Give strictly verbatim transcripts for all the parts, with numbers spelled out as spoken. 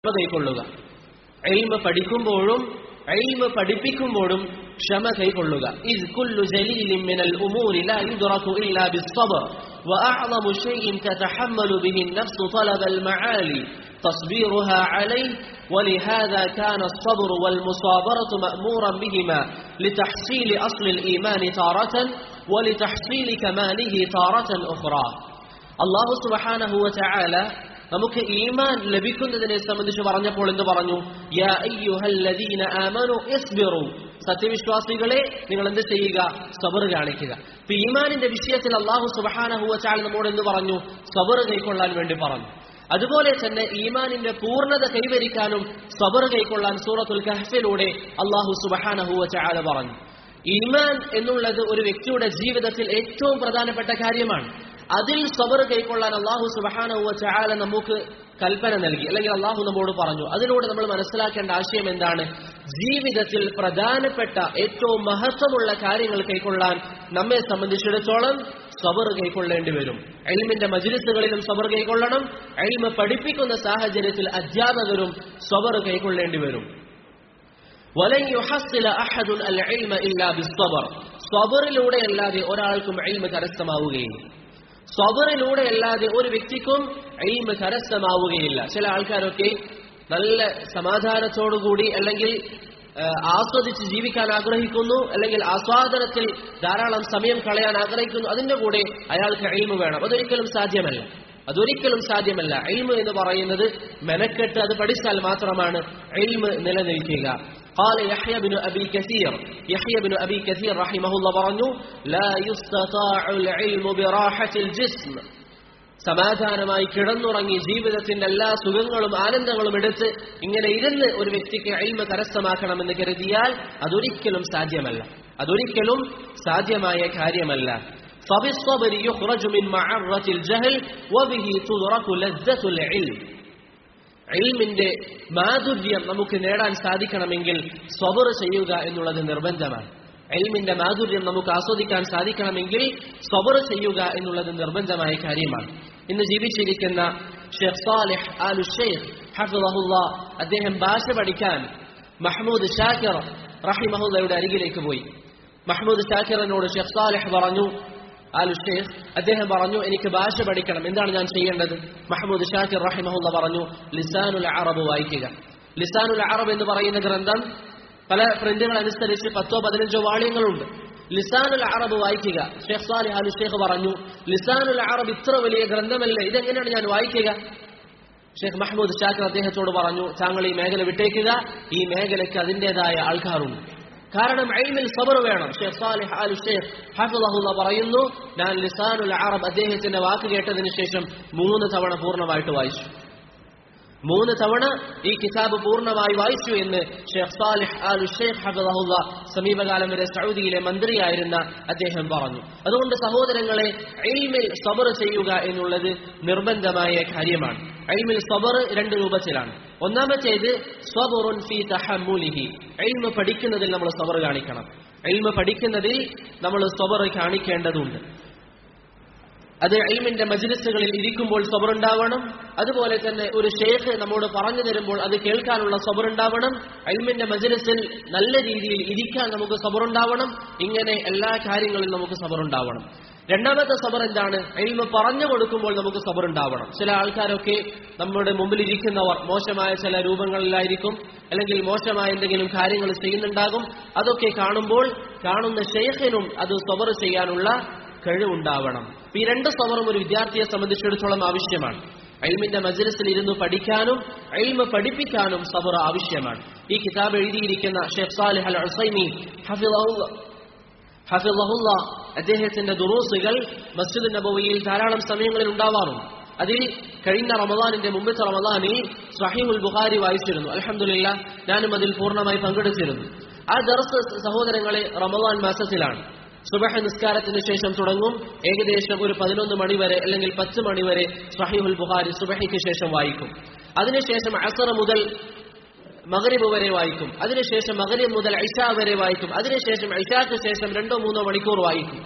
കൈക്കൊള്ളുക. ഇൽമ പഠിക്കുമ്പോഴും ഇൽമ പഠിപ്പിക്കുമ്പോഴും ക്ഷമ കൈക്കൊള്ളുക. ഇദ് കുല്ലു ജലീലിൻ മിനൽ ഉമൂരി ലാ യുദ്റകു ഇല്ലാ ബിസ്സബ്ർ വഅഅ്ളമു ശൈഇൻ തതഹമ്മലു ബിഹി النفس طلب المعالي تصبيرها عليه ولهذا كان الصبر والمصابرة مأمورا بهما لتحصيل أصل الإيمان تارة ولتحصيل كماله تارة أخرى. الله سبحانه وتعالى നമുക്ക് ഈമാൻ ലഭിക്കുന്നതിനെ സംബന്ധിച്ച് പറഞ്ഞപ്പോൾ എന്ത് പറഞ്ഞു? യാ അയ്യുഹല്ലദീന ആമനു ഇസ്ബിറു, സത്യവിശ്വാസികളെ നിങ്ങൾ എന്ത് ചെയ്യുക? സബർ കാണിക്കുക. ഇപ്പൊ ഈമാനിന്റെ വിഷയത്തിൽ അല്ലാഹു സുബ്ഹാനഹു വ തആല നമ്മോട് എന്ത് പറഞ്ഞു? സബർ കൈക്കൊള്ളാൻ വേണ്ടി പറഞ്ഞു. അതുപോലെ തന്നെ ഈമാനിന്റെ പൂർണ്ണത കൈവരിക്കാനും സബർ കൈക്കൊള്ളാൻ സൂറത്തുൽ കഹ്ഫിലൂടെ അല്ലാഹു സുബ്ഹാനഹു വ തആല പറഞ്ഞു. ഈമാൻ എന്നുള്ളത് ഒരു വ്യക്തിയുടെ ജീവിതത്തിൽ ഏറ്റവും പ്രധാനപ്പെട്ട കാര്യമാണ്. അതിൽ സബർ കൈക്കൊള്ളാൻ അല്ലാഹു സുബ്ഹാനഹു വ തആല നമുക്ക് കൽപ്പന നൽകി, അല്ലെങ്കിൽ അല്ലാഹു നമ്മോട് പറഞ്ഞു. അതിലൂടെ നമ്മൾ മനസ്സിലാക്കേണ്ട ആശയം എന്താണ്? ജീവിതത്തിൽ പ്രധാനപ്പെട്ട ഏറ്റവും മഹത്വമുള്ള കാര്യങ്ങൾ കൈക്കൊള്ളാൻ നമ്മെ സംബന്ധിച്ചിടത്തോളം സബർ കൈക്കൊള്ളേണ്ടി വരും. ഇൽമിന്റെ മജ്ലിസുകളിലും സബർ കൈക്കൊള്ളണം. ഇൽമ പഠിപ്പിക്കുന്ന സാഹചര്യത്തിൽ അധ്യാപകരും സബർ കൈക്കൊള്ളേണ്ടി വരും. വലൻ യുഹസ്സില അഹദുൻ അൽ ഇൽമ ഇല്ലാ ബിസ്സബർ, സബറിലൂടെ അല്ലാതെ ഒരാൾക്കും ഇൽമ കരസ്ഥമാവുകയില്ല. സബറിലൂടെ അല്ലാതെ ഒരു വ്യക്തിക്കും ഇൽമ കരസ്ഥമാവുകയില്ല. ചില ആൾക്കാരൊക്കെ നല്ല സമാധാനത്തോടുകൂടി അല്ലെങ്കിൽ ആസ്വദിച്ച് ജീവിക്കാൻ ആഗ്രഹിക്കുന്നു, അല്ലെങ്കിൽ ആസ്വാദനത്തിൽ ധാരാളം സമയം കളയാൻ ആഗ്രഹിക്കുന്നു. അതിന്റെ കൂടെ അയാൾക്ക് ഇൽമ വേണം. അതൊരിക്കലും സാധ്യമല്ല. അതൊരിക്കലും സാധ്യമല്ല. ഇൽമ എന്ന് പറയുന്നത് മെനക്കെട്ട് അത് പഠിച്ചാൽ മാത്രമാണ് ഇൽമ നിലനിൽക്കുക. قال يحيى بن أبي كثير يحيى بن أبي كثير رحمه الله പറഞ്ഞു لا يستطاع العلم براحة الجسم, സമാധാനമായി കിടന്നുറങ്ങി ജീവിതത്തിന്റെ എല്ലാ സുഖങ്ങളും ആനന്ദങ്ങളും എടുത്ത് ഇങ്ങനെ ഇരുന്ന് ഒരു വ്യക്തിക്ക് ഇൽമ കരസ്ഥമാക്കണമെന്ന് കരുതിയാൽ അതൊരിക്കലും സാധ്യമല്ല. അതൊരിക്കലും സാധ്യമായ കാര്യമല്ല. فبالصبر يخرج من معرة الجهل وبه تدرك لذة العلم. ഇൽമിന്റെ മാധുര്യം നമുക്ക് നേടാൻ സാധിക്കണമെങ്കിൽ സബർ ചെയ്യുക എന്നുള്ളത് നിർബന്ധമാണ്. ഇൽമിന്റെ മാധുര്യം നമുക്ക് ആസ്വദിക്കാൻ സാധിക്കണമെങ്കിൽ സബർ ചെയ്യുക എന്നുള്ളത് നിർബന്ധമായ കാര്യമാണ്. ഇന്ന് ജീവിച്ചിരിക്കുന്ന ഷെയ്ഖ് സാലിഹ് ആലു ഷെയ്ഖ് ഹഫിളഹുല്ലാഹ്, അദ്ദേഹം ഭാഷ പഠിക്കാൻ മഹ്മൂദ് ഷാക്കിർ റഹിമഹുല്ലയുടെ അരികിലേക്ക് പോയി. മഹ്മൂദ് ഷാക്കിറിനോട് ഷെയ്ഖ് സാലിഹ് പറഞ്ഞു, ആലു ഷെയ്ഖ് അദ്ദേഹം പറഞ്ഞു, എനിക്ക് ഭാഷ പഠിക്കണം, എന്താണ് ഞാൻ ചെയ്യേണ്ടത്? മഹ്മൂദ് ഷാക്കിർ റഹിമഹുല്ല പറഞ്ഞു, ലിസാനുൽ അറബ് വായിക്കുക. ലിസാനുൽ അറബ് എന്ന് പറയുന്ന ഗ്രന്ഥം പല പ്രിന്റുകൾ അനുസരിച്ച് പത്തോ പതിനഞ്ചോ വാള്യങ്ങളുണ്ട്. ലിസാനുൽ അറബ് വായിക്കുക. ഷെയ്ഖ് സാലിഹ് ആലു ഷെയ്ഖ് പറഞ്ഞു, ലിസാനുൽ അറബ് ഇത്ര വലിയ ഗ്രന്ഥമല്ലേ, ഇതെങ്ങനെയാണ് ഞാൻ വായിക്കുക? ഷെയ്ഖ് മഹ്മൂദ് ഷാക്കിർ അദ്ദേഹത്തോട് പറഞ്ഞു, താങ്കൾ ഈ മേഖല വിട്ടേക്കുക, ഈ മേഖലയ്ക്ക് അതിൻ്റെതായ ആൾക്കാരുണ്ട്. കാരണം ഇൽമിൽ സബർ വേണം. ഷെയ്ഖ് സാലിഹ് ആലു ഷെയ്ഖ് ഹഫിളഹുല്ലാഹ് പറയുന്നു, ഞാൻ ലിസാനുൽ അറബ് അദ്ദേഹത്തിന്റെ വാക്ക് കേട്ടതിന് ശേഷം മൂന്ന് തവണ പൂർണ്ണമായിട്ട് വായിച്ചു. മൂന്ന് തവണ ഈ കിതാബ് പൂർണ്ണമായി വായിച്ചു എന്ന് ഷെയ്ഖ് സാലിഹ് ആലു ഷെയ്ഖ് ഹഫിളഹുല്ലാഹ് സമീപകാലം വരെ സൗദിയിലെ മന്ത്രിയായിരുന്ന അദ്ദേഹം പറഞ്ഞു. അതുകൊണ്ട് സഹോദരങ്ങളെ, ഇൽമിൽ സബർ ചെയ്യുക എന്നുള്ളത് നിർബന്ധമായ കാര്യമാണ്. ഇൽമിൽ സബർ രണ്ട് രൂപത്തിലാണ്. ഒന്നാമത്തേത് സബറുൻ ഫീ തഹമ്മുലിഹി, ഇൽമ പഠിക്കുന്നതിൽ നമ്മൾ സബർ കാണിക്കണം. ഇൽമ പഠിക്കുന്നതിൽ നമ്മൾ സബർ കാണിക്കേണ്ടതുണ്ട്. അത് ഇൽമിന്റെ മജ്ലിസുകളിൽ ഇരിക്കുമ്പോൾ സബർ ഉണ്ടാവണം. അതുപോലെ തന്നെ ഒരു ഷെയ്ഖ് നമ്മോട് പറഞ്ഞു തരുമ്പോൾ അത് കേൾക്കാനുള്ള സബർ ഉണ്ടാവണം. ഇൽമിന്റെ മജ്ലിസിൽ നല്ല രീതിയിൽ ഇരിക്കാൻ നമുക്ക് സബർ ഉണ്ടാവണം. ഇങ്ങനെ എല്ലാ കാര്യങ്ങളിലും നമുക്ക് സബർ ഉണ്ടാവണം. രണ്ടാമത്തെ സബർ എന്താണ്? ഇൽമ പറഞ്ഞു കൊടുക്കുമ്പോൾ നമുക്ക് സബർ ഉണ്ടാവണം. ചില ആൾക്കാരൊക്കെ നമ്മുടെ മുമ്പിൽ ഇരിക്കുന്നവർ മോശമായ ചില രൂപങ്ങളിലായിരിക്കും, അല്ലെങ്കിൽ മോശമായ എന്തെങ്കിലും കാര്യങ്ങൾ ചെയ്യുന്നുണ്ടാകും. അതൊക്കെ കാണുമ്പോൾ കാണുന്ന ഷെയ്ഖിനും അത് സബർ ചെയ്യാനുള്ള കഴിവുണ്ടാവണം. ഈ രണ്ട് സബറും ഒരു വിദ്യാർത്ഥിയെ സംബന്ധിച്ചിടത്തോളം ആവശ്യമാണ്. ഇൽമിന്റെ മജ്ലിസിൽ ഇരുന്ന് പഠിക്കാനും ഇൽമ പഠിപ്പിക്കാനും സബർ ആവശ്യമാണ്. ഈ കിതാബ് എഴുതിയിരിക്കുന്ന ഷെയ്ഖ് സാലിഹ് അൽ ഉസൈമീൻ ഹഫിളഹുല്ലാഹ് ഹഫിളഹുല്ലാഹ് അദ്ദേഹത്തിന്റെ ദുറൂസുകൾ മസ്ജിദ് നബവിയിൽ ധാരാളം സമയങ്ങളിൽ ഉണ്ടാവാറുണ്ട്. അതിൽ കഴിഞ്ഞ റമദാനിന്റെ മുമ്പത്തെ റമദാനിൽ സ്വഹീഹുൽ ബുഖാരി വായിച്ചിരുന്നു. അൽഹംദുലില്ലാഹ് ഞാനും അതിൽ പൂർണ്ണമായി പങ്കെടുത്തിരുന്നു. ആ ദർസ് സഹോദരങ്ങളെ റമദാൻ മാസത്തിലാണ്. സുബഹ് നിസ്കാരത്തിന് ശേഷം തുടങ്ങും. ഏകദേശം ഒരു പതിനൊന്ന് മണിവരെ അല്ലെങ്കിൽ പത്ത് മണിവരെ സ്വഹീഹുൽ ബുഖാരി സുബഹിക്ക് ശേഷം വായിക്കും. അതിനുശേഷം അസർ മുതൽ മഗ്രിബ് വരെ വായിക്കും. അതിനുശേഷം മഗ്രിബ് മുതൽ ഇശാ വരെ വായിക്കും. അതിനുശേഷം ഇശാക്ക് ശേഷം രണ്ടോ മൂന്നോ മണിക്കൂർ വായിക്കും.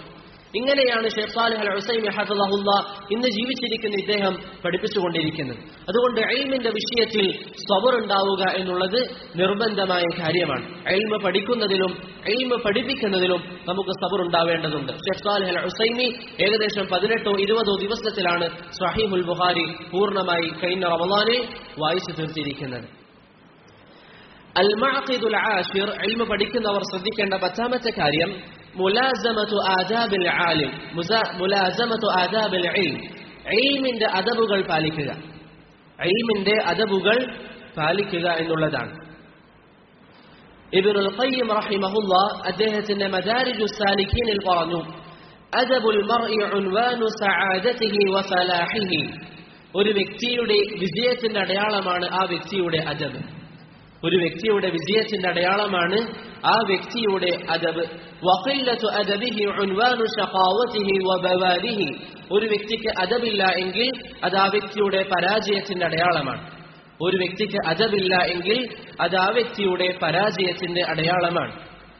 ഇങ്ങനെയാണ് ഷെയ്ഖ് സാലിഹ് അൽ ഉസൈമി ഹഫിളഹുല്ലാഹ് ഇന്ന് ജീവിച്ചിരിക്കുന്ന ഇദ്ദേഹം പഠിപ്പിച്ചുകൊണ്ടിരിക്കുന്നത്. അതുകൊണ്ട് ഇൽമിന്റെ വിഷയത്തിൽ സബർ ഉണ്ടാവുക എന്നുള്ളത് നിർബന്ധമായ കാര്യമാണ്. ഇൽമ പഠിക്കുന്നതിലും ഇൽമ പഠിപ്പിക്കുന്നതിലും നമുക്ക് സബർ ഉണ്ടാവേണ്ടതുണ്ട്. ഷെയ്ഖ് സാലിഹ് അൽ ഉസൈമി ഏകദേശം പതിനെട്ടോ ഇരുപതോ ദിവസത്തിലാണ് സ്വഹീഹുൽ ബുഖാരി പൂർണ്ണമായി കഴിഞ്ഞ റമളാനിൽ വായിച്ചു തീർത്തിരിക്കുന്നത്. അൽ മഅഖിദുൽ ആശിർ, ഇൽമ പഠിക്കുന്നവർ ശ്രദ്ധിക്കേണ്ട പത്താമത്തെ കാര്യം മുലാസമതു ആദാബിൽ ആലിം, മുലാസമതു ആദാബിൽ ഇൽം, ഇൽമിന്റെ അദബുകൾ പാലിക്കുക. ഇൽമിന്റെ അദബുകൾ പാലിക്കുക എന്നുള്ളതാണ്. ഇബ്നുൽ ഖയ്യിം റഹിമഹുല്ലാഹ് അദ്ദേഹത്തിന്റെ മദാരിജുസ് സാലിഖീനിൽ പറഞ്ഞു, അദബുൽ മർഇ ഉൻവാനു സആദതിഹി വഫലാഹിഹി, ഒരു വ്യക്തിയുടെ വിജയത്തിന്റെ അടയാളമാണ് ആ വ്യക്തിയുടെ അദബ്. ഒരു വ്യക്തിയുടെ വിജയത്തിന്റെ അടയാളമാണ് ആ വ്യക്തിയുടെ അദബ്. വഖില്ലതു അദബിഹി ഉൻവാനു ശഖാവതിഹി വബവാദിഹി, ഒരു വ്യക്തിക്ക് അദബില്ല എങ്കിൽ അത് ആ വ്യക്തിയുടെ പരാജയത്തിന്റെ അടയാളമാണ്. ഒരു വ്യക്തിക്ക് അദബില്ല എങ്കിൽ അത് ആ വ്യക്തിയുടെ പരാജയത്തിന്റെ അടയാളമാണ്.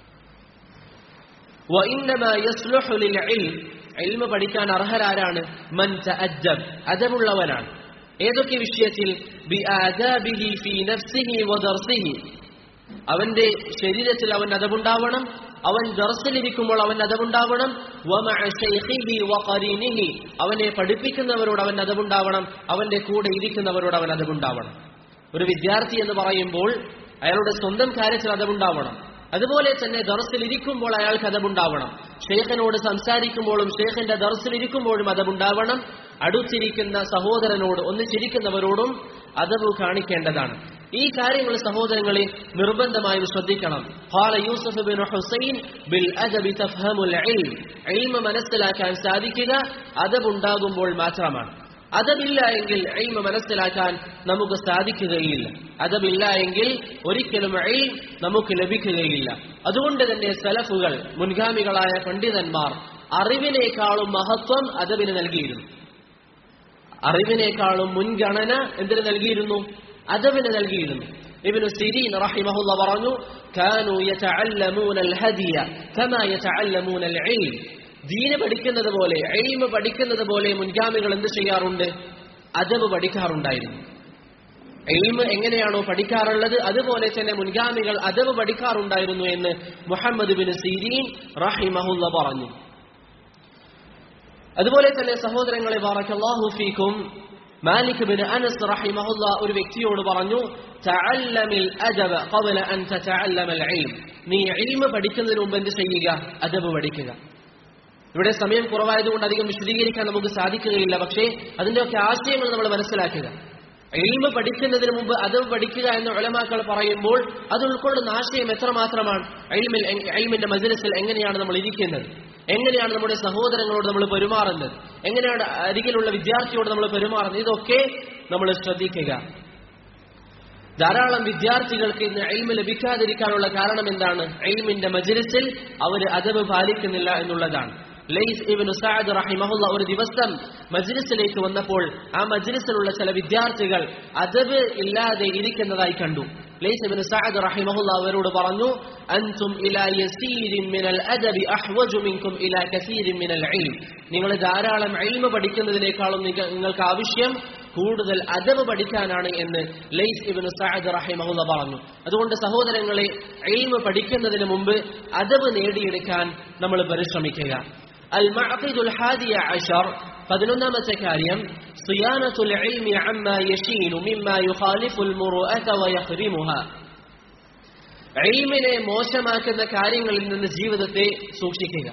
വഇന്നമാ യസ്ലുഹു ലിൽ ഇൽം, ഇൽമ പഠിക്കാൻ അർഹരാരാണ്? മൻ തഅദ്ദബ്, അദബുള്ളവനാണ്. ഏതൊക്കെ വിഷയത്തിൽ? ബിആദാബിഹി ഫീ നഫ്സിഹി വദർസിഹി, അവന്റെ ശരീരത്തിൽ അവൻ അദബുണ്ടാവണം, അവൻ ദർസിലിരിക്കുമ്പോൾ അവൻ അദബുണ്ടാവണം. വമഅ ശൈഖിഹി വഖരീനിഹി, അവനെ പഠിപ്പിക്കുന്നവരോട് അവൻ അദബുണ്ടാവണം, അവന്റെ കൂടെ ഇരിക്കുന്നവരോട് അവൻ അദബുണ്ടാവണം. ഒരു വിദ്യാർത്ഥി എന്ന് പറയുമ്പോൾ അയാളുടെ സ്വന്തം കാര്യത്തിൽ അദബുണ്ടാവണം. അതുപോലെ തന്നെ ദർസിൽ ഇരിക്കുമ്പോൾ അയാൾക്ക് അദബുണ്ടാവണം. ഷെയ്ഖിനോട് സംസാരിക്കുമ്പോഴും ഷെയ്ഖിന്റെ ദർസിൽ ഇരിക്കുമ്പോഴും അദബുണ്ടാവണം. അടുത്തിരിക്കുന്ന സഹോദരനോട്, ഒന്നിച്ചിരിക്കുന്നവരോടും അദബ് കാണിക്കേണ്ടതാണ്. ഈ കാര്യങ്ങൾ സഹോദരങ്ങളെ നിർബന്ധമായും ശ്രദ്ധിക്കണം. ഖാല യൂസുഫ് ബിൻ ഹുസൈൻ ബിൽ അദബി തഫ്ഹമുൽ ഇൽം, ഇൽമ മനസ്സിലാക്കാൻ സാധിക്കുക അദബ് ഉണ്ടാകുമ്പോൾ മാത്രമാണ്. അദബില്ല എങ്കിൽ ഇൽമ മനസ്സിലാക്കാൻ നമുക്ക് സാധിക്കുകയില്ല. അദബില്ല എങ്കിൽ ഒരിക്കലും ഇൽം നമുക്ക് ലഭിക്കുകയില്ല. അതുകൊണ്ട് തന്നെ സലഫുകൾ, മുൻഗാമികളായ പണ്ഡിതന്മാർ അറിവിനേക്കാളും മഹത്വം അദബിന് നൽകിയിരുന്നു. അറിവിനേക്കാളും മുൻഗണന എന്തിനു നൽകിയിരുന്നു? അദബിന് നൽകിയിരുന്നു. ഇബ്നു സിരീൻ റഹിമഹുല്ലാഹ് പറഞ്ഞു, കാനൂ യതഅല്ലമൂനൽ ഹദിയ കമാ യതഅല്ലമൂനൽ ഇൽം, ദീന് പഠിക്കുന്നത് പോലെ, ഇൽമ പഠിക്കുന്നത് പോലെ മുൻഗാമികൾ എന്ത് ചെയ്യാറുണ്ട്? അദബ് പഠിക്കാറുണ്ടായിരുന്നു. ഇൽമ എങ്ങനെയാണോ പഠിക്കാറുള്ളത് അതുപോലെ തന്നെ മുൻഗാമികൾ അദബ് പഠിക്കാറുണ്ടായിരുന്നു എന്ന് മുഹമ്മദ് ബിൻ സിരീൻ റഹിമഹുല്ലാഹ് പറഞ്ഞു. അതുപോലെ തന്നെ സഹോദരങ്ങളെ, ബറകല്ലാഹു ഫീക്കും, മാലിക് ബിൻ അനസ് റഹിമഹുല്ലാഹ് ഒരു വ്യക്തിയോട് പറഞ്ഞു, തഅല്ലമിൽ അദബ ഖബല അൻ തതഅല്ലമൽ ഇൽം, നീ ഇൽമ പഠിക്കുന്നതിന് മുമ്പ് എന്ത് ചെയ്യുക? അദബ് പഠിക്കുക. ഇവിടെ സമയം കുറവായതുകൊണ്ട് അധികം വിശദീകരിക്കാൻ നമുക്ക് സാധിക്കുകയില്ല. പക്ഷേ അതിന്റെയൊക്കെ ആശയങ്ങൾ നമ്മൾ മനസ്സിലാക്കുക. ഇൽമ പഠിക്കുന്നതിന് മുമ്പ് അദബ് പഠിക്കുക എന്ന് ഉലമാക്കൾ പറയുമ്പോൾ അത് ഉൾക്കൊള്ളുന്ന ആശയം എത്രമാത്രമാണ്? ഇൽമിൽ, ഇൽമിന്റെ മജ്ലിസിൽ എങ്ങനെയാണ് നമ്മൾ ഇരിക്കുന്നത്, എങ്ങനെയാണ് നമ്മുടെ സഹോദരങ്ങളോട് നമ്മൾ പെരുമാറുന്നത്, എങ്ങനെയാണ് അരികിലുള്ള വിദ്യാർത്ഥിയോട് നമ്മൾ പെരുമാറുന്നത്, ഇതൊക്കെ നമ്മൾ ശ്രദ്ധിക്കുക. ധാരാളം വിദ്യാർത്ഥികൾക്ക് ഇന്ന് ഇൽമ ലഭിക്കാതിരിക്കാനുള്ള കാരണം എന്താണ്? ഇൽമിന്റെ മജ്ലിസിൽ അവർ അദബ് പാലിക്കുന്നില്ല എന്നുള്ളതാണ്. ലൈസ് ഇബ്നു സഅദ് റഹിമഹുല്ലാഹ് ഒരു ദിവസം മജ്ലിസിലേക്ക് വന്നപ്പോൾ ആ മജ്ലിസിലുള്ള ചില വിദ്യാർത്ഥികൾ അദബ് ഇല്ലാതെ ഇരിക്കുന്നതായി കണ്ടു. ലൈസ് ഇബ്നു സഅദ് റഹിമഹുല്ലാഹ് അവരോട് പറഞ്ഞു, അൻതും ഇലാ യസീരിൻ മിനൽ അദബി അഹ്വജു മിൻകും ഇലാ കസീരിൻ മിനൽ ഇൽം, നിങ്ങൾ ധാരാളം ഇൽമ പഠിക്കുന്നതിനേക്കാളും നിങ്ങൾക്ക് ആവശ്യം കൂടുതൽ അദബ് പഠിക്കാനാണ് എന്ന് ലൈസ് ഇബ്നു സഅദ് റഹിമഹുല്ലാഹ് പറഞ്ഞു. അതുകൊണ്ട് സഹോദരങ്ങളെ, ഇൽമ പഠിക്കുന്നതിന് മുമ്പ് അദബ് നേടിയെടുക്കാൻ നമ്മൾ പരിശ്രമിക്കുക. അൽ മഅഖിദുൽ ഹാദിയ അശർ, പതിനൊന്നാമത്തെ കാര്യം, സിയാനത്തുൽ ഇൽമി അമ്മാ യശീനു മിമ്മാ യുഖാലിഫുൽ മുറുഅത വയഖ്രിമുഹ, ഇൽമിനെ മോശമാക്കുന്ന കാര്യങ്ങളിൽ നിന്ന് ജീവിതത്തെ സൂക്ഷിക്കുക.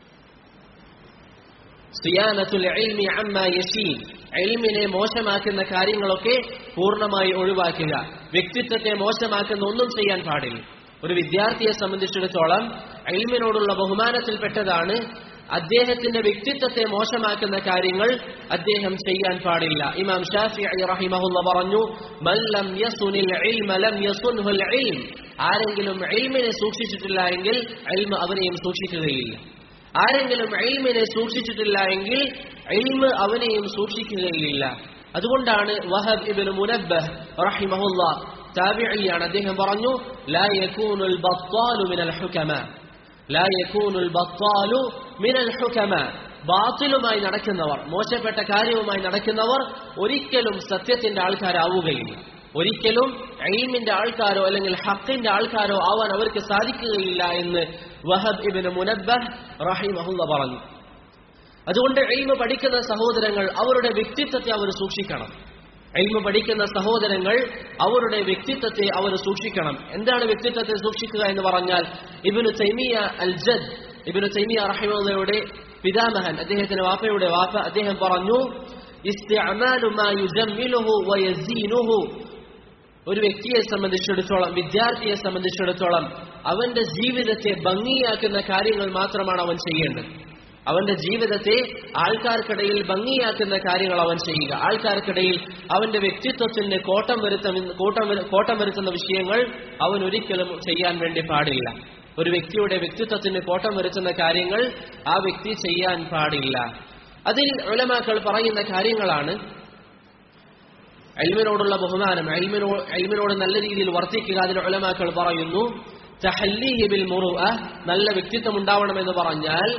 സിയാനത്തുൽ ഇൽമി അമ്മാ യശീൻ, ഇൽമിനെ മോശമാക്കുന്ന കാര്യങ്ങളൊക്കെ പൂർണ്ണമായി ഒഴിവാക്കുക. വ്യക്തിത്വത്തെ മോശമാക്കുന്ന ഒന്നും ചെയ്യാൻ പാടില്ല. ഒരു വിദ്യാർത്ഥിയെ സംബന്ധിച്ചിടത്തോളം ഇൽമിനോടുള്ള ബഹുമാനത്തിൽപ്പെട്ടതാണ് അദ്ദേഹത്തിന്റെ വ്യക്തിത്വത്തെ മോശമാക്കുന്ന കാര്യങ്ങൾ അദ്ദേഹം ചെയ്യാൻ പാടില്ല. ഇമാം ഷാഫിഈ റഹിമഹുല്ലാഹ് പറഞ്ഞു, മൻ ലം യസുനിൽ ഇൽമ ലം യസുൻഹുൽ ഇൽം, ആരെങ്കിലും ഇൽമിനെ സൂക്ഷിച്ചിട്ടില്ല എങ്കിൽ ഇൽമ അവനെയും സൂക്ഷിക്കുകയില്ല. ആരെങ്കിലും ഇൽമിനെ സൂക്ഷിച്ചിട്ടില്ല എങ്കിൽ ഇൽമ അവനെയും സൂക്ഷിക്കുകയില്ല. അതുകൊണ്ടാണ് വഹബ് ഇബ്നു മുനബ്ബഹ് റഹിമഹുല്ലാഹ് താബിഈയാണ്, അദ്ദേഹം പറഞ്ഞു, ലാ യകൂനുൽ ബത്താലു മിനൽ ഹുകമാ, ലാ യകൂനുൽ ബത്താലു മിനൽ ഹുകമാ, ബാത്തിലുമായി നടക്കുന്നവർ, മോശപ്പെട്ട കാര്യവുമായി നടക്കുന്നവർ ഒരിക്കലും സത്യത്തിന്റെ ആൾക്കാരാവുകയില്ല. ഒരിക്കലും ഇൽമിന്റെ ആൾക്കാരോ അല്ലെങ്കിൽ ഹഖിന്റെ ആൾക്കാരോ ആവാൻ അവർക്ക് സാധിക്കുകയില്ല എന്ന് വഹബ് ഇബ്നു മുനബ്ബഹ് റഹിമഹുല്ലാഹ് പറഞ്ഞു. അതുകൊണ്ട് ഇൽമ പഠിക്കുന്ന സഹോദരങ്ങൾ അവരുടെ വ്യക്തിത്വത്തെ അവർ സൂക്ഷിക്കണം. ഇൽമ പഠിക്കുന്ന സഹോദരങ്ങൾ അവരുടെ വ്യക്തിത്വത്തെ അവർ സൂക്ഷിക്കണം. എന്താണ് വ്യക്തിത്വത്തെ സൂക്ഷിക്കുക എന്ന് പറഞ്ഞാൽ, ഇബ്നു തൈമിയ അൽ ജദ്, ഇബ്നു തൈമിയ റഹിമഹുള്ളയുടെ പിതാമഹൻ, അദ്ദേഹത്തിന്റെ വാപ്പയുടെ വാപ്പ, അദ്ദേഹം പറഞ്ഞു, ഇസ്തിഅമാലു മാ യുജമ്മിലുഹു വയസീനുഹു. ഒരു വ്യക്തിയെ സംബന്ധിച്ചിടത്തോളം, വിദ്യാർത്ഥിയെ സംബന്ധിച്ചിടത്തോളം അവന്റെ ജീവിതത്തെ ഭംഗിയാക്കുന്ന കാര്യങ്ങൾ മാത്രമാണ് അവൻ ചെയ്യേണ്ടത്. അവന്റെ ജീവിതത്തെ ആൾക്കാർക്കിടയിൽ ഭംഗിയാക്കുന്ന കാര്യങ്ങൾ അവൻ ചെയ്യുക. ആൾക്കാർക്കിടയിൽ അവന്റെ വ്യക്തിത്വത്തിന് കോട്ടം വരുത്തുന്ന കോട്ടം വരുത്തുന്ന വിഷയങ്ങൾ അവൻ ഒരിക്കലും ചെയ്യാൻ വേണ്ടി പാടില്ല. ഒരു വ്യക്തിയുടെ വ്യക്തിത്വത്തിന് കോട്ടം വരുത്തുന്ന കാര്യങ്ങൾ ആ വ്യക്തി ചെയ്യാൻ പാടില്ല. അതിൽ ഉലമാക്കൾ പറയുന്ന കാര്യങ്ങളാണ് ഇൽമിനോടുള്ള ബഹുമാനം, ഇൽമിനോട് ഇൽമിനോട് നല്ല രീതിയിൽ വർത്തിക്കുക. അതിൽ ഉലമാക്കൾ പറയുന്നു, തഹല്ലീഹി ബിൽ മുറുഅ, നല്ല വ്യക്തിത്വം ഉണ്ടാവണമെന്ന് പറഞ്ഞാൽ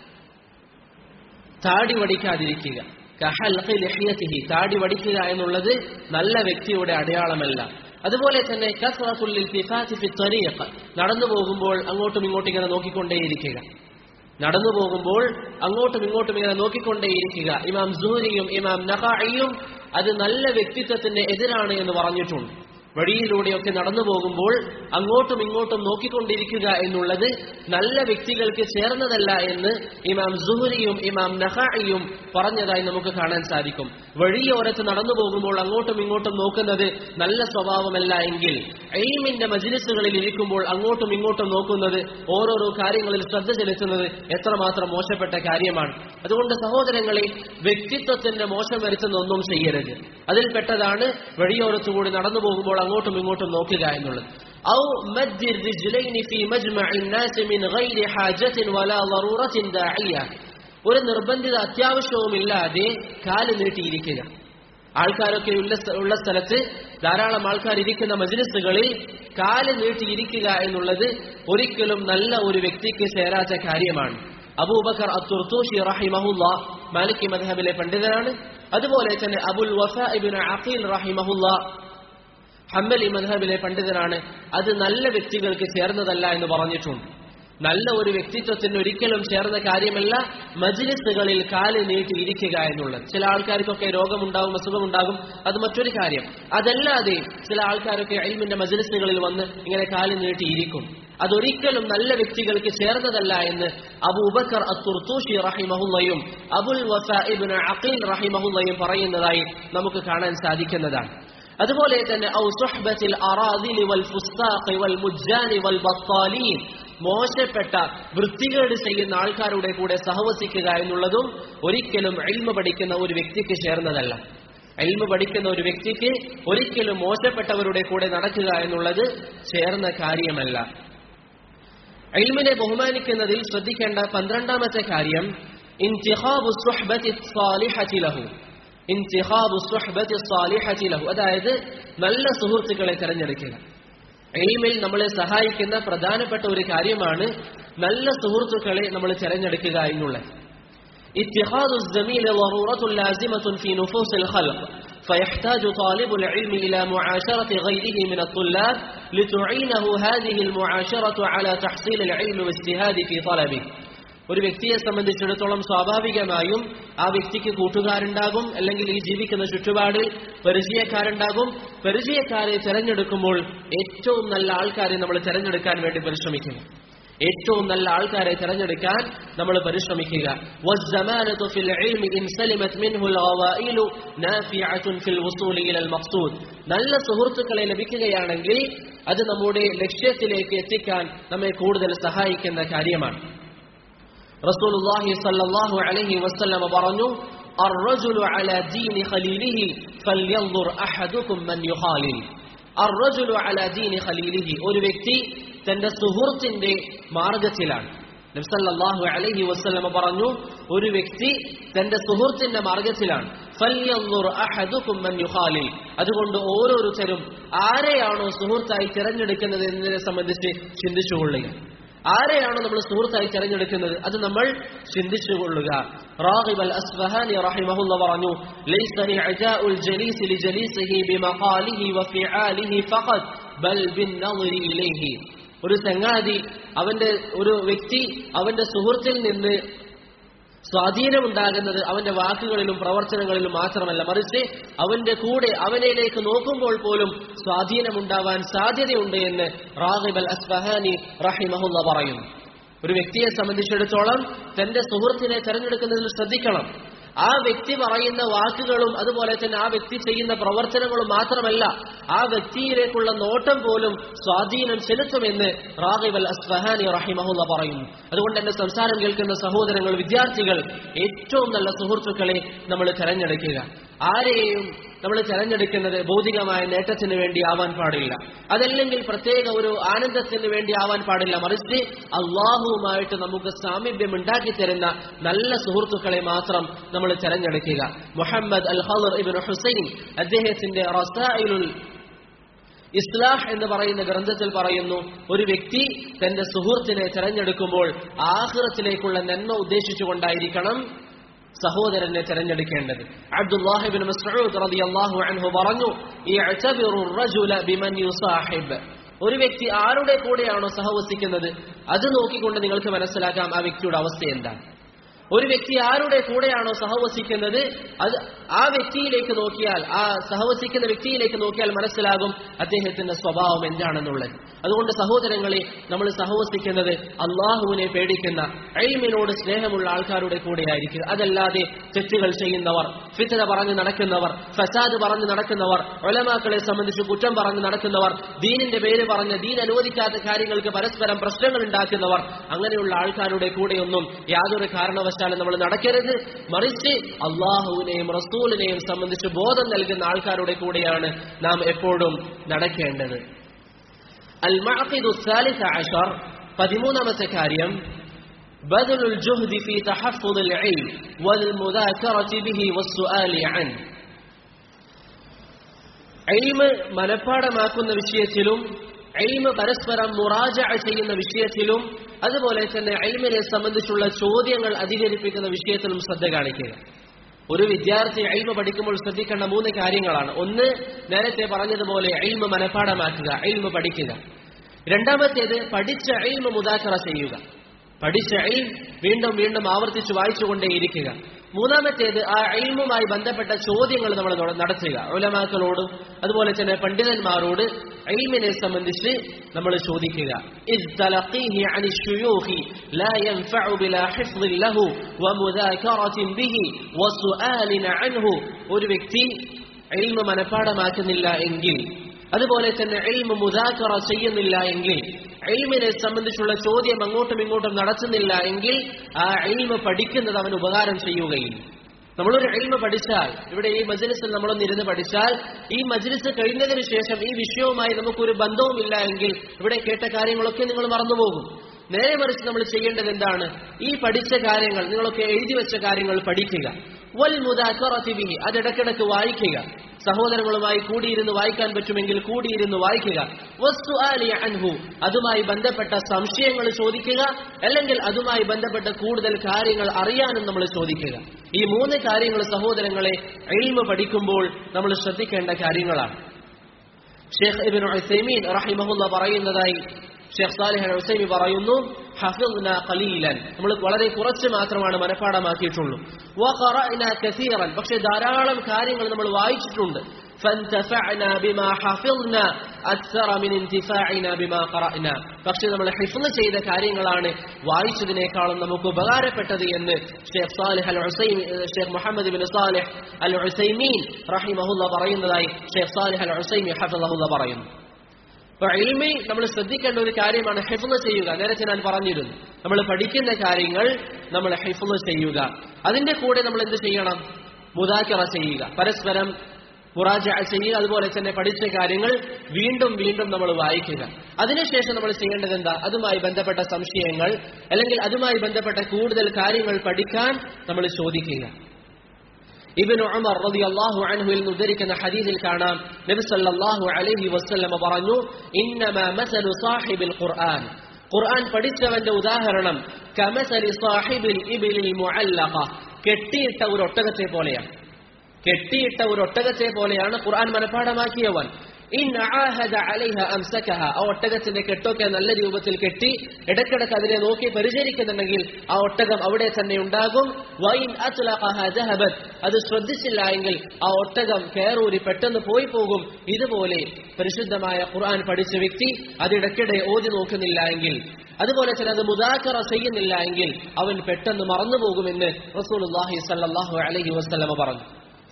താടി വടിക്കാതിരിക്കുക. കഹൽഖി ലിഹ്യതിഹി, താടി വടിക്കുക എന്നുള്ളത് നല്ല വ്യക്തിയുടെ അടയാളമല്ല. അതുപോലെ തന്നെ കസ്റത്തുൽ ഇൽതിഫാതി ഫി ത്വരീഖ്, നടന്നു പോകുമ്പോൾ അങ്ങോട്ടും ഇങ്ങോട്ടും ഇങ്ങനെ നോക്കിക്കൊണ്ടേയിരിക്കുക. നടന്നു പോകുമ്പോൾ അങ്ങോട്ടും ഇങ്ങോട്ടും ഇങ്ങനെ നോക്കിക്കൊണ്ടേയിരിക്കുക. ഇമാം സുഹരിയും ഇമാം നഖാഇയും അത് നല്ല വ്യക്തിത്വത്തിന്റെ എതിരാണ് എന്ന് പറഞ്ഞിട്ടുണ്ട്. വഴിയിലൂടെയൊക്കെ നടന്നു പോകുമ്പോൾ അങ്ങോട്ടും ഇങ്ങോട്ടും നോക്കിക്കൊണ്ടിരിക്കുക എന്നുള്ളത് നല്ല വ്യക്തികൾക്ക് ചേർന്നതല്ല എന്ന് ഇമാം സുഹരിയും ഇമാം നഖാഇയും പറഞ്ഞതായി നമുക്ക് കാണാൻ സാധിക്കും. വഴിയോരത്ത് നടന്നു പോകുമ്പോൾ അങ്ങോട്ടും ഇങ്ങോട്ടും നോക്കുന്നത് നല്ല സ്വഭാവമല്ല എങ്കിൽ, ഇൽമിന്റെ മജ്ലിസുകളിൽ ഇരിക്കുമ്പോൾ അങ്ങോട്ടും ഇങ്ങോട്ടും നോക്കുന്നത്, ഓരോരോ കാര്യങ്ങളിൽ ശ്രദ്ധ ചെലുത്തുന്നത് എത്രമാത്രം മോശപ്പെട്ട കാര്യമാണ്. അതുകൊണ്ട് സഹോദരങ്ങളെ, വ്യക്തിത്വത്തിന്റെ മോശം വരുത്തുന്ന ഒന്നും ചെയ്യരുത്. അതിൽപ്പെട്ടതാണ് വഴിയോരത്തുകൂടി നടന്നു പോകുമ്പോൾ അങ്ങോട്ടും ഇങ്ങോട്ടും നോക്കുക എന്നുള്ളത്. ഔ മദ്ദിർ റിജ്ലൈനി ഫീ മജ്മഇൻ നാസ് മിൻ ഗൈരി ഹാജത്തിൻ വലാ ളറൂറത്തിൻ ദാഇയ, ഒരു നിർബന്ധിത അത്യാവശ്യവുമില്ലാതെ കാല് നീട്ടിയിരിക്കുക. ആൾക്കാരൊക്കെ ഉള്ള സ്ഥലത്ത്, ധാരാളം ആൾക്കാർ ഇരിക്കുന്ന മജ്ലിസുകളിൽ കാല് നീട്ടിയിരിക്കുക എന്നുള്ളത് ഒരിക്കലും നല്ല ഒരു വ്യക്തിക്ക് ചേരാത്ത കാര്യമാണ്. അബൂബക്കർ അത്തുർത്തൂഷി റഹിമഹുല്ലാഹ് മാലിക്കി മദ്ഹബിലെ പണ്ഡിതനാണ്. അതുപോലെ തന്നെ അബുൽ വഫാ ഇബ്നു അഖീൽ റഹിമഹുല്ലാഹ് ഹംബലി മദ്ഹബിലെ പണ്ഡിതനാണ്. അത് നല്ല വ്യക്തികൾക്ക് ചേർന്നതല്ല എന്ന് പറഞ്ഞിട്ടുണ്ട്. നല്ല ഒരു വ്യക്തിത്വത്തിന് ഒരിക്കലും ചേർന്ന കാര്യമല്ല മജ്ലിസുകളിൽ കാല് നീട്ടി ഇരിക്കുക എന്നുള്ളത്. ചില ആൾക്കാർക്കൊക്കെ രോഗമുണ്ടാകും, അസുഖമുണ്ടാകും, അത് മറ്റൊരു കാര്യം. അതല്ലാതെ ചില ആൾക്കാരൊക്കെ ഇൽമിന്റെ മജ്ലിസുകളിൽ വന്ന് ഇങ്ങനെ കാല് നീട്ടിയിരിക്കും. അതൊരിക്കലും നല്ല വ്യക്തികൾക്ക് ചേർന്നതല്ല എന്ന് അബൂബക്കർ അത്തുർത്തൂഷി റഹിമഹുല്ലയും അബുൽ വഫാ ഇബ്നു അഖീൽ റഹിമഹുല്ലയും പറയുന്നതായി നമുക്ക് കാണാൻ സാധിക്കുന്നതാണ്. അതുപോലെ തന്നെ ഔ സുഹ്ബത്തിൽ അറാദിലി വൽ ഫുസ്താഖി വൽ മുജ്ജാനി വൽ ബത്താലീൻ, മോശപ്പെട്ട വൃത്തികേട് ചെയ്യുന്ന ആൾക്കാരുടെ കൂടെ സഹവസിക്കുക എന്നുള്ളതും ഒരിക്കലും ഇൽമ പഠിക്കുന്ന ഒരു വ്യക്തിക്ക് ചേർന്നതല്ല. ഇൽമ പഠിക്കുന്ന ഒരു വ്യക്തിക്ക് ഒരിക്കലും മോശപ്പെട്ടവരുടെ കൂടെ നടക്കുക എന്നുള്ളത് ചേർന്ന കാര്യമല്ല. ഇൽമിനെ ബഹുമാനിക്കുന്നതിൽ ശ്രദ്ധിക്കേണ്ട പന്ത്രണ്ടാമത്തെ കാര്യം, ഇൻതിഖാബു സുഹ്ബത്തി സ്സാലിഹതി ലഹു, ഇൻതിഖാബു സുഹ്ബത്തി സ്സാലിഹതി ലഹു, അതായത് നല്ല സുഹൃത്തുക്കളെ തിരഞ്ഞെടുക്കുക. ഇൽമിൽ നമ്മളെ സഹായിക്കുന്ന പ്രധാനപ്പെട്ട ഒരു കാര്യമാണ് നല്ല സുഹൃത്തുക്കളെ നമ്മൾ തിരഞ്ഞെടുക്കുക എന്നുള്ളത്. ഇത്തിഖാദു الزميل ضرورة لازمة في نفوس الخلق فيحتاج طالب العلم إلى معاشرة غيره من الطلاب لتعينه هذه المعاشرة على تحصيل العلم واجتهاد في طلبه. ഒരു വ്യക്തിയെ സംബന്ധിച്ചിടത്തോളം സ്വാഭാവികമായും ആ വ്യക്തിക്ക് കൂട്ടുകാരുണ്ടാകും, അല്ലെങ്കിൽ ഈ ജീവിക്കുന്ന ചുറ്റുപാടിൽ പരിചയക്കാരുണ്ടാകും. പരിചയക്കാരെ തിരഞ്ഞെടുക്കുമ്പോൾ ഏറ്റവും നല്ല ആൾക്കാരെ നമ്മൾ തിരഞ്ഞെടുക്കാൻ വേണ്ടി പരിശ്രമിക്കുക. ഏറ്റവും നല്ല ആൾക്കാരെ തിരഞ്ഞെടുക്കാൻ നമ്മൾ പരിശ്രമിക്കുക. വസ്സമാനതു ഫിൽ ഇൽമി ഇൻ സലിമത് മിൻഹു അൽഗവായിലു നാഫിഅതുൻ ഫിൽ വുസൂലി ഇലൽ മഖ്സൂദ്. നല്ല സുഹൃത്തുക്കളെ ലഭിക്കുകയാണെങ്കിൽ അത് നമ്മുടെ ലക്ഷ്യത്തിലേക്ക് എത്തിക്കാൻ നമ്മെ കൂടുതൽ സഹായിക്കുന്ന കാര്യമാണ്. റസൂലുള്ളാഹി സ്വല്ലല്ലാഹു അലൈഹി വസല്ലം പറഞ്ഞു, അർറജുലു അലാ ദീനി ഖലീലിഹി ഫൽയൻദുർ അഹദുകും മൻ യുഖാലിൽ. അർറജുലു അലാ ദീനി ഖലീലിഹി, ഒരു വ്യക്തി തന്റെ സുഹൃത്തിന്റെ മാർഗത്തിലാണ്. നബി സല്ലല്ലാഹു അലൈഹി വസല്ലം പറഞ്ഞു, ഒരു വ്യക്തി തന്റെ സുഹൃത്തിന്റെ മാർഗത്തിലാണ്. ഫൽയൻദുർ അഹദുകും മൻ യുഖാലിൽ, അതുകൊണ്ട് ഓരോരുത്തരും ആരെയാണോ സുഹൃത്തായി തിരഞ്ഞെടുക്കുന്നത് എന്നതിനെ സംബന്ധിച്ച് ചിന്തിച്ചുകൊള്ളുക. ആരെയാണോ നമ്മൾ സുഹൃത്തായി തിരഞ്ഞെടുക്കുന്നത് അത് നമ്മൾ ചിന്തിച്ചുകൊള്ളുക. റാഗിബ് അൽ അസ്ഫഹാനി റഹിമഹുല്ലാഹ് പറഞ്ഞു, ലൈസ ഇഅജാഉൽ ജലീസ് ലിജലീസിഹി ബിമഖാലിഹി വഫിആലിഹി ഫഖത് ബൽ ബിന്നദരി ഇലൈഹി. ഒരു ചങ്ങാതി, അവന്റെ ഒരു വ്യക്തി അവന്റെ സുഹൃത്തിൽ നിന്ന് സ്വാധീനമുണ്ടാകുന്നത് അവന്റെ വാക്കുകളിലും പ്രവർത്തനങ്ങളിലും മാത്രമല്ല, മറിച്ച് അവന്റെ കൂടെ അവനിലേക്ക് നോക്കുമ്പോൾ പോലും സ്വാധീനമുണ്ടാവാൻ സാധ്യതയുണ്ട് എന്ന് റാഗിബ് അൽ അസ്ഫഹാനി റഹിമഹുല്ലാഹ് പറയുന്നു. ഒരു വ്യക്തിയെ സംബന്ധിച്ചിടത്തോളം തന്റെ സുഹൃത്തിനെ തെരഞ്ഞെടുക്കുന്നതിൽ ശ്രദ്ധിക്കണം. ആ വ്യക്തി പറയുന്ന വാക്കുകളും അതുപോലെ തന്നെ ആ വ്യക്തി ചെയ്യുന്ന പ്രവർത്തനങ്ങളും മാത്രമല്ല, ആ വ്യക്തിയിലേക്കുള്ള നോട്ടം പോലും സ്വാധീനം ചെലുത്തുമെന്ന് റാഗിബ് അൽ അസ്ഫഹാനി റഹിമഹുല്ലാഹ് പറയുന്നു. അതുകൊണ്ട് എന്റെ സംസാരം കേൾക്കുന്ന സഹോദരങ്ങൾ, വിദ്യാർത്ഥികൾ, ഏറ്റവും നല്ല സുഹൃത്തുക്കളെ നമ്മൾ തെരഞ്ഞെടുക്കുക. ആരെയും നമ്മൾ തെരഞ്ഞെടുക്കുന്നത് ഭൗതികമായ നേട്ടത്തിന് വേണ്ടി ആവാൻ പാടില്ല, അതല്ലെങ്കിൽ പ്രത്യേക ഒരു ആനന്ദത്തിന് വേണ്ടി ആവാൻ പാടില്ല, മറിച്ച് അള്ളാഹുവുമായിട്ട് നമുക്ക് സാമീപ്യം ഉണ്ടാക്കി തരുന്ന നല്ല സുഹൃത്തുക്കളെ മാത്രം നമ്മൾ തെരഞ്ഞെടുക്കുക. മുഹമ്മദ് അൽ ഖദർ ഇബ്നു ഹുസൈൻ അദ്ദേഹത്തിന്റെ റസായിലുൽ ഇസ്ലാഹ് എന്ന് പറയുന്ന ഗ്രന്ഥത്തിൽ പറയുന്നു, ഒരു വ്യക്തി തന്റെ സുഹൃത്തിനെ തെരഞ്ഞെടുക്കുമ്പോൾ ആഖിറത്തിലേക്കുള്ള നന്മ ഉദ്ദേശിച്ചുകൊണ്ടായിരിക്കണം സഹോദരനെ തെരഞ്ഞെടുക്കേണ്ടത്. അബ്ദുല്ലാഹി ഇബ്നു മസ്ഊദ് റളിയല്ലാഹു അൻഹു പറഞ്ഞു, ഇഅ്തബിറു റജുല ബിമൻ യുസാഹിബ്. ഒരു വ്യക്തി ആരുടെ കൂടെയാണോ സഹവസിക്കുന്നത് അത് നോക്കിക്കൊണ്ട് നിങ്ങൾക്ക് മനസ്സിലാക്കാം ആ വ്യക്തിയുടെ അവസ്ഥ എന്താണ്. ഒരു വ്യക്തി ആരുടെ കൂടെയാണോ സഹവസിക്കുന്നത് അത് ആ വ്യക്തിയിലേക്ക് നോക്കിയാൽ, ആ സഹവസിക്കുന്ന വ്യക്തിയിലേക്ക് നോക്കിയാൽ മനസ്സിലാകും അദ്ദേഹത്തിന്റെ സ്വഭാവം എന്താണെന്നുള്ളത്. അതുകൊണ്ട് സഹോദരങ്ങളെ, നമ്മൾ സഹവസിക്കുന്നത് അള്ളാഹുവിനെ പേടിക്കുന്ന, ഇൽമിനോട് സ്നേഹമുള്ള ആൾക്കാരുടെ കൂടെയായിരിക്കും. അതല്ലാതെ തെറ്റുകൾ ചെയ്യുന്നവർ, ഫിത്ന പറഞ്ഞു നടക്കുന്നവർ, ഫസാദ് പറഞ്ഞു നടക്കുന്നവർ, ഉലമാക്കളെ സംബന്ധിച്ച് കുറ്റം പറഞ്ഞു നടക്കുന്നവർ, ദീനിന്റെ പേര് പറഞ്ഞ് ദീൻ അനുവദിക്കാത്ത കാര്യങ്ങൾക്ക് പരസ്പരം പ്രശ്നങ്ങൾ ഉണ്ടാക്കുന്നവർ, അങ്ങനെയുള്ള ആൾക്കാരുടെ കൂടെയൊന്നും യാതൊരു കാരണവശാലും നമ്മൾ നടക്കരുത്. മറിച്ച് അള്ളാഹുവിനെയും റസൂലിനെയും സംബന്ധിച്ച് ബോധം നൽകുന്ന ആൾക്കാരുടെ കൂടെയാണ് നാം എപ്പോഴും നടക്കേണ്ടത്. അൽ മഅഖിദു الثالث عشر, പതിമൂന്നാമത്തെ കാര്യം, ബദലുൽ ജുഹ്ദി ഫീ തഹഫ്ഫുദിൽ ഇൽം വൽ മുദാകറതി ബിഹി വസ്സുആലി അൻ. ഇൽമ് മനഃപ്പാഠമാക്കുന്ന വിഷയത്തിലും ഇൽമ് പരസ്പരം മുറാജഅ ചെയ്യുന്ന വിഷയത്തിലും അതുപോലെ തന്നെ ഇൽമിനെ സംബന്ധിച്ചുള്ള ചോദ്യങ്ങൾ അധികരിപ്പിക്കുന്ന വിഷയത്തിലും ശ്രദ്ധ കാണിക്കുക. ഒരു വിദ്യാർത്ഥി ഇൽമ് പഠിക്കുമ്പോൾ ശ്രദ്ധിക്കേണ്ട മൂന്ന് കാര്യങ്ങളാണ്. ഒന്ന്, നേരത്തെ പറഞ്ഞതുപോലെ ഇൽമ് മനഃപ്പാഠമാക്കുക, ഇൽമ് പഠിക്കുക. രണ്ടാമത്തേത്, പഠിച്ച ഇൽമ് മുദാക്കറ ചെയ്യുക, പഠിച്ച ഇൽം വീണ്ടും വീണ്ടും ആവർത്തിച്ച് വായിച്ചുകൊണ്ടേയിരിക്കുക. മൂന്നാമത്തേത്, ആ ഇൽമുമായി ബന്ധപ്പെട്ട ചോദ്യങ്ങൾ നമ്മൾ നടത്തുക, ഉലമാക്കളോടും അതുപോലെ തന്നെ പണ്ഡിതന്മാരോട് ഇൽമിനെ സംബന്ധിച്ച് നമ്മൾ ചോദിക്കുക. ഇദ് തലഖീഹി അനി ശുയൂഖി ലാ യൻഫഉ ബിലാ ഹിഫ്ദിൻ ലഹു വമുദാകറതിൻ ബിഹി വസുആലിൻ അൻഹു. ഒരു വ്യക്തി ഇൽമു മനഃപ്പാഠമാക്കുന്നില്ല എങ്കിൽ, അതുപോലെ തന്നെ ഇൽമു മുദാക്കറ ചെയ്യുന്നില്ല എങ്കിൽ, ഇൽമിനെ സംബന്ധിച്ചുള്ള ചോദ്യം അങ്ങോട്ടും ഇങ്ങോട്ടും നടത്തുന്നില്ല എങ്കിൽ ആ ഇൽമു പഠിക്കുന്നത് അവന് ഉപകാരം ചെയ്യുകയില്ല. നമ്മളൊരു ഇൽമു പഠിച്ചാൽ, ഇവിടെ ഈ മജ്ലിസിൽ നമ്മളൊന്ന് ഇരുന്ന് പഠിച്ചാൽ, ഈ മജ്ലിസ് കഴിഞ്ഞതിന് ശേഷം ഈ വിഷയവുമായി നമുക്കൊരു ബന്ധവുമില്ല എങ്കിൽ ഇവിടെ കേട്ട കാര്യങ്ങളൊക്കെ നിങ്ങൾ മറന്നുപോകും. നേരെ മറിച്ച് നമ്മൾ ചെയ്യേണ്ടത് എന്താണ്? ഈ പഠിച്ച കാര്യങ്ങൾ, നിങ്ങളൊക്കെ എഴുതി വെച്ച കാര്യങ്ങൾ പഠിക്കുക. വൽ മുദാക്കറതി ബിഹി, അത് ഇടയ്ക്കിടയ്ക്ക് വായിക്കുക. സഹോദരങ്ങളുമായി കൂടിയിരുന്ന് വായിക്കാൻ പറ്റുമെങ്കിൽ കൂടിയിരുന്ന് വായിക്കുക. വസ്സുആലി അൻഹു, അതുമായി ബന്ധപ്പെട്ട സംശയങ്ങൾ ചോദിക്കുക, അല്ലെങ്കിൽ അതുമായി ബന്ധപ്പെട്ട കൂടുതൽ കാര്യങ്ങൾ അറിയാനും നമ്മൾ ചോദിക്കുക. ഈ മൂന്ന് കാര്യങ്ങൾ സഹോദരങ്ങളെ ഇൽമു പഠിക്കുമ്പോൾ നമ്മൾ ശ്രദ്ധിക്കേണ്ട കാര്യങ്ങളാണ്. ഷെയ്ഖ് ഇബ്നു ഉസൈമീൻ റഹിമഹുല്ലാഹ് പറയുന്നതായി ഷെയ്ഖ് സാലിഹ് അൽ ഉസൈമി പറയുന്നു, ഹഫിദ്നാ ഖലീലൻ, നമ്മൾ വളരെ കുറച്ച് മാത്രമാണ് മനഃപ്പാഠമാക്കിയിട്ടുള്ളൂ. വഖറഅനാ കസീറൻ, പക്ഷേ ധാരാളം കാര്യങ്ങൾ നമ്മൾ വായിച്ചിട്ടുണ്ട്. ഫൻതഫഅനാ ബിമാ ഹഫിദ്നാ അക്സറ മിൻ ഇന്തിഫാഇനാ ബിമാ ഖറഅനാ, പക്ഷേ നമ്മൾ ഹിഫ്ള് ചെയ്ത കാര്യങ്ങളാണ് വായിച്ചതിനേക്കാളും നമുക്ക് ഉപകാരപ്പെട്ടത് എന്ന് Sheikh Salih al Usaimi Sheikh Muhammad ibn Salih al Uthaymeen റഹിമഹുല്ലാഹ് പറയുന്നതായി ഷെയ്ഖ് സാലിഹ് അൽ ഉസൈമി ഹഫിളഹുല്ലാഹ് പറയുന്നു. ഇൽമിൽ നമ്മൾ ശ്രദ്ധിക്കേണ്ട ഒരു കാര്യമാണ് ഹിഫ്ള് ചെയ്യുക. നേരത്തെ ഞാൻ പറഞ്ഞിരുന്നു, നമ്മൾ പഠിക്കുന്ന കാര്യങ്ങൾ നമ്മൾ ഹിഫ്ള് ചെയ്യുക. അതിന്റെ കൂടെ നമ്മൾ എന്ത് ചെയ്യണം? മുദാക്കറ ചെയ്യുക, പരസ്പരം മുറാജഅ ചെയ്യുക. അതുപോലെ തന്നെ പഠിച്ച കാര്യങ്ങൾ വീണ്ടും വീണ്ടും നമ്മൾ വായിക്കുക. അതിനുശേഷം നമ്മൾ ചെയ്യേണ്ടത് എന്താ? അതുമായി ബന്ധപ്പെട്ട സംശയങ്ങൾ അല്ലെങ്കിൽ അതുമായി ബന്ധപ്പെട്ട കൂടുതൽ കാര്യങ്ങൾ പഠിക്കാൻ നമ്മൾ ചോദിക്കുക. ഇബ്നു ഉമർ റളിയല്ലാഹു അൻഹുവിൽ നിന്ന് ഉദ്ധരിക്കുന്ന ഹദീസിൽ കാണാം, നബി സല്ലല്ലാഹു അലൈഹി വസല്ലം പറഞ്ഞു, ഇന്നമാ മസലു സാഹിബിൽ ഖുർആൻ, ഖുർആൻ പഠിച്ചവന്റെ ഉദാഹരണം കമസലി സാഹിബിൽ ഇബ്ലിൽ മുഅല്ലഖ, കെട്ടിയിട്ട ഒരു ഒട്ടകത്തെ പോലെയാണ്. കെട്ടിയിട്ട ഒരു ഒട്ടകത്തെ പോലെയാണ് ഖുർആൻ മനഃപ്പാഠമാക്കിയവൻ. ഇൻ ആഹദ അലൈഹ അംസകഹ, ആ ഒട്ടകത്തിന്റെ കെട്ടൊക്കെ നല്ല രൂപത്തിൽ കെട്ടി ഇടക്കിടക്ക് അതിനെ നോക്കി പരിചരിക്കുന്നുണ്ടെങ്കിൽ ആ ഒട്ടകം അവിടെ തന്നെ ഉണ്ടാകും. വൈൻ അത്ലഖഹ ദഹബത്, അത് ശ്രദ്ധിച്ചില്ല എങ്കിൽ ആ ഒട്ടകം കയറൂരി പെട്ടെന്ന് പോയി പോകും. ഇതുപോലെ പരിശുദ്ധമായ ഖുർആൻ പഠിച്ച വ്യക്തി അതിടക്കിടെ ഓതി നോക്കുന്നില്ല എങ്കിൽ, അതുപോലെ തന്നെ അത് മുദാക്കറ ചെയ്യുന്നില്ല എങ്കിൽ അവൻ പെട്ടെന്ന് മറന്നുപോകുമെന്ന് റസൂലുള്ളാഹി സ്വല്ലല്ലാഹു അലൈഹി വസല്ലം പറഞ്ഞു.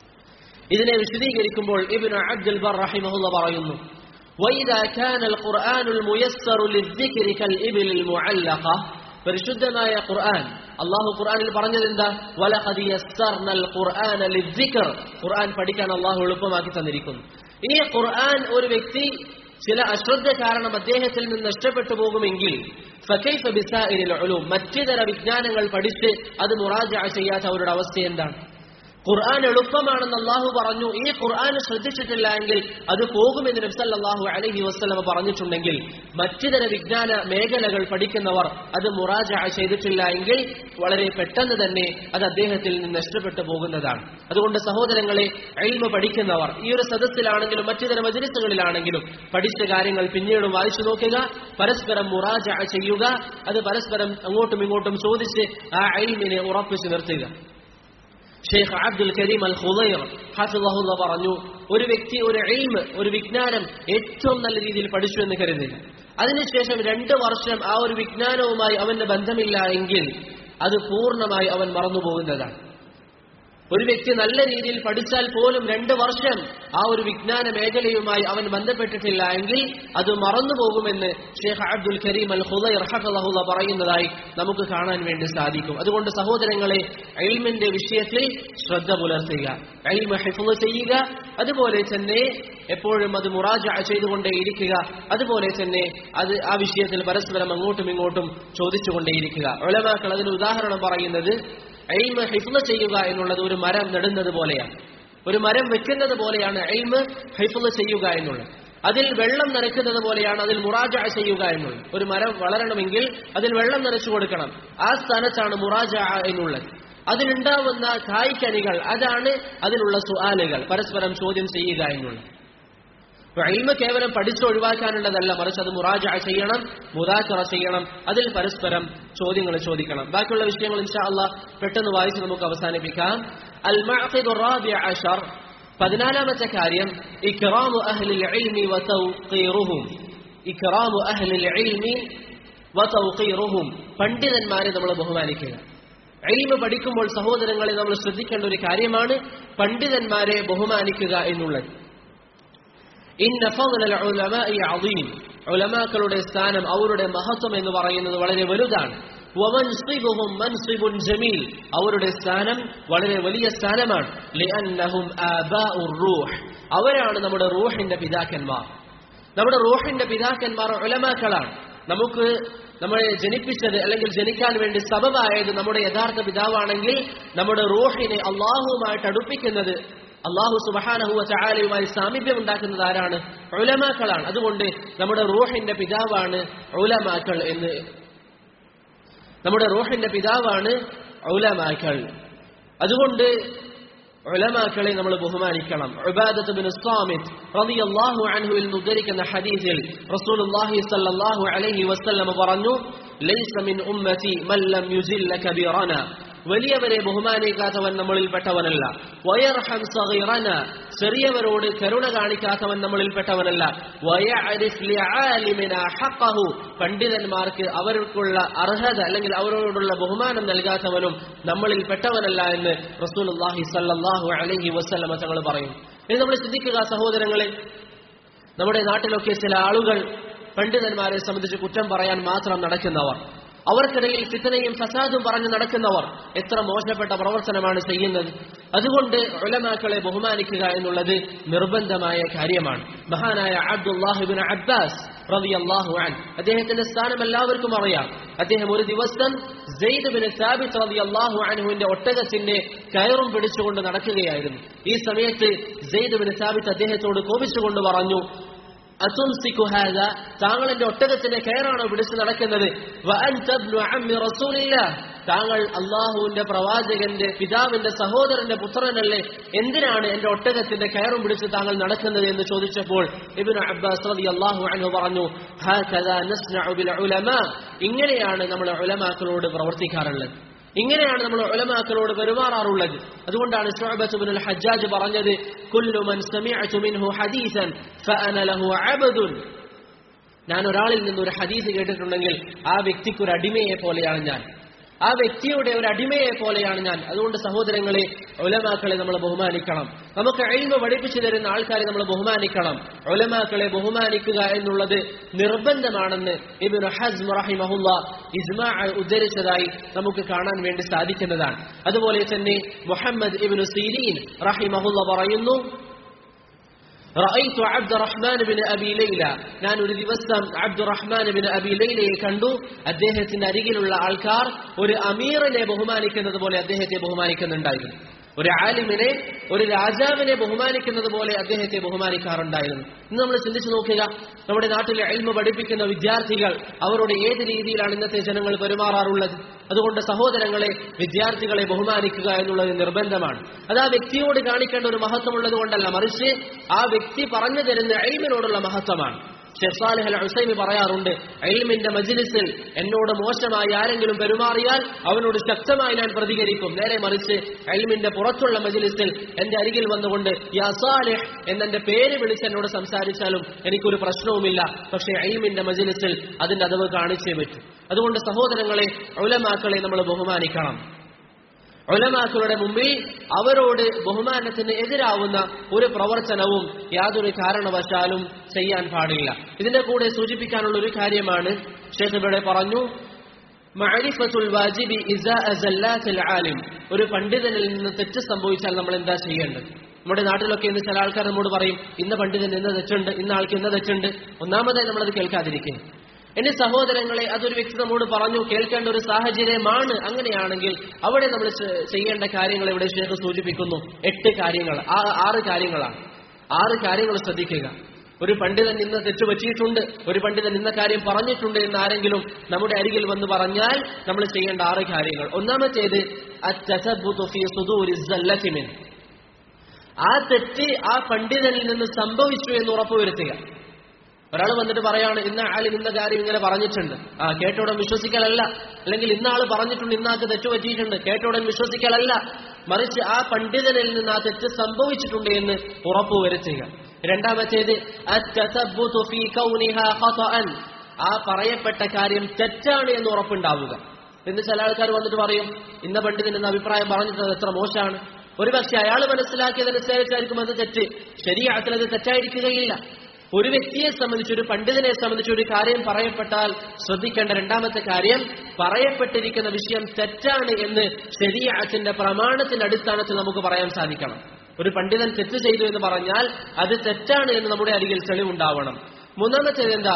ഇതിനെ വിശദീകരിക്കുമ്പോൾ ഇബ്നു അബ്ദുൽ ബർ റഹിമഹുള്ള പറയുന്നു, വൈദാ കാനൽ ഖുർആനുൽ മുയസ്സറു ലിദ്ദിക്രി കൽ ഇബ്ലിൽ മുഅല്ലഖ, പരിശുദ്ധമായ ഖുർആൻ, അല്ലാഹു ഖുർആനിൽ പറഞ്ഞത് എന്താ? വലഖദ് യസ്സർനൽ ഖുർആന ലിദ്ദിക്ർ, ഖുർആൻ പഠിക്കാൻ അല്ലാഹു എളുപ്പമാക്കി തന്നിരിക്കുന്നു. ഈ ഖുർആൻ ഒരു വ്യക്തി ചില അശ്രദ്ധ കാരണം അദ്ദേഹത്തിൽ നിന്ന് നഷ്ടപ്പെട്ടു പോകുമെങ്കിൽ ഫകൈഫ ബിസാഇരിൽ ഉലൂം, മറ്റിതര വിജ്ഞാനങ്ങൾ പഠിച്ച് അത് മുറാജഅ ചെയ്യാത്ത അവരുടെ അവസ്ഥ എന്താണ്? ഖുർആൻ എളുപ്പമാണെന്ന് അല്ലാഹു പറഞ്ഞു. ഈ ഖുർആൻ ശ്രദ്ധിച്ചിട്ടില്ല എങ്കിൽ അത് പോകുമെന്ന് നബി സല്ലല്ലാഹു അലൈഹി വസല്ലം പറഞ്ഞിട്ടുണ്ടെങ്കിൽ മറ്റിതര വിജ്ഞാന മേഖലകൾ പഠിക്കുന്നവർ അത് മുറാജഅ ചെയ്തിട്ടില്ല എങ്കിൽ വളരെ പെട്ടെന്ന് തന്നെ അത് അദ്ദേഹത്തിൽ നിന്ന് നഷ്ടപ്പെട്ടു പോകുന്നതാണ്. അതുകൊണ്ട് സഹോദരങ്ങളെ, ഇൽമ പഠിക്കുന്നവർ ഈ ഒരു സദസ്സിലാണെങ്കിലും മറ്റിതര മജ്‌ലിസുകളിലാണെങ്കിലും പഠിച്ച കാര്യങ്ങൾ പിന്നീട് വായിച്ചു നോക്കുക, പരസ്പരം മുറാജഅ ചെയ്യുക, അത് പരസ്പരം അങ്ങോട്ടും ഇങ്ങോട്ടും ചോദിച്ച് ആ ഇൽമിനെ ഉറപ്പിച്ചു നിർത്തുക. ഷെയ്ഖ് അബ്ദുൽ കരീം അൽ ഖുദൈർ ഹഫിളഹുല്ലാഹ് പറഞ്ഞു, ഒരു വ്യക്തി ഒരു ഇൽമ്, ഒരു വിജ്ഞാനം ഏറ്റവും നല്ല രീതിയിൽ പഠിച്ചു എന്ന് കരുതുന്നില്ല, അതിനുശേഷം രണ്ട് വർഷം ആ ഒരു വിജ്ഞാനവുമായി അവന്റെ ബന്ധമില്ല എങ്കിൽ അത് പൂർണ്ണമായി അവൻ മറന്നുപോകുന്നതാണ്. ഒരു വ്യക്തി നല്ല രീതിയിൽ പഠിച്ചാൽ പോലും രണ്ട് വർഷം ആ ഒരു വിജ്ഞാന മേഖലയുമായി അവൻ ബന്ധപ്പെട്ടിട്ടില്ല എങ്കിൽ അത് മറന്നുപോകുമെന്ന് ഷെയ്ഖ് അബ്ദുൽ കരീം അൽ ഖുദൈർ ഹഫിളഹുല്ലാഹ് പറയുന്നതായി നമുക്ക് കാണാൻ വേണ്ടി സാധിക്കും. അതുകൊണ്ട് സഹോദരങ്ങളെ, ഇൽമിന്റെ വിഷയത്തിൽ ശ്രദ്ധ പുലർത്തുക, ഇൽമ ഹിഫ്ള് ചെയ്യുക, അതുപോലെ തന്നെ എപ്പോഴും അത് മുറാജഅ ചെയ്തുകൊണ്ടേയിരിക്കുക, അതുപോലെ തന്നെ അത് ആ വിഷയത്തിൽ പരസ്പരം അങ്ങോട്ടും ഇങ്ങോട്ടും ചോദിച്ചുകൊണ്ടേയിരിക്കുക. ഉലമാക്കൾ അതിന് ഉദാഹരണം പറയുന്നത്, ഇൽമ ഹിഫ്ള് ചെയ്യുക എന്നുള്ളത് ഒരു മരം നടുന്നത് പോലെയാണ്, ഒരു മരം വെക്കുന്നത് പോലെയാണ് ഇൽമ ഹിഫ്ള് ചെയ്യുക എന്നുള്ളത്. അതിൽ വെള്ളം നനയ്ക്കുന്നത് പോലെയാണ് അതിൽ മുറാജഅ ചെയ്യുക എന്നുള്ളത്. ഒരു മരം വളരണമെങ്കിൽ അതിൽ വെള്ളം നനച്ചു കൊടുക്കണം, ആ സ്ഥാനത്താണ് മുറാജഅ എന്നുള്ളത്. അതിലുണ്ടാവുന്ന കായ്ക്കനികൾ, അതാണ് അതിലുള്ള സുആലുകൾ, പരസ്പരം ചോദ്യം ചെയ്യുക എന്നുള്ളത്. ഇൽമ കേവലം പഠിച്ചൊഴിവാക്കാനുള്ളതല്ല, മറിച്ച് അത് മുറാജഅ ചെയ്യണം, മുദാക്കറ ചെയ്യണം, അതിൽ പരസ്പരം ചോദ്യങ്ങൾ ചോദിക്കണം. ബാക്കിയുള്ള വിഷയങ്ങൾ ഇൻഷാ അല്ലാഹ് പെട്ടെന്ന് വായിച്ച് നമുക്ക് അവസാനിപ്പിക്കാം. അൽ മഅഖിദു റാബിഅ അശർ, പതിനാലാമത്തെ കാര്യം ഇക്റാമു അഹ്ലിൽ ഇൽമി വതൗഖീറുഹും. ഇക്റാമു അഹ്ലിൽ ഇൽമി വതൗഖീറുഹും, പണ്ഡിതന്മാരെ നമ്മൾ ബഹുമാനിക്കുക. ഇൽമ പഠിക്കുമ്പോൾ സഹോദരങ്ങളെ നമ്മൾ ശ്രദ്ധിക്കേണ്ട ഒരു കാര്യമാണ് പണ്ഡിതന്മാരെ ബഹുമാനിക്കുക എന്നുള്ളത്. ഇന്ന ഫളൽ ഉലമാഇ അദീം, ഉലമാക്കളുടെ സ്ഥാനം, അവരുടെ മഹത്വം എന്ന് പറയുന്നത് വളരെ വലുതാണ്. വമൻസിബുഹും മൻസിബുൻ ജമീൽ, അവരുടെ സ്ഥാനം വളരെ വലിയ സ്ഥാനമാണ്. ലിഅന്നഹും ആബാഉർ റൂഹ്, അവരാണ് നമ്മുടെ റൂഹിന്റെ പിതാക്കന്മാർ. നമ്മുടെ റൂഹിന്റെ പിതാക്കന്മാർ ഉലമാക്കളാണ്. നമുക്ക് നമ്മളെ ജനിപ്പിച്ചത് അല്ലെങ്കിൽ ജനിക്കാൻ വേണ്ടി സബബായത് നമ്മുടെ യഥാർത്ഥ പിതാവാണെങ്കിൽ നമ്മുടെ റൂഹിനെ അല്ലാഹുവുമായിട്ട് അടുപ്പിക്കുന്നത്, അല്ലാഹു സുബ്ഹാനഹു വ തആലയുമായി സാമീപ്യം ഉണ്ടാക്കുന്നത് ആരാണ്? ഉലമാക്കളാണ്. അതുകൊണ്ട് നമ്മുടെ റൂഹിന്റെ പിതാവാണ് ഉലമാക്കൾ എന്ന്, നമ്മുടെ റൂഹിന്റെ പിതാവാണ് ഉലമാക്കൾ. അതുകൊണ്ട് ഉലമാക്കളെ നമ്മൾ ബഹുമാനിക്കണം. ഉബാദത്ത് ബിൻ സ്വാമിത് റളിയല്ലാഹു അൻഹുവിൽ ഉദ്ധരിക്കുന്ന ഹദീസിൽ റസൂലുള്ളാഹി സ്വല്ലല്ലാഹു അലൈഹി വസല്ലം പറഞ്ഞു, ലൈസ മിൻ ഉമ്മതി മൻ ലം യുസില്ല കബീറന, വലിയവരെ ബഹുമാനിക്കാത്തവൻ നമ്മളിൽപ്പെട്ടവനല്ല. വയർഹം സഗീറന, ചെറിയവരോട് കരുണ കാണിക്കാത്തവൻ നമ്മളിൽപ്പെട്ടവനല്ല. വയഅരിഫ് ലിആലിമിന ഹഖഹു, പണ്ഡിതന്മാർക്ക് അവർക്കുള്ള അർഹത അല്ലെങ്കിൽ അവരോടുള്ള ബഹുമാനം നൽകാത്തവനും നമ്മളിൽപ്പെട്ടവനല്ല എന്ന് റസൂലുള്ളാഹി സ്വല്ലല്ലാഹു അലൈഹി വസല്ലം തങ്ങൾ പറയും. ഇത് നമ്മൾ ചിന്തിക്കുക സഹോദരങ്ങളെ. നമ്മുടെ നാട്ടിലൊക്കെ ചില ആളുകൾ പണ്ഡിതന്മാരെ സംബന്ധിച്ച് കുറ്റം പറയാൻ മാത്രം നടക്കുന്നവർ, അവർക്കിടയിൽ ഫിത്നയും ഫസാദും പറഞ്ഞു നടക്കുന്നവർ എത്ര മോശപ്പെട്ട പ്രവർത്തനമാണ് ചെയ്യുന്നത്. അതുകൊണ്ട് ഉലമാക്കളെ ബഹുമാനിക്കുക എന്നുള്ളത് നിർബന്ധമായ കാര്യമാണ്. മഹാനായ അബ്ദുല്ലാഹ് ഇബ്നു അബ്ബാസ് റളിയല്ലാഹു അൻഹു, അദ്ദേഹത്തിന്റെ സ്ഥാനം എല്ലാവർക്കും അറിയാം. അദ്ദേഹം ഒരു ദിവസം സെയ്ദ് ബിൻ സാബിത്ത് റളിയല്ലാഹു അൻഹുവിന്റെ ഒട്ടകത്തിന്റെ കയറും പിടിച്ചുകൊണ്ട് നടക്കുകയായിരുന്നു. ഈ സമയത്ത് സെയ്ദ് ബിൻ സാബിത്ത് അദ്ദേഹത്തോട് കോപിച്ചുകൊണ്ട് പറഞ്ഞു, അതുംസികു ഹാദാ, താങ്കൾ എന്റെ ഒട്ടകത്തിന്റെ കയറാണോ പിടിച്ചു നടക്കുന്നത്? വഅൻത ഇബ്നു അമ്മി റസൂലില്ലാഹ്, താങ്കൾ അള്ളാഹുവിന്റെ പ്രവാചകന്റെ പിതാവിന്റെ സഹോദരന്റെ പുത്രനല്ലേ, എന്തിനാണ് എന്റെ ഒട്ടകത്തിന്റെ കയറും പിടിച്ച് താങ്കൾ നടക്കുന്നത് എന്ന് ചോദിച്ചപ്പോൾ ഇബ്നു അബ്ബാസ് റളിയല്ലാഹു അൻഹു പറഞ്ഞു, ഹാകദാ നസ്നഉ ബിൽ ഉലമാ, ഇങ്ങനെയാണ് നമ്മൾ ഉലമാക്കളോട് പ്രവർത്തിക്കാറുള്ളത്, ഇങ്ങനെയാണ് നമ്മൾ ഉലമാക്കളോട് പെരുമാറാറുള്ളത്. അതുകൊണ്ടാണ് ശുഅബത്ത് ഇബ്നുൽ ഹജ്ജാജ് പറഞ്ഞത്, കുല്ലു മൻ സമിഅതു മിൻഹു ഹദീസൻ ഫഅന ലഹു അബ്ദുൻ, ഞാൻ ഒരാളിൽ നിന്ന് ഒരു ഹദീസ് കേട്ടിട്ടുണ്ടെങ്കിൽ ആ വ്യക്തിക്ക് ഒരു അടിമയെ പോലെയാണ് ഞാൻ, ആ വ്യക്തിയുടെ ഒരു അടിമയെ പോലെയാണ് ഞാൻ. അതുകൊണ്ട് സഹോദരങ്ങളെ, ഉലമാക്കളെ നമ്മൾ ബഹുമാനിക്കണം. നമുക്ക് ഇൽമ പഠിപ്പിച്ചു തരുന്ന ആൾക്കാരെ നമ്മൾ ബഹുമാനിക്കണം. ഉലമാക്കളെ ബഹുമാനിക്കുക എന്നുള്ളത് നിർബന്ധമാണെന്ന് ഇബ്നു ഹസ്ം റഹിമഹുല്ലാഹ് ഇജ്മാഅ ഉദ്ധരിച്ചതായി നമുക്ക് കാണാൻ വേണ്ടി സാധിക്കുന്നതാണ്. അതുപോലെ തന്നെ മുഹമ്മദ് ഇബ്നു സീരീൻ റഹിമഹുല്ലാഹ് പറയുന്നു, റഅയ്തു അബ്ദുറഹ്മാൻ ബിൻ അബി ലൈല, ഞാൻ ഒരു ദിവസം അബ്ദുറഹ്മാൻ ബിൻ അബി ലൈലയെ കണ്ടു. അദ്ദേഹത്തിന്റെ അരികിലുള്ള ആൾക്കാർ ഒരു അമീറിനെ ബഹുമാനിക്കുന്നത് പോലെ അദ്ദേഹത്തെ ബഹുമാനിക്കുന്നുണ്ടായിരുന്നു. ഒരു ആലിമിനെ, ഒരു രാജാവിനെ ബഹുമാനിക്കുന്നത് പോലെ അദ്ദേഹത്തെ ബഹുമാനിക്കാറുണ്ടായിരുന്നു. ഇന്ന് നമ്മൾ ചിന്തിച്ചു നോക്കുക, നമ്മുടെ നാട്ടിലെ ഇൽമ പഠിപ്പിക്കുന്ന വിദ്യാർത്ഥികൾ അവരോട് ഏത് രീതിയിലാണ് ഇന്നത്തെ ജനങ്ങൾ പെരുമാറാറുള്ളത്. അതുകൊണ്ട് സഹോദരങ്ങളെ, വിദ്യാർത്ഥികളെ ബഹുമാനിക്കുക എന്നുള്ളത് നിർബന്ധമാണ്. അത് ആ വ്യക്തിയോട് കാണിക്കേണ്ട ഒരു മഹത്വമുള്ളത് കൊണ്ടല്ല, മറിച്ച് ആ വ്യക്തി പറഞ്ഞു തരുന്ന ഇൽമിനോടുള്ള മഹത്വമാണ്. ഷെയ്ഖ് സാലിഹ് അൽ ഉസൈമി പറയാറുണ്ട്, ഇൽമിന്റെ മജ്ലിസിൽ എന്നോട് മോശമായി ആരെങ്കിലും പെരുമാറിയാൽ അവനോട് ശക്തമായി ഞാൻ പ്രതികരിക്കും. നേരെ മറിച്ച് ഇൽമിന്റെ പുറത്തുള്ള മജ്ലിസിൽ എന്റെ അരികിൽ വന്നുകൊണ്ട് യാ സാലിഹ് എന്നെന്റെ പേര് വിളിച്ച് എന്നോട് സംസാരിച്ചാലും എനിക്കൊരു പ്രശ്നവുമില്ല. പക്ഷേ ഇൽമിന്റെ മജ്ലിസിൽ അതിന്റെ അദബ് കാണിച്ചേ പറ്റൂ. അതുകൊണ്ട് സഹോദരങ്ങളെ, ഉലമാക്കളെ നമ്മൾ ബഹുമാനിക്കണം. ഉലമാക്കളുടെ മുമ്പിൽ അവരോട് ബഹുമാനത്തിന് എതിരാവുന്ന ഒരു പ്രവർത്തനവും യാതൊരു കാരണവശാലും ചെയ്യാൻ പാടില്ല. ഇതിന്റെ കൂടെ സൂചിപ്പിക്കാനുള്ള ഒരു കാര്യമാണ്, ഷെയ്ഖ് ഇവിടെ പറഞ്ഞു, മഅരിഫത്തുൽ വാജിബി ഇസാഅ സല്ലാത്തിൽ ആലിം, ഒരു പണ്ഡിതനിൽ നിന്ന് തെറ്റ് സംഭവിച്ചാൽ നമ്മൾ എന്താ ചെയ്യേണ്ടത്? നമ്മുടെ നാട്ടിലൊക്കെ ഇന്ന് ചില ആൾക്കാർ നമ്മോട് പറയും, ഇന്ന പണ്ഡിതൻ ഇന്ന തെറ്റുണ്ട്, ഇന്ന ആൾക്ക് ഇന്ന തെറ്റുണ്ട്. ഒന്നാമതായി നമ്മളത് കേൾക്കാതിരിക്കുക. എന്റെ സഹോദരങ്ങളെ, അതൊരു വ്യക്തി നമ്മോട് പറഞ്ഞു, കേൾക്കേണ്ട ഒരു സാഹചര്യമാണ്. അങ്ങനെയാണെങ്കിൽ അവിടെ നമ്മൾ ചെയ്യേണ്ട കാര്യങ്ങൾ ഇവിടെ ഷെയ്ഖ് സൂചിപ്പിക്കുന്നു. എട്ട് കാര്യങ്ങൾ, ആറ് കാര്യങ്ങളാണ്. ആറ് കാര്യങ്ങൾ ശ്രദ്ധിക്കുക. ഒരു പണ്ഡിതൻ ഇന്ന് തെറ്റുപറ്റിയിട്ടുണ്ട്, ഒരു പണ്ഡിതൻ ഇന്ന കാര്യം പറഞ്ഞിട്ടുണ്ട് എന്ന് ആരെങ്കിലും നമ്മുടെ അരികിൽ വന്ന് പറഞ്ഞാൽ നമ്മൾ ചെയ്യേണ്ട ആറ് കാര്യങ്ങൾ. ഒന്നാമത്തേത് അത്തസബ്ബുതു ഫീ സുദൂരി സല്ലത്തി മിൻ, ആ തെറ്റ് ആ പണ്ഡിതനിൽ നിന്ന് സംഭവിച്ചു എന്ന് ഉറപ്പുവരുത്തുക. ഒരാൾ വന്നിട്ട് പറയാണ്, ഇന്ന ആളും ഇന്ന കാര്യം ഇങ്ങനെ പറഞ്ഞിട്ടുണ്ട്, ആ കേട്ടോടൻ വിശ്വസിക്കലല്ല. അല്ലെങ്കിൽ ഇന്ന ആള് പറഞ്ഞിട്ടുണ്ട്, ഇന്നാൾക്ക് തെറ്റ് പറ്റിയിട്ടുണ്ട്, കേട്ടോടൻ വിശ്വസിക്കലല്ല. മറിച്ച് ആ പണ്ഡിതനിൽ നിന്ന് ആ തെറ്റ് സംഭവിച്ചിട്ടുണ്ട് എന്ന് ഉറപ്പുവരുത്തുക. രണ്ടാമത്തേത് അത്തസബ്ബുതു ഫീ കൗനിഹാ ഖതഅൻ, ആ പറയപ്പെട്ട കാര്യം തെറ്റാണ് എന്ന് ഉറപ്പുണ്ടാവുക. എന്ന് ചില ആൾക്കാർ വന്നിട്ട് പറയും, ഇന്ന പണ്ഡിതൻ എന്ന അഭിപ്രായം പറഞ്ഞിട്ട് എത്ര മോശമാണ്. ഒരുപക്ഷെ അയാൾ മനസ്സിലാക്കിയതനുസരിച്ചായിരിക്കും അത് തെറ്റ്, ശരീഅത്തിൽ അത് തെറ്റായിരിക്കുകയില്ല. ഒരു വ്യക്തിയെ സംബന്ധിച്ച്, ഒരു പണ്ഡിതനെ സംബന്ധിച്ച് ഒരു കാര്യം പറയപ്പെട്ടാൽ ശ്രദ്ധിക്കേണ്ട രണ്ടാമത്തെ കാര്യം, പറയപ്പെട്ടിരിക്കുന്ന വിഷയം തെറ്റാണ് എന്ന് ശരീഅത്തിന്റെ പ്രമാണത്തിന്റെ അടിസ്ഥാനത്തിൽ നമുക്ക് പറയാൻ സാധിക്കണം. ഒരു പണ്ഡിതൻ തെറ്റ് ചെയ്തു എന്ന് പറഞ്ഞാൽ അത് തെറ്റാണ് എന്ന് നമ്മുടെ അരികിൽ തെളിവുണ്ടാവണം. മൂന്നാമത്തേത് എന്താ?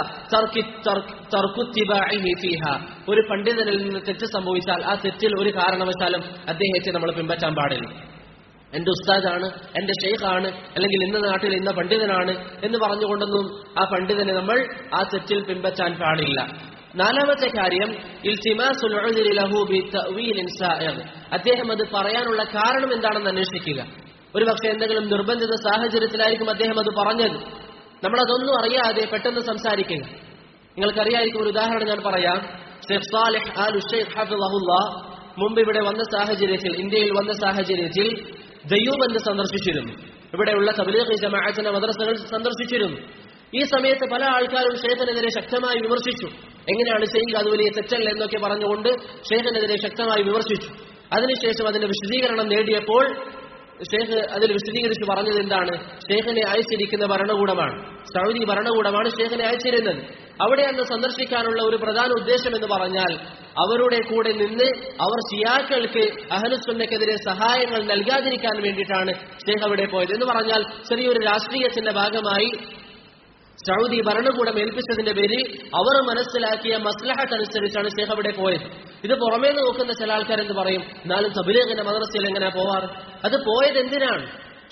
ഒരു പണ്ഡിതനിൽ നിന്ന് തെറ്റ് സംഭവിച്ചാൽ ആ തെറ്റിൽ ഒരു കാരണവശാലും അദ്ദേഹത്തെ നമ്മൾ പിൻപറ്റാൻ പാടില്ല. എന്റെ ഉസ്താദാണ്, എന്റെ ഷെയ്ഖാണ്, അല്ലെങ്കിൽ ഇന്ന നാട്ടിൽ ഇന്ന പണ്ഡിതനാണ് എന്ന് പറഞ്ഞുകൊണ്ടൊന്നും ആ പണ്ഡിതനെ നമ്മൾ ആ തെറ്റിൽ പിൻപറ്റാൻ പാടില്ല. നാലാമത്തെ കാര്യം, ഇൽതിമാസുൽ ഉദ്രി ലഹു ബിതഅ്വീലിൻ സായിഗ്, അദ്ദേഹം അത് പറയാനുള്ള കാരണം എന്താണെന്ന് അന്വേഷിക്കുക. ഒരു പക്ഷേ എന്തെങ്കിലും നിർബന്ധിത സാഹചര്യത്തിലായിരിക്കും അദ്ദേഹം അത് പറഞ്ഞത്. നമ്മളതൊന്നും അറിയാതെ പെട്ടെന്ന് സംസാരിക്കുക. നിങ്ങൾക്കറിയായിരിക്കും, ഒരു ഉദാഹരണം ഞാൻ പറയാം. ഷെയ്ഖ് സാലിഹ് ആൽ ഷെയ്ഖ് ഹഫിളഹുല്ലാഹ് മുമ്പ് ഇവിടെ വന്ന സാഹചര്യത്തിൽ, ഇന്ത്യയിൽ വന്ന സാഹചര്യത്തിൽ ദയ്യൂബ് സന്ദർശിച്ചിരുന്നു. ഇവിടെയുള്ള തബ്ലീഗ് ജമാഅത്തിന്റെ മദ്രസകൾ സന്ദർശിച്ചിരുന്നു. ഈ സമയത്ത് പല ആൾക്കാരും ഷെയ്ഖിനെതിരെ ശക്തമായി വിമർശിച്ചു. എങ്ങനെയാണ് ചെയ്യുക, അത് വലിയ തെറ്റല്ല എന്നൊക്കെ പറഞ്ഞുകൊണ്ട് ഷെയ്ഖിനെതിരെ ശക്തമായി വിമർശിച്ചു. അതിനുശേഷം അതിന്റെ വിശദീകരണം നേടിയപ്പോൾ ഷെയ്ഖ് അതിൽ വിശദീകരിച്ച് പറഞ്ഞത് എന്താണ്? ഷെയ്ഖിനെ അയച്ചിരിക്കുന്ന ഭരണകൂടമാണ്, സൗദി ഭരണകൂടമാണ് ഷെയ്ഖിനെ അയച്ചിരുന്നത്. അവിടെ അന്ന് സന്ദർശിക്കാനുള്ള ഒരു പ്രധാന ഉദ്ദേശം എന്ന് പറഞ്ഞാൽ അവരുടെ കൂടെ നിന്ന് അവർ ഷിയാക്കൾക്ക് അഹ്ലുസുന്നക്കെതിരെ സഹായങ്ങൾ നൽകാതിരിക്കാൻ വേണ്ടിയിട്ടാണ് ഷെയ്ഖ് അവിടെ പോയത്. എന്ന് പറഞ്ഞാൽ ചെറിയൊരു രാഷ്ട്രീയത്തിന്റെ ഭാഗമായി സൗദി ഭരണകൂടം ഏൽപ്പിച്ചതിന്റെ പേരിൽ അവർ മനസ്സിലാക്കിയ മസ്ലഹത്ത് അനുസരിച്ചാണ് ഷെയ്ഖ് അവിടെ പോയത്. ഇത് പുറമേ നോക്കുന്ന ചില ആൾക്കാരെന്ത് പറയും, എന്നാലും തബ്ലീഗിന്റെ മദ്രസയിൽ എങ്ങനെ പോവാറ്? അത് പോയത് എന്തിനാണ്?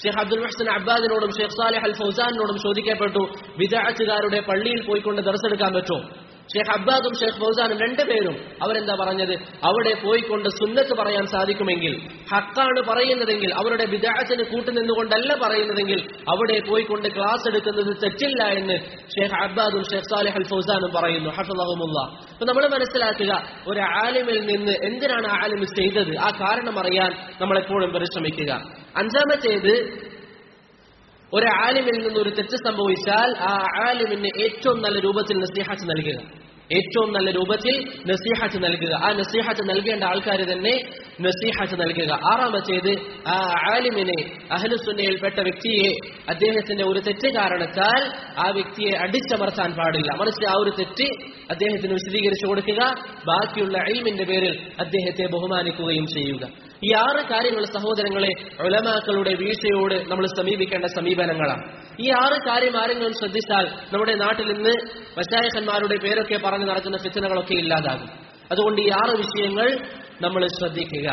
ഷെയ്ഖ് അബ്ദുൽ മുഹ്സിൻ അബ്ബാദിനോടും ഷെയ്ഖ് സാലിഹ് അൽ ഫൗസാനിനോടും ചോദിക്കപ്പെട്ടു, ബിദ്അത്തുകാരുടെ പള്ളിയിൽ പോയിക്കൊണ്ട് ദർസ് എടുക്കാൻ പറ്റുമോ? ഷെയ്ഖ് അബ്ബാദും ഷെയ്ഖ് ഫൗസാനും രണ്ടുപേരും അവരെന്താ പറഞ്ഞത്? അവിടെ പോയിക്കൊണ്ട് സുന്നത്ത് പറയാൻ സാധിക്കുമെങ്കിൽ, ഹക്കാണ് പറയുന്നതെങ്കിൽ, അവരുടെ ബിദ്അത്തിന് കൂട്ടുനിന്നുകൊണ്ടല്ല പറയുന്നതെങ്കിൽ അവിടെ പോയിക്കൊണ്ട് ക്ലാസ് എടുക്കുന്നത് തെറ്റില്ല എന്ന് ഷെയ്ഖ് അബ്ബാദും ഷെയ്ഖ് സാലിഹ് അൽ ഫൗസാനും പറയുന്നു ഹഫിളഹുമുല്ലാഹ്. അപ്പൊ നമ്മൾ മനസ്സിലാക്കുക, ഒരു ആലിമിൽ നിന്ന് എന്തിനാണ് ആ ആലിം ചെയ്തത്, ആ കാരണം അറിയാൻ നമ്മൾ എപ്പോഴും പരിശ്രമിക്കുക. അഞ്ചാമത്തേത്, ഒരു ആലിമിൽ നിന്ന് ഒരു തെറ്റ് സംഭവിച്ചാൽ ആ ആലിമിന് ഏറ്റവും നല്ല രൂപത്തിൽ നസീഹത്ത് നൽകുക, ഏറ്റവും നല്ല രൂപത്തിൽ നസീഹത്ത് നൽകുക. ആ നസീഹത്ത് നൽകേണ്ട ആൾക്കാർ തന്നെ നസീഹത്ത് നൽകുക. ആറാമത്തേത്, ആ ആലിമിനെ, അഹ്ലുസുന്നയിൽപ്പെട്ട വ്യക്തിയെ, അദ്ദേഹത്തിന്റെ ഒരു തെറ്റ് കാരണത്താൽ ആ വ്യക്തിയെ അടിച്ചമർത്താൻ പാടില്ല. മറിച്ച് ആ ഒരു തെറ്റ് അദ്ദേഹത്തിന് വിശദീകരിച്ചു കൊടുക്കുക, ബാക്കിയുള്ള ഇൽമിന്റെ പേരിൽ അദ്ദേഹത്തെ ബഹുമാനിക്കുകയും ചെയ്യുക. ഈ ആറ് കാര്യങ്ങൾ സഹോദരങ്ങളെ ഉലമാക്കളുടെ വീഴ്ചയോട് നമ്മൾ സമീപിക്കേണ്ട സമീപനങ്ങളാണ്. ഈ ആറ് കാര്യം ആരെങ്കിലും ശ്രദ്ധിച്ചാൽ നമ്മുടെ നാട്ടിൽ ഇന്ന് മശായിഖന്മാരുടെ പേരൊക്കെ പറഞ്ഞു നടക്കുന്ന ഫിത്നകളൊക്കെ ഇല്ലാതാകും. അതുകൊണ്ട് ഈ ആറ് വിഷയങ്ങൾ നമ്മൾ ശ്രദ്ധിക്കുക.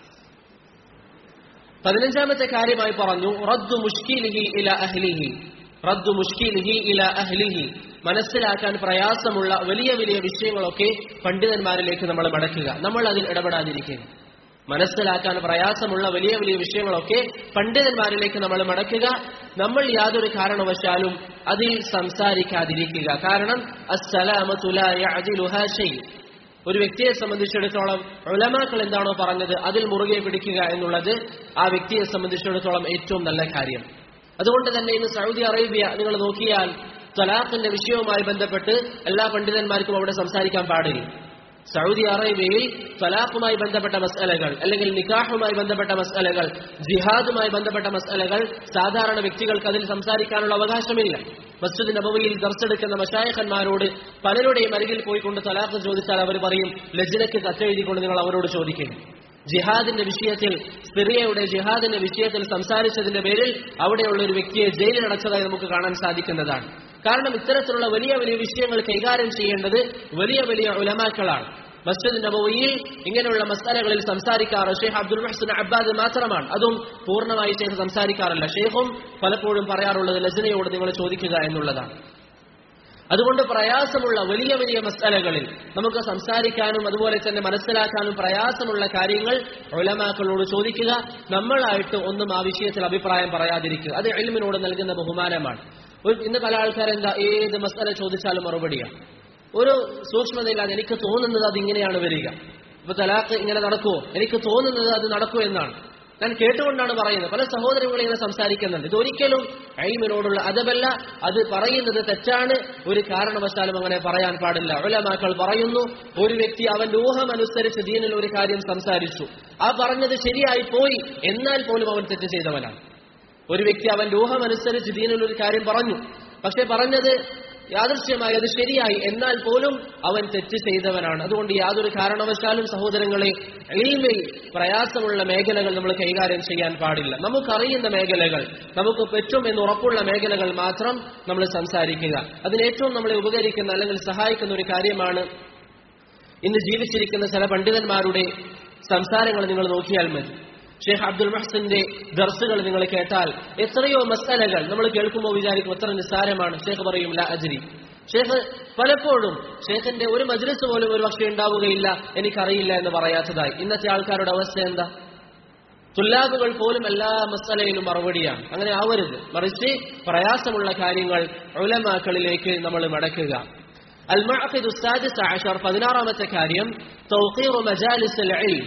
പതിനഞ്ചാമത്തെ കാര്യമായി പറഞ്ഞു, റദ്ദു മുഷ്കിലിഹി ഇല അഹ്ലിഹി. റദ്ദു മുഷ്കിലിഹി ഇല അഹ്ലിഹി, മനസ്സിലാക്കാൻ പ്രയാസമുള്ള വലിയ വലിയ വിഷയങ്ങളൊക്കെ പണ്ഡിതന്മാരിലേക്ക് നമ്മൾ മടക്കുക, നമ്മൾ അതിൽ ഇടപെടാതിരിക്കുക. മനസ്സിലാക്കാൻ പ്രയാസമുള്ള വലിയ വലിയ വിഷയങ്ങളൊക്കെ പണ്ഡിതന്മാരിലേക്ക് നമ്മൾ മടക്കുക. നമ്മൾ യാതൊരു കാരണവശാലും അതിൽ സംസാരിക്കാതിരിക്കുക. കാരണം അസ്സലാമതു ലാ യഅദിലുഹാ ശൈ. ഒരു വ്യക്തിയെ സംബന്ധിച്ചിടത്തോളം ഉലമാക്കൾ എന്താണോ പറഞ്ഞത് അതിൽ മുറുകെ പിടിക്കുക എന്നുള്ളത് ആ വ്യക്തിയെ സംബന്ധിച്ചിടത്തോളം ഏറ്റവും നല്ല കാര്യം. അതുകൊണ്ട് തന്നെ ഇന്ന് സൗദി അറേബ്യ നിങ്ങൾ നോക്കിയാൽ തലാഖിന്റെ വിഷയവുമായി ബന്ധപ്പെട്ട് എല്ലാ പണ്ഡിതന്മാർക്കും അവിടെ സംസാരിക്കാൻ പാടില്ല. സൗദി അറേബ്യയിൽ തലാഖുമായി ബന്ധപ്പെട്ട മസ്അലകൾ, അല്ലെങ്കിൽ നിക്കാഹുമായി ബന്ധപ്പെട്ട മസ്അലകൾ, ജിഹാദുമായി ബന്ധപ്പെട്ട മസ്അലകൾ സാധാരണ വ്യക്തികൾക്ക് അതിൽ സംസാരിക്കാനുള്ള അവകാശമില്ല. മസ്ജിദ് നബവിയിൽ ദർസെടുക്കുന്ന മശായിഖന്മാരോട് പലരുടെയും അരികിൽ പോയിക്കൊണ്ട് തലാഖ് ചോദിച്ചാൽ അവർ പറയും, ലജ്നയ്ക്ക് കത്തെഴുതിക്കൊണ്ട് നിങ്ങൾ അവരോട് ചോദിക്കുക. ജിഹാദിന്റെ വിഷയത്തിൽ, സിറിയയുടെ ജിഹാദിന്റെ വിഷയത്തിൽ സംസാരിച്ചതിന്റെ പേരിൽ അവിടെയുള്ള ഒരു വ്യക്തിയെ ജയിലിൽ അടച്ചതായി നമുക്ക് കാണാൻ സാധിക്കുന്നതാണ്. കാരണം ഇത്തരത്തിലുള്ള വലിയ വലിയ വിഷയങ്ങൾ കൈകാര്യം ചെയ്യേണ്ടത് വലിയ വലിയ ഉലമാക്കളാണ്. മസ്ജിദ് നബവിയിൽ ഇങ്ങനെയുള്ള മസ്അലകളിൽ സംസാരിക്കാറ് ഷെയ്ഖ് അബ്ദുൽ മുഹ്സിൻ അബ്ബാദ് മാത്രമാണ്. അതും പൂർണ്ണമായി ഷെയ്ഖ് സംസാരിക്കാറില്ല. ഷെയ്ഖും പലപ്പോഴും പറയാറുള്ളത് ലജ്നയോട് നിങ്ങൾ ചോദിക്കുക എന്നുള്ളതാണ്. അതുകൊണ്ട് പ്രയാസമുള്ള വലിയ വലിയ മസ്അലകളിൽ നമുക്ക് സംസാരിക്കാനും അതുപോലെ തന്നെ മനസ്സിലാക്കാനും പ്രയാസമുള്ള കാര്യങ്ങൾ ഉലമാക്കളോട് ചോദിക്കുക. നമ്മളായിട്ട് ഒന്നും ആ വിഷയത്തിൽ അഭിപ്രായം പറയാതിരിക്കുക. അത് ഇൽമിനോട് നൽകുന്ന ബഹുമാനമാണ്. ഇന്ന് പല ആൾക്കാരെന്താ ഏത് മസ്അല ചോദിച്ചാലും മറുപടിയാണ്. ഒരു സൂക്ഷ്മതയില്ലാതെ എനിക്ക് തോന്നുന്നത് അത് ഇങ്ങനെയാണ് വരിക. ഇപ്പൊ തലാഖ് ഇങ്ങനെ നടക്കുമോ, എനിക്ക് തോന്നുന്നത് അത് നടക്കൂ എന്നാണ് ഞാൻ കേട്ടുകൊണ്ടാണ് പറയുന്നത്. പല സഹോദരങ്ങളും ഇങ്ങനെ സംസാരിക്കുന്നുണ്ട്. ഇതൊരിക്കലും ഇൽമിനോടുള്ള അദബല്ല. അത് പറയുന്നത് തെറ്റാണ്. ഒരു കാരണവശാലും അങ്ങനെ പറയാൻ പാടില്ല. ഉലമാക്കൾ പറയുന്നു, ഒരു വ്യക്തി അവന്റെ ഊഹമനുസരിച്ച് ദീനിൽ ഒരു കാര്യം സംസാരിച്ചു, ആ പറഞ്ഞത് ശരിയായി പോയി, എന്നാൽ പോലും അവൻ തെറ്റ് ചെയ്തവനാണ്. ഒരു വ്യക്തി അവന്റെ ഊഹമനുസരിച്ച് ദീനിൽ ഒരു കാര്യം പറഞ്ഞു, പക്ഷെ പറഞ്ഞത് യാദൃശ്യമായി അത് ശരിയായി, എന്നാൽ പോലും അവൻ തെറ്റ് ചെയ്തവനാണ്. അതുകൊണ്ട് യാതൊരു കാരണവശാലും സഹോദരങ്ങളെ ഇൽമിൽ പ്രയാസമുള്ള മേഖലകൾ നമ്മൾ കൈകാര്യം ചെയ്യാൻ പാടില്ല. നമുക്കറിയുന്ന മേഖലകൾ, നമുക്ക് പറ്റും എന്ന് ഉറപ്പുള്ള മേഖലകൾ മാത്രം നമ്മൾ സംസാരിക്കുക. അതിനേറ്റവും നമ്മളെ ഉപകരിക്കുന്ന അല്ലെങ്കിൽ സഹായിക്കുന്ന ഒരു കാര്യമാണ് ഇന്ന് ജീവിച്ചിരിക്കുന്ന ചില പണ്ഡിതന്മാരുടെ സംസാരങ്ങൾ നിങ്ങൾ നോക്കിയാൽ മതി. ഷെയ്ഖ് അബ്ദുൽ മുഹ്സിന്റെ ദർസുകൾ നിങ്ങൾ കേട്ടാൽ എത്രയോ മസ്അലകൾ നമ്മൾ കേൾക്കുമ്പോൾ വിചാരിക്കും എത്ര നിസ്സാരമാണ്. ഷെയ്ഖ് പറയും ലാ അജ്രി. ഷെയ്ഖ് പലപ്പോഴും ഷെയ്ഖിന്റെ ഒരു മജ്ലിസ് പോലും ഒരു പക്ഷേ ഉണ്ടാവുകയില്ല എനിക്കറിയില്ല എന്ന് പറയാത്തതായി. ഇന്നത്തെ ആൾക്കാരുടെ അവസ്ഥ എന്താ? തുല്ലാബുകൾ പോലും എല്ലാ മസ്അലയിലും മറുപടിയാണ്. അങ്ങനെ ആവരുത്. മറിച്ച് പ്രയാസമുള്ള കാര്യങ്ങൾ ഉലമാക്കളിലേക്ക് നമ്മൾ മടക്കുക. അൽ മഅഖിദു സാദിസ് അശർ, പതിനാറാമത്തെ കാര്യം, തൗഖീറു മജാലിസുൽ ഇൽം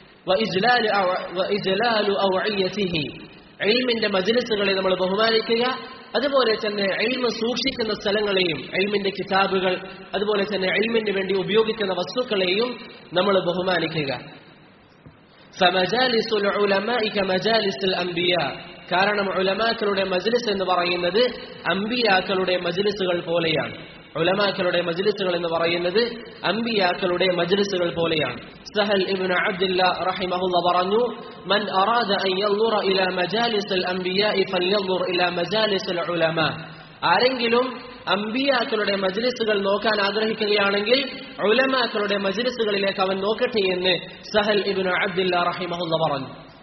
വഇജ്ലാലു അവഇയതിഹി. ഇൽമിന്റെ മജ്ലിസുകളെ നമ്മൾ ബഹുമാനിക്കുക. അതുപോലെ തന്നെ ഇൽമ സൂക്ഷിക്കുന്ന സ്ഥലങ്ങളെയും ഇൽമിന്റെ കിതാബുകൾ അതുപോലെ തന്നെ ഇൽമിന് വേണ്ടി ഉപയോഗിക്കുന്ന വസ്തുക്കളെയും നമ്മൾ ബഹുമാനിക്കുക. ഫമജാലിസുൽ ഉലമാഇ കമജാലിസുൽ അംബിയാ. കാരണം ഉലമാക്കളുടെ മജ്ലിസ് എന്ന് പറയുന്നത് അംബിയാക്കളുടെ മജ്ലിസുകൾ പോലെയാണ്. ഉലമാക്കളുടെ മജ്ലിസുകൾ എന്ന് പറയുന്നത് അംബിയാക്കളുടെ മജ്ലിസുകൾ പോലെയാണ്. സഹൽ ഇബ്നു അബ്ദുല്ലാഹ് റഹിമഹുല്ലാഹ് പറഞ്ഞു, മൻ അറാദ അൻ യൻദുറ ഇലാ മജാലിസിൽ അംബിയാഇ ഫൽയൻദുർ ഇലാ മജാലിസിൽ ഉലമാ. ആരെങ്കിലും അംബിയാക്കളുടെ മജ്ലിസുകൾ നോക്കാൻ ആഗ്രഹിക്കുകയാണെങ്കിൽ ഉലമാക്കളുടെ മജ്ലിസുകളിലേക്ക് അവൻ നോക്കട്ടെ എന്ന് സഹൽ ഇബ്നു അബ്ദുല്ലാഹ് റഹിമഹുല്ലാഹ് പറഞ്ഞു.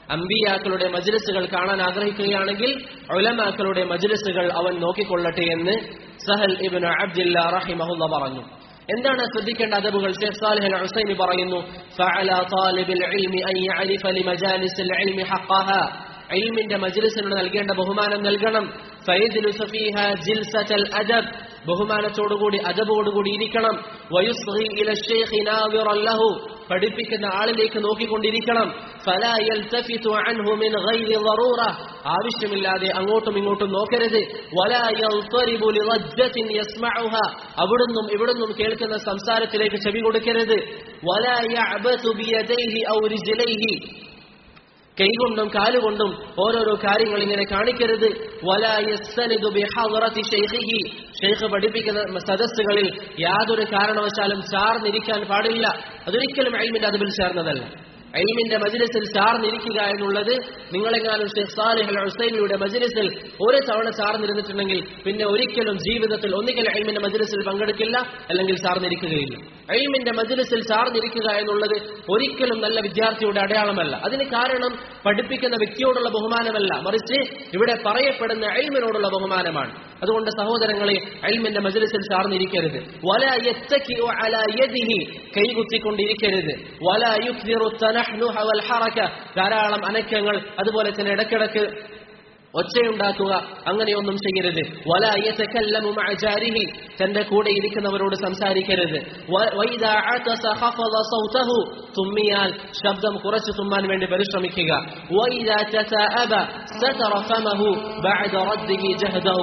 അംബിയാക്കളുടെ മജ്ലിസുകൾ കാണാൻ ആഗ്രഹിക്കുകയാണെങ്കിൽ ഉലമാക്കളുടെ മജ്ലിസുകൾ അവൻ നോക്കിക്കൊള്ളട്ടെ എന്ന് സഹൽ ഇബ്നു അബ്ദില്ലാ റഹിമഹുല്ലാ പറഞ്ഞു. എന്താണ് ശ്രദ്ധിക്കേണ്ട അദബുകൾ? ഷെയ്ഖ് സാലിഹ് അൽ ഉസൈമി പറയുന്നു, ഫഅല താലിബിൽ ഇൽമി അൻ യഅരിഫ ലിമജാലിസിൽ ഇൽമി ഹഖ്ഖഹാ, ഇൽമിന്റെ മജ്ലിസിന് നൽകേണ്ട ബഹുമാനം നൽകണം. ഫയജ്ലിസു ഫീഹാ ജിൽസത്തൽ അദബ്, ബഹുമാനത്തോടുകൂടി അദബോടുകൂടി ഇരിക്കണം. വയുസ്ഗി ഇല ശൈഖി നാദിറൻ ലഹു, പഠിപ്പിക്കുന്ന ആളിലേക്ക് നോക്കിക്കൊണ്ടിരിക്കണം. ഫലാ യൽതഫിതു അൻഹു മിൻ ഗൈരി ദറൂറ, ആവശ്യമില്ലാതെ അങ്ങോട്ടും ഇങ്ങോട്ടും നോക്കരുത്. വലാ യൽതരിബു ലിളജ്ജത്തിൻ യസ്മഉഹാ, അവിടുന്നും ഇവിടുന്നും കേൾക്കുന്ന സംസാരത്തിലേക്ക് ചെവി കൊടുക്കരുത്. വലാ യഅബതു ബിയദൈഹി ഔ റിജ്ലൈഹി, കൈകൊണ്ടും കാലുകൊണ്ടും ഓരോരോ കാര്യങ്ങൾ ഇങ്ങനെ കാണിക്കരുത്. വലാ യസ്തനിദു ബിഹദറതി ശൈഖിഹി, ശൈഖ് പഠിപ്പിക്കുന്ന സദസ്സുകളിൽ യാതൊരു കാരണവശാലും ചാർന്നിരിക്കാൻ പാടില്ല. അതൊരിക്കലും ഇൽമിന്റെ അദബിൽ ചേർന്നതല്ല. ഇൽമിന്റെ മജ്ലിസിൽ ചാർന്നിരിക്കുക എന്നുള്ളത്, നിങ്ങളെങ്ങാനും ഷെയ്ഖ് സാലിഹ് അൽ ഉസൈമിയുടെ മജ്ലിസിൽ ഒരു തവണ ചാർന്നിരുന്നിട്ടുണ്ടെങ്കിൽ പിന്നെ ഒരിക്കലും ജീവിതത്തിൽ ഒന്നുകിൽ ഇൽമിന്റെ മജ്ലിസിൽ പങ്കെടുക്കില്ല, അല്ലെങ്കിൽ ചാർന്നിരിക്കുകയില്ല. ഇൽമിന്റെ മജ്ലിസിൽ ചാർന്നിരിക്കുക എന്നുള്ളത് ഒരിക്കലും നല്ല വിദ്യാർത്ഥിയുടെ അടയാളമല്ല. അതിന് കാരണം പഠിപ്പിക്കുന്ന വ്യക്തിയോടുള്ള ബഹുമാനമല്ല, മറിച്ച് ഇവിടെ പറയപ്പെടുന്ന ഇൽമിനോടുള്ള ബഹുമാനമാണ്. അതുകൊണ്ട് സഹോദരങ്ങളെ, ഇൽമിന്റെ മജ്ലിസിൽ ചാർന്നിരിക്കരുത്. വലാ യത്തകിഉ അലാ യദിഹി, കൈകുത്തിക്കൊണ്ടിരിക്കരുത്. വലാ യുക്തിറു തനഹ്നുഹ വൽ ഹറക, ധാരാളം അനക്കങ്ങൾ, അതുപോലെ തന്നെ ഇടക്കിടക്ക് ഒച്ചയുണ്ടാക്കുക, അങ്ങനെയൊന്നും ചെയ്യരുത്. വലാ യതകല്ലമു മഅ ജാരിഹി, തന്റെ കൂടെ ഇരിക്കുന്നവരോട് സംസാരിക്കരുത്. വഇദാ അതസ ഖഫദ സൗതഹു, തുമ്മിയാൽ ശബ്ദം കുറച്ച് തുമ്മാൻ വേണ്ടി പരിശ്രമിക്കുക. വഇദാ തസാഅബ സതറ ഫമഹു ബഅദ റദ്ദിഹി ജഹദഹു,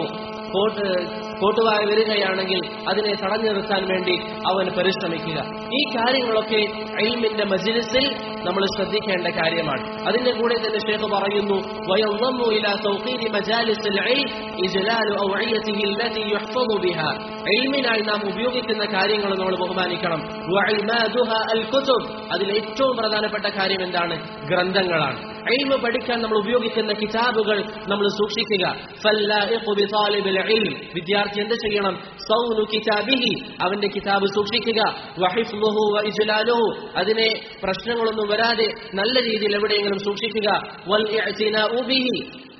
കോട്ടുവായ വരികയാണെങ്കിൽ അതിനെ തടഞ്ഞു നിർത്താൻ വേണ്ടി അവൻ പരിശ്രമിക്കുക. ഈ കാര്യങ്ങളൊക്കെ ഇൽമിന്റെ മജ്ലിസിൽ നമ്മൾ ശ്രദ്ധിക്കേണ്ട കാര്യമാണ്. അതിന്റെ കൂടെ തന്നെ ശൈഖ് പറയുന്നു, വയളമു ഇലാ തൗഖീരി മജാലിസിൽ ഇൽം ഇജ്ലാലു ഔഇയതിഹി അല്ലതി യുഹ്ഫദു ബിഹാ, ഇൽമിനായി നാം ഉപയോഗിക്കുന്ന കാര്യങ്ങൾ നമ്മൾ ബഹുമാനിക്കണം. വഇമാദുഹാ അൽ കുതുബ്, അതിൽ ഏറ്റവും പ്രധാനപ്പെട്ട കാര്യം എന്താണ്? ഗ്രന്ഥങ്ങളാണ്. ഇൽമ് പഠിക്കാൻ നമ്മൾ ഉപയോഗിക്കുന്ന കിതാബുകൾ നമ്മൾ സൂക്ഷിക്കുക. ഫല്ലാഇഖു ബിതാലിബിൽ ഇൽം, വിദ്യാർത്ഥി എന്ത് ചെയ്യണം? സൗനു കിതാബിഹി, അവന്റെ കിതാബ് സൂക്ഷിക്കുക. വഹിഫ്ളുഹു വഇജ്ലാലുഹു, അതിനെ പ്രശ്നങ്ങളൊന്നും വരാതെ നല്ല രീതിയിൽ എവിടെയെങ്കിലും സൂക്ഷിക്കുക. വൽ ഇഅ്തിനാഉ ബിഹി,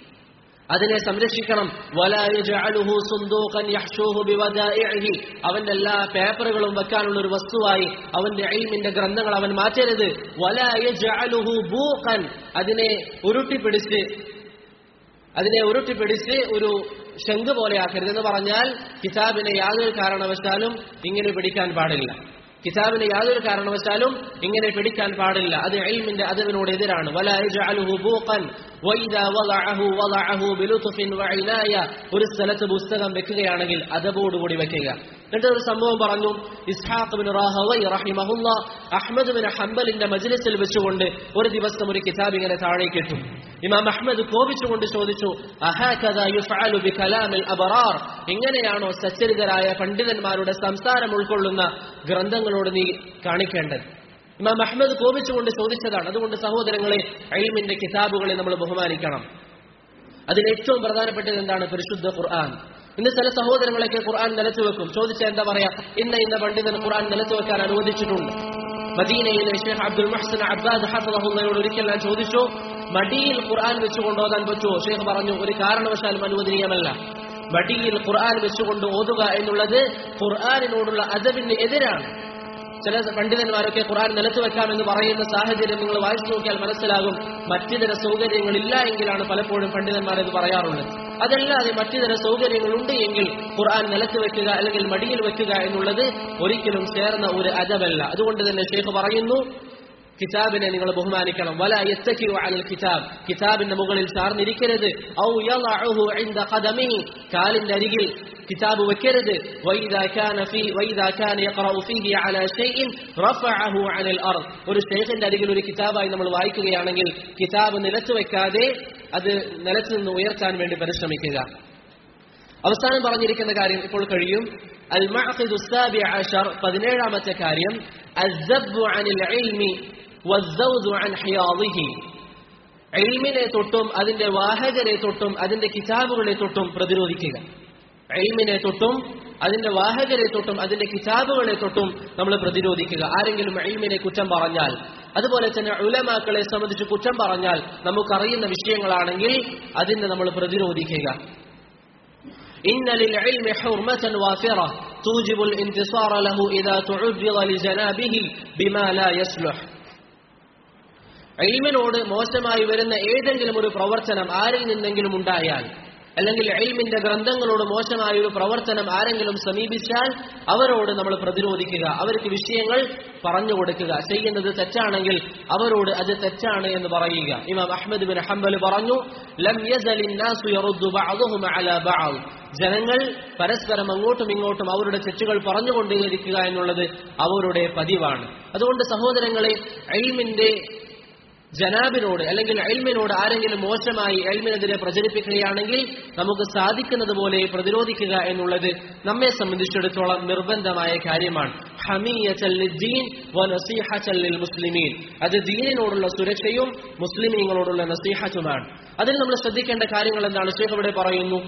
അതിനെ സംരക്ഷിക്കണം. വലാ യജഅലുഹു സുന്ദൂഖൻ യഹ്ശൂഹു ബിവദാഇഇഹി, അവന്റെ എല്ലാ പേപ്പറുകളും വെക്കാനുള്ള ഒരു വസ്തുവായി അവന്റെ ഇൽമിന്റെ ഗ്രന്ഥങ്ങൾ അവൻ മാറ്റരുത്. വലാ യജഅലുഹു ബൂഖൻ, അതിനെ ഉരുട്ടിപ്പിടിച്ച് അതിനെ ഉരുട്ടിപ്പിടിച്ച് ഒരു ശംഖ് പോലെ ആക്കരുത്. എന്ന് പറഞ്ഞാൽ കിതാബിനെ യാതൊരു കാരണവശാലും ഇങ്ങനെ പിടിക്കാൻ പാടില്ല. കിതാബിനെ യാതൊരു കാരണവശാലും ഇങ്ങനെ പിടിക്കാൻ പാടില്ല. അത് ഇൽമിന്റെ അദബിനോട് എതിരാണ്. വലാ യജഅലുഹു ബൂഖൻ വഇദാ വദഅഹു വദഅഹു ബിലുത്ഫിൻ വഇനായ, ഒരു സ്ഥലത്ത് പുസ്തകം വെക്കുകയാണെങ്കിൽ അദബോടുകൂടി വെക്കുക. എന്നിട്ട് ഒരു സംഭവം പറഞ്ഞു. ഇസ്ഹാഖ് ബിൻ റാഹവൈ റഹിമഹുല്ലാഹ് അഹ്മദ് ബിൻ ഹംബലിന്റെ മജ്ലിസിൽ വെച്ചുകൊണ്ട് ഒരു ദിവസം ഒരു കിതാബ് ഇങ്ങനെ താഴേക്ക് ഇട്ടു. ഇമാം അഹ്മദ് കോപിച്ചുകൊണ്ട് ചോദിച്ചു, അഹാകദാ യുഫഅലു ബികലാമിൽ അബ്റാർ, ഇങ്ങനെയാണോ സച്ചരിതരായ പണ്ഡിതന്മാരുടെ സംസാരം ഉൾക്കൊള്ളുന്ന ഗ്രന്ഥങ്ങളോട് നീ കാണിക്കേണ്ടത്? ഇമാം അഹ്മദ് കോപിച്ചുകൊണ്ട് ചോദിച്ചതാണ്. അതുകൊണ്ട് സഹോദരങ്ങളെ, ഇൽമിന്റെ കിതാബുകളെ നമ്മൾ ബഹുമാനിക്കണം. അതിൽ ഏറ്റവും പ്രധാനപ്പെട്ടത് എന്താണ്? പരിശുദ്ധ ഖുർആൻ. ഇന്ന് ചില സഹോദരങ്ങളൊക്കെ ഖുർആൻ നിലച്ചു വെക്കും. ചോദിച്ചാൽ എന്താ പറയാ? ഇന്ന ഇന്ന പണ്ഡിതൻ ഖുർആൻ നിലച്ചു വെക്കാൻ അനുവദിച്ചിട്ടുണ്ട്. മദീനയിലെ ഷെയ്ഖ് അബ്ദുൽ മുഹ്സിൻ അബ്ബാദ് ഹഫിളഹുള്ളയോട് ഒരിക്കൽ ഞാൻ ചോദിച്ചു, മടിയിൽ ഖുർആൻ വെച്ചുകൊണ്ട് ഓതാൻ പറ്റുമോ? ഷെയ്ഖ് പറഞ്ഞു, ഒരു കാരണവശാലും അനുവദനീയമല്ല. മടിയിൽ ഖുർആൻ വെച്ചുകൊണ്ട് ഓതുക എന്നുള്ളത് ഖുർആനിനോടുള്ള അദബിന് എതിരാണ്. ചില പണ്ഡിതന്മാരൊക്കെ ഖുർആൻ നിലത്ത് വെക്കാമെന്ന് പറയുന്ന സാഹചര്യം നിങ്ങൾ വായിച്ചു നോക്കിയാൽ മനസ്സിലാകും. മറ്റിതര സൗകര്യങ്ങളില്ല എങ്കിലാണ് പലപ്പോഴും പണ്ഡിതന്മാർ ഇത് പറയാറുള്ളത്. അതല്ലാതെ മറ്റിതര സൗകര്യങ്ങളുണ്ട് എങ്കിൽ ഖുർആൻ നിലത്ത് വെക്കുക അല്ലെങ്കിൽ മടിയിൽ വെക്കുക എന്നുള്ളത് ഒരിക്കലും ചേർന്ന ഒരു അദബല്ല. അതുകൊണ്ട് തന്നെ ഷെയ്ഖ് പറയുന്നു, കിതാബിനെ നിങ്ങൾ ബഹുമാനിക്കണം. വലാ യത്തകിഉ അലൽ കിതാബ്, കിതാബിന്റെ മുകളിൽ ചാർന്നിരിക്കരുത്. ഔ യളഉഹു ഇൻദ ഖദമിഹി, കാലിന്റെ അരികിൽ കിതാബ് വെക്കരുത്. വഇദാ കാന ഫീ വഇദാ കാന യഖറഉ ഫീഹി അലാ ഷൈഇൻ റഫഅഹു അനിൽ അർദ്, ഒരു ഷെയ്ഖിന്റെ അരികിൽ ഒരു കിതാബായി നമ്മൾ വായിക്കുകയാണെങ്കിൽ കിതാബ് നിലത്ത് വെക്കാതെ അത് നിലത്ത് നിന്ന് ഉയർത്താൻ വേണ്ടി പരിശ്രമിക്കുക. അവസാനം പറഞ്ഞിരിക്കുന്ന കാര്യം ഇപ്പോൾ കഴിയും. അൽ മഅഖിദു സാബിഅ അശർ, പതിനേഴാമത്തെ കാര്യം, അസ്സബ്ബു അനിൽ ഇൽമി വസ്സൗദു അൻ ഹിയാദിഹി, ഇൽമിനെ തൊട്ടും അതിന്റെ വാഹകരെ തൊട്ടും അതിന്റെ കിതാബുകളെ തൊട്ടും പ്രതിരോധിക്കുക. ഇൽമിനെ തൊട്ടും അതിന്റെ വാഹകരെ തൊട്ടും അതിന്റെ കിതാബുകളെ തൊട്ടും നമ്മൾ പ്രതിരോധിക്കുക. ആരെങ്കിലും ഇൽമിനെ കുറ്റം പറഞ്ഞാൽ, അതുപോലെ തന്നെ ഉലമാക്കളെ സംബന്ധിച്ച് കുറ്റം പറഞ്ഞാൽ നമുക്കറിയുന്ന വിഷയങ്ങളാണെങ്കിൽ അതിനെ നമ്മൾ പ്രതിരോധിക്കുക. ഇന്ന ലിൽഇൽമി ഹുർമതൻ വാഫിറ തൂജിബുൽ ഇന്തിസാറ ലഹു ഇദാ തുഉദ്ദിദ ലിജനാബിഹി ബിമാ ലാ യസ്ലുഹ്. ഇൽമിനോട് മോശമായി വരുന്ന ഏതെങ്കിലും ഒരു പ്രവർത്തനം ആരിൽ നിന്നെങ്കിലും ഉണ്ടായാൽ, അല്ലെങ്കിൽ ഇൽമിന്റെ ഗ്രന്ഥങ്ങളോട് മോശമായ ഒരു പ്രവർത്തനം ആരെങ്കിലും സമീപിച്ചാൽ അവരോട് നമ്മൾ പ്രതിരോധിക്കുക, അവർക്ക് വിഷയങ്ങൾ പറഞ്ഞു കൊടുക്കുക. ചെയ്യുന്നത് തെറ്റാണെങ്കിൽ അവരോട് അത് തെറ്റാണ് എന്ന് പറയുക. ഇമാം അഹ്മദ് ബിൻ ഹംബൽ പറഞ്ഞു, ലം യസലിൻ നാസു യറുദ്ദു ബഅദുഹും അലാ ബഅദ്. ജനങ്ങൾ പരസ്പരം അങ്ങോട്ടും ഇങ്ങോട്ടും അവരുടെ തെറ്റുകൾ പറഞ്ഞുകൊണ്ടേയിരിക്കുക എന്നുള്ളത് അവരുടെ പതിവാണ്. അതുകൊണ്ട് സഹോദരങ്ങളെ, ഇൽമിന്റെ ജനാബിനോട് അല്ലെങ്കിൽ ഇൽമിനോട് ആരെങ്കിലും മോശമായി ഇൽമിനെതിരെ പ്രചരിപ്പിക്കുകയാണെങ്കിൽ നമുക്ക് സാധിക്കുന്നത് പോലെ പ്രതിരോധിക്കുക എന്നുള്ളത് നമ്മെ സംബന്ധിച്ചിടത്തോളം നിർബന്ധമായ കാര്യമാണ്. ഹമിയത്തൽ ലിദ്ദീൻ വനസീഹത്തൽ ലിൽ മുസ്ലിമീൻ. അത് ദീനിനോടുള്ള സുരക്ഷയും മുസ്ലിമീങ്ങളോടുള്ള നസീഹത്തുമാണ്. അതിൽ നമ്മൾ ശ്രദ്ധിക്കേണ്ട കാര്യങ്ങൾ എന്താണ്? ശൈഖ് ഇവിടെ പറയുന്നു.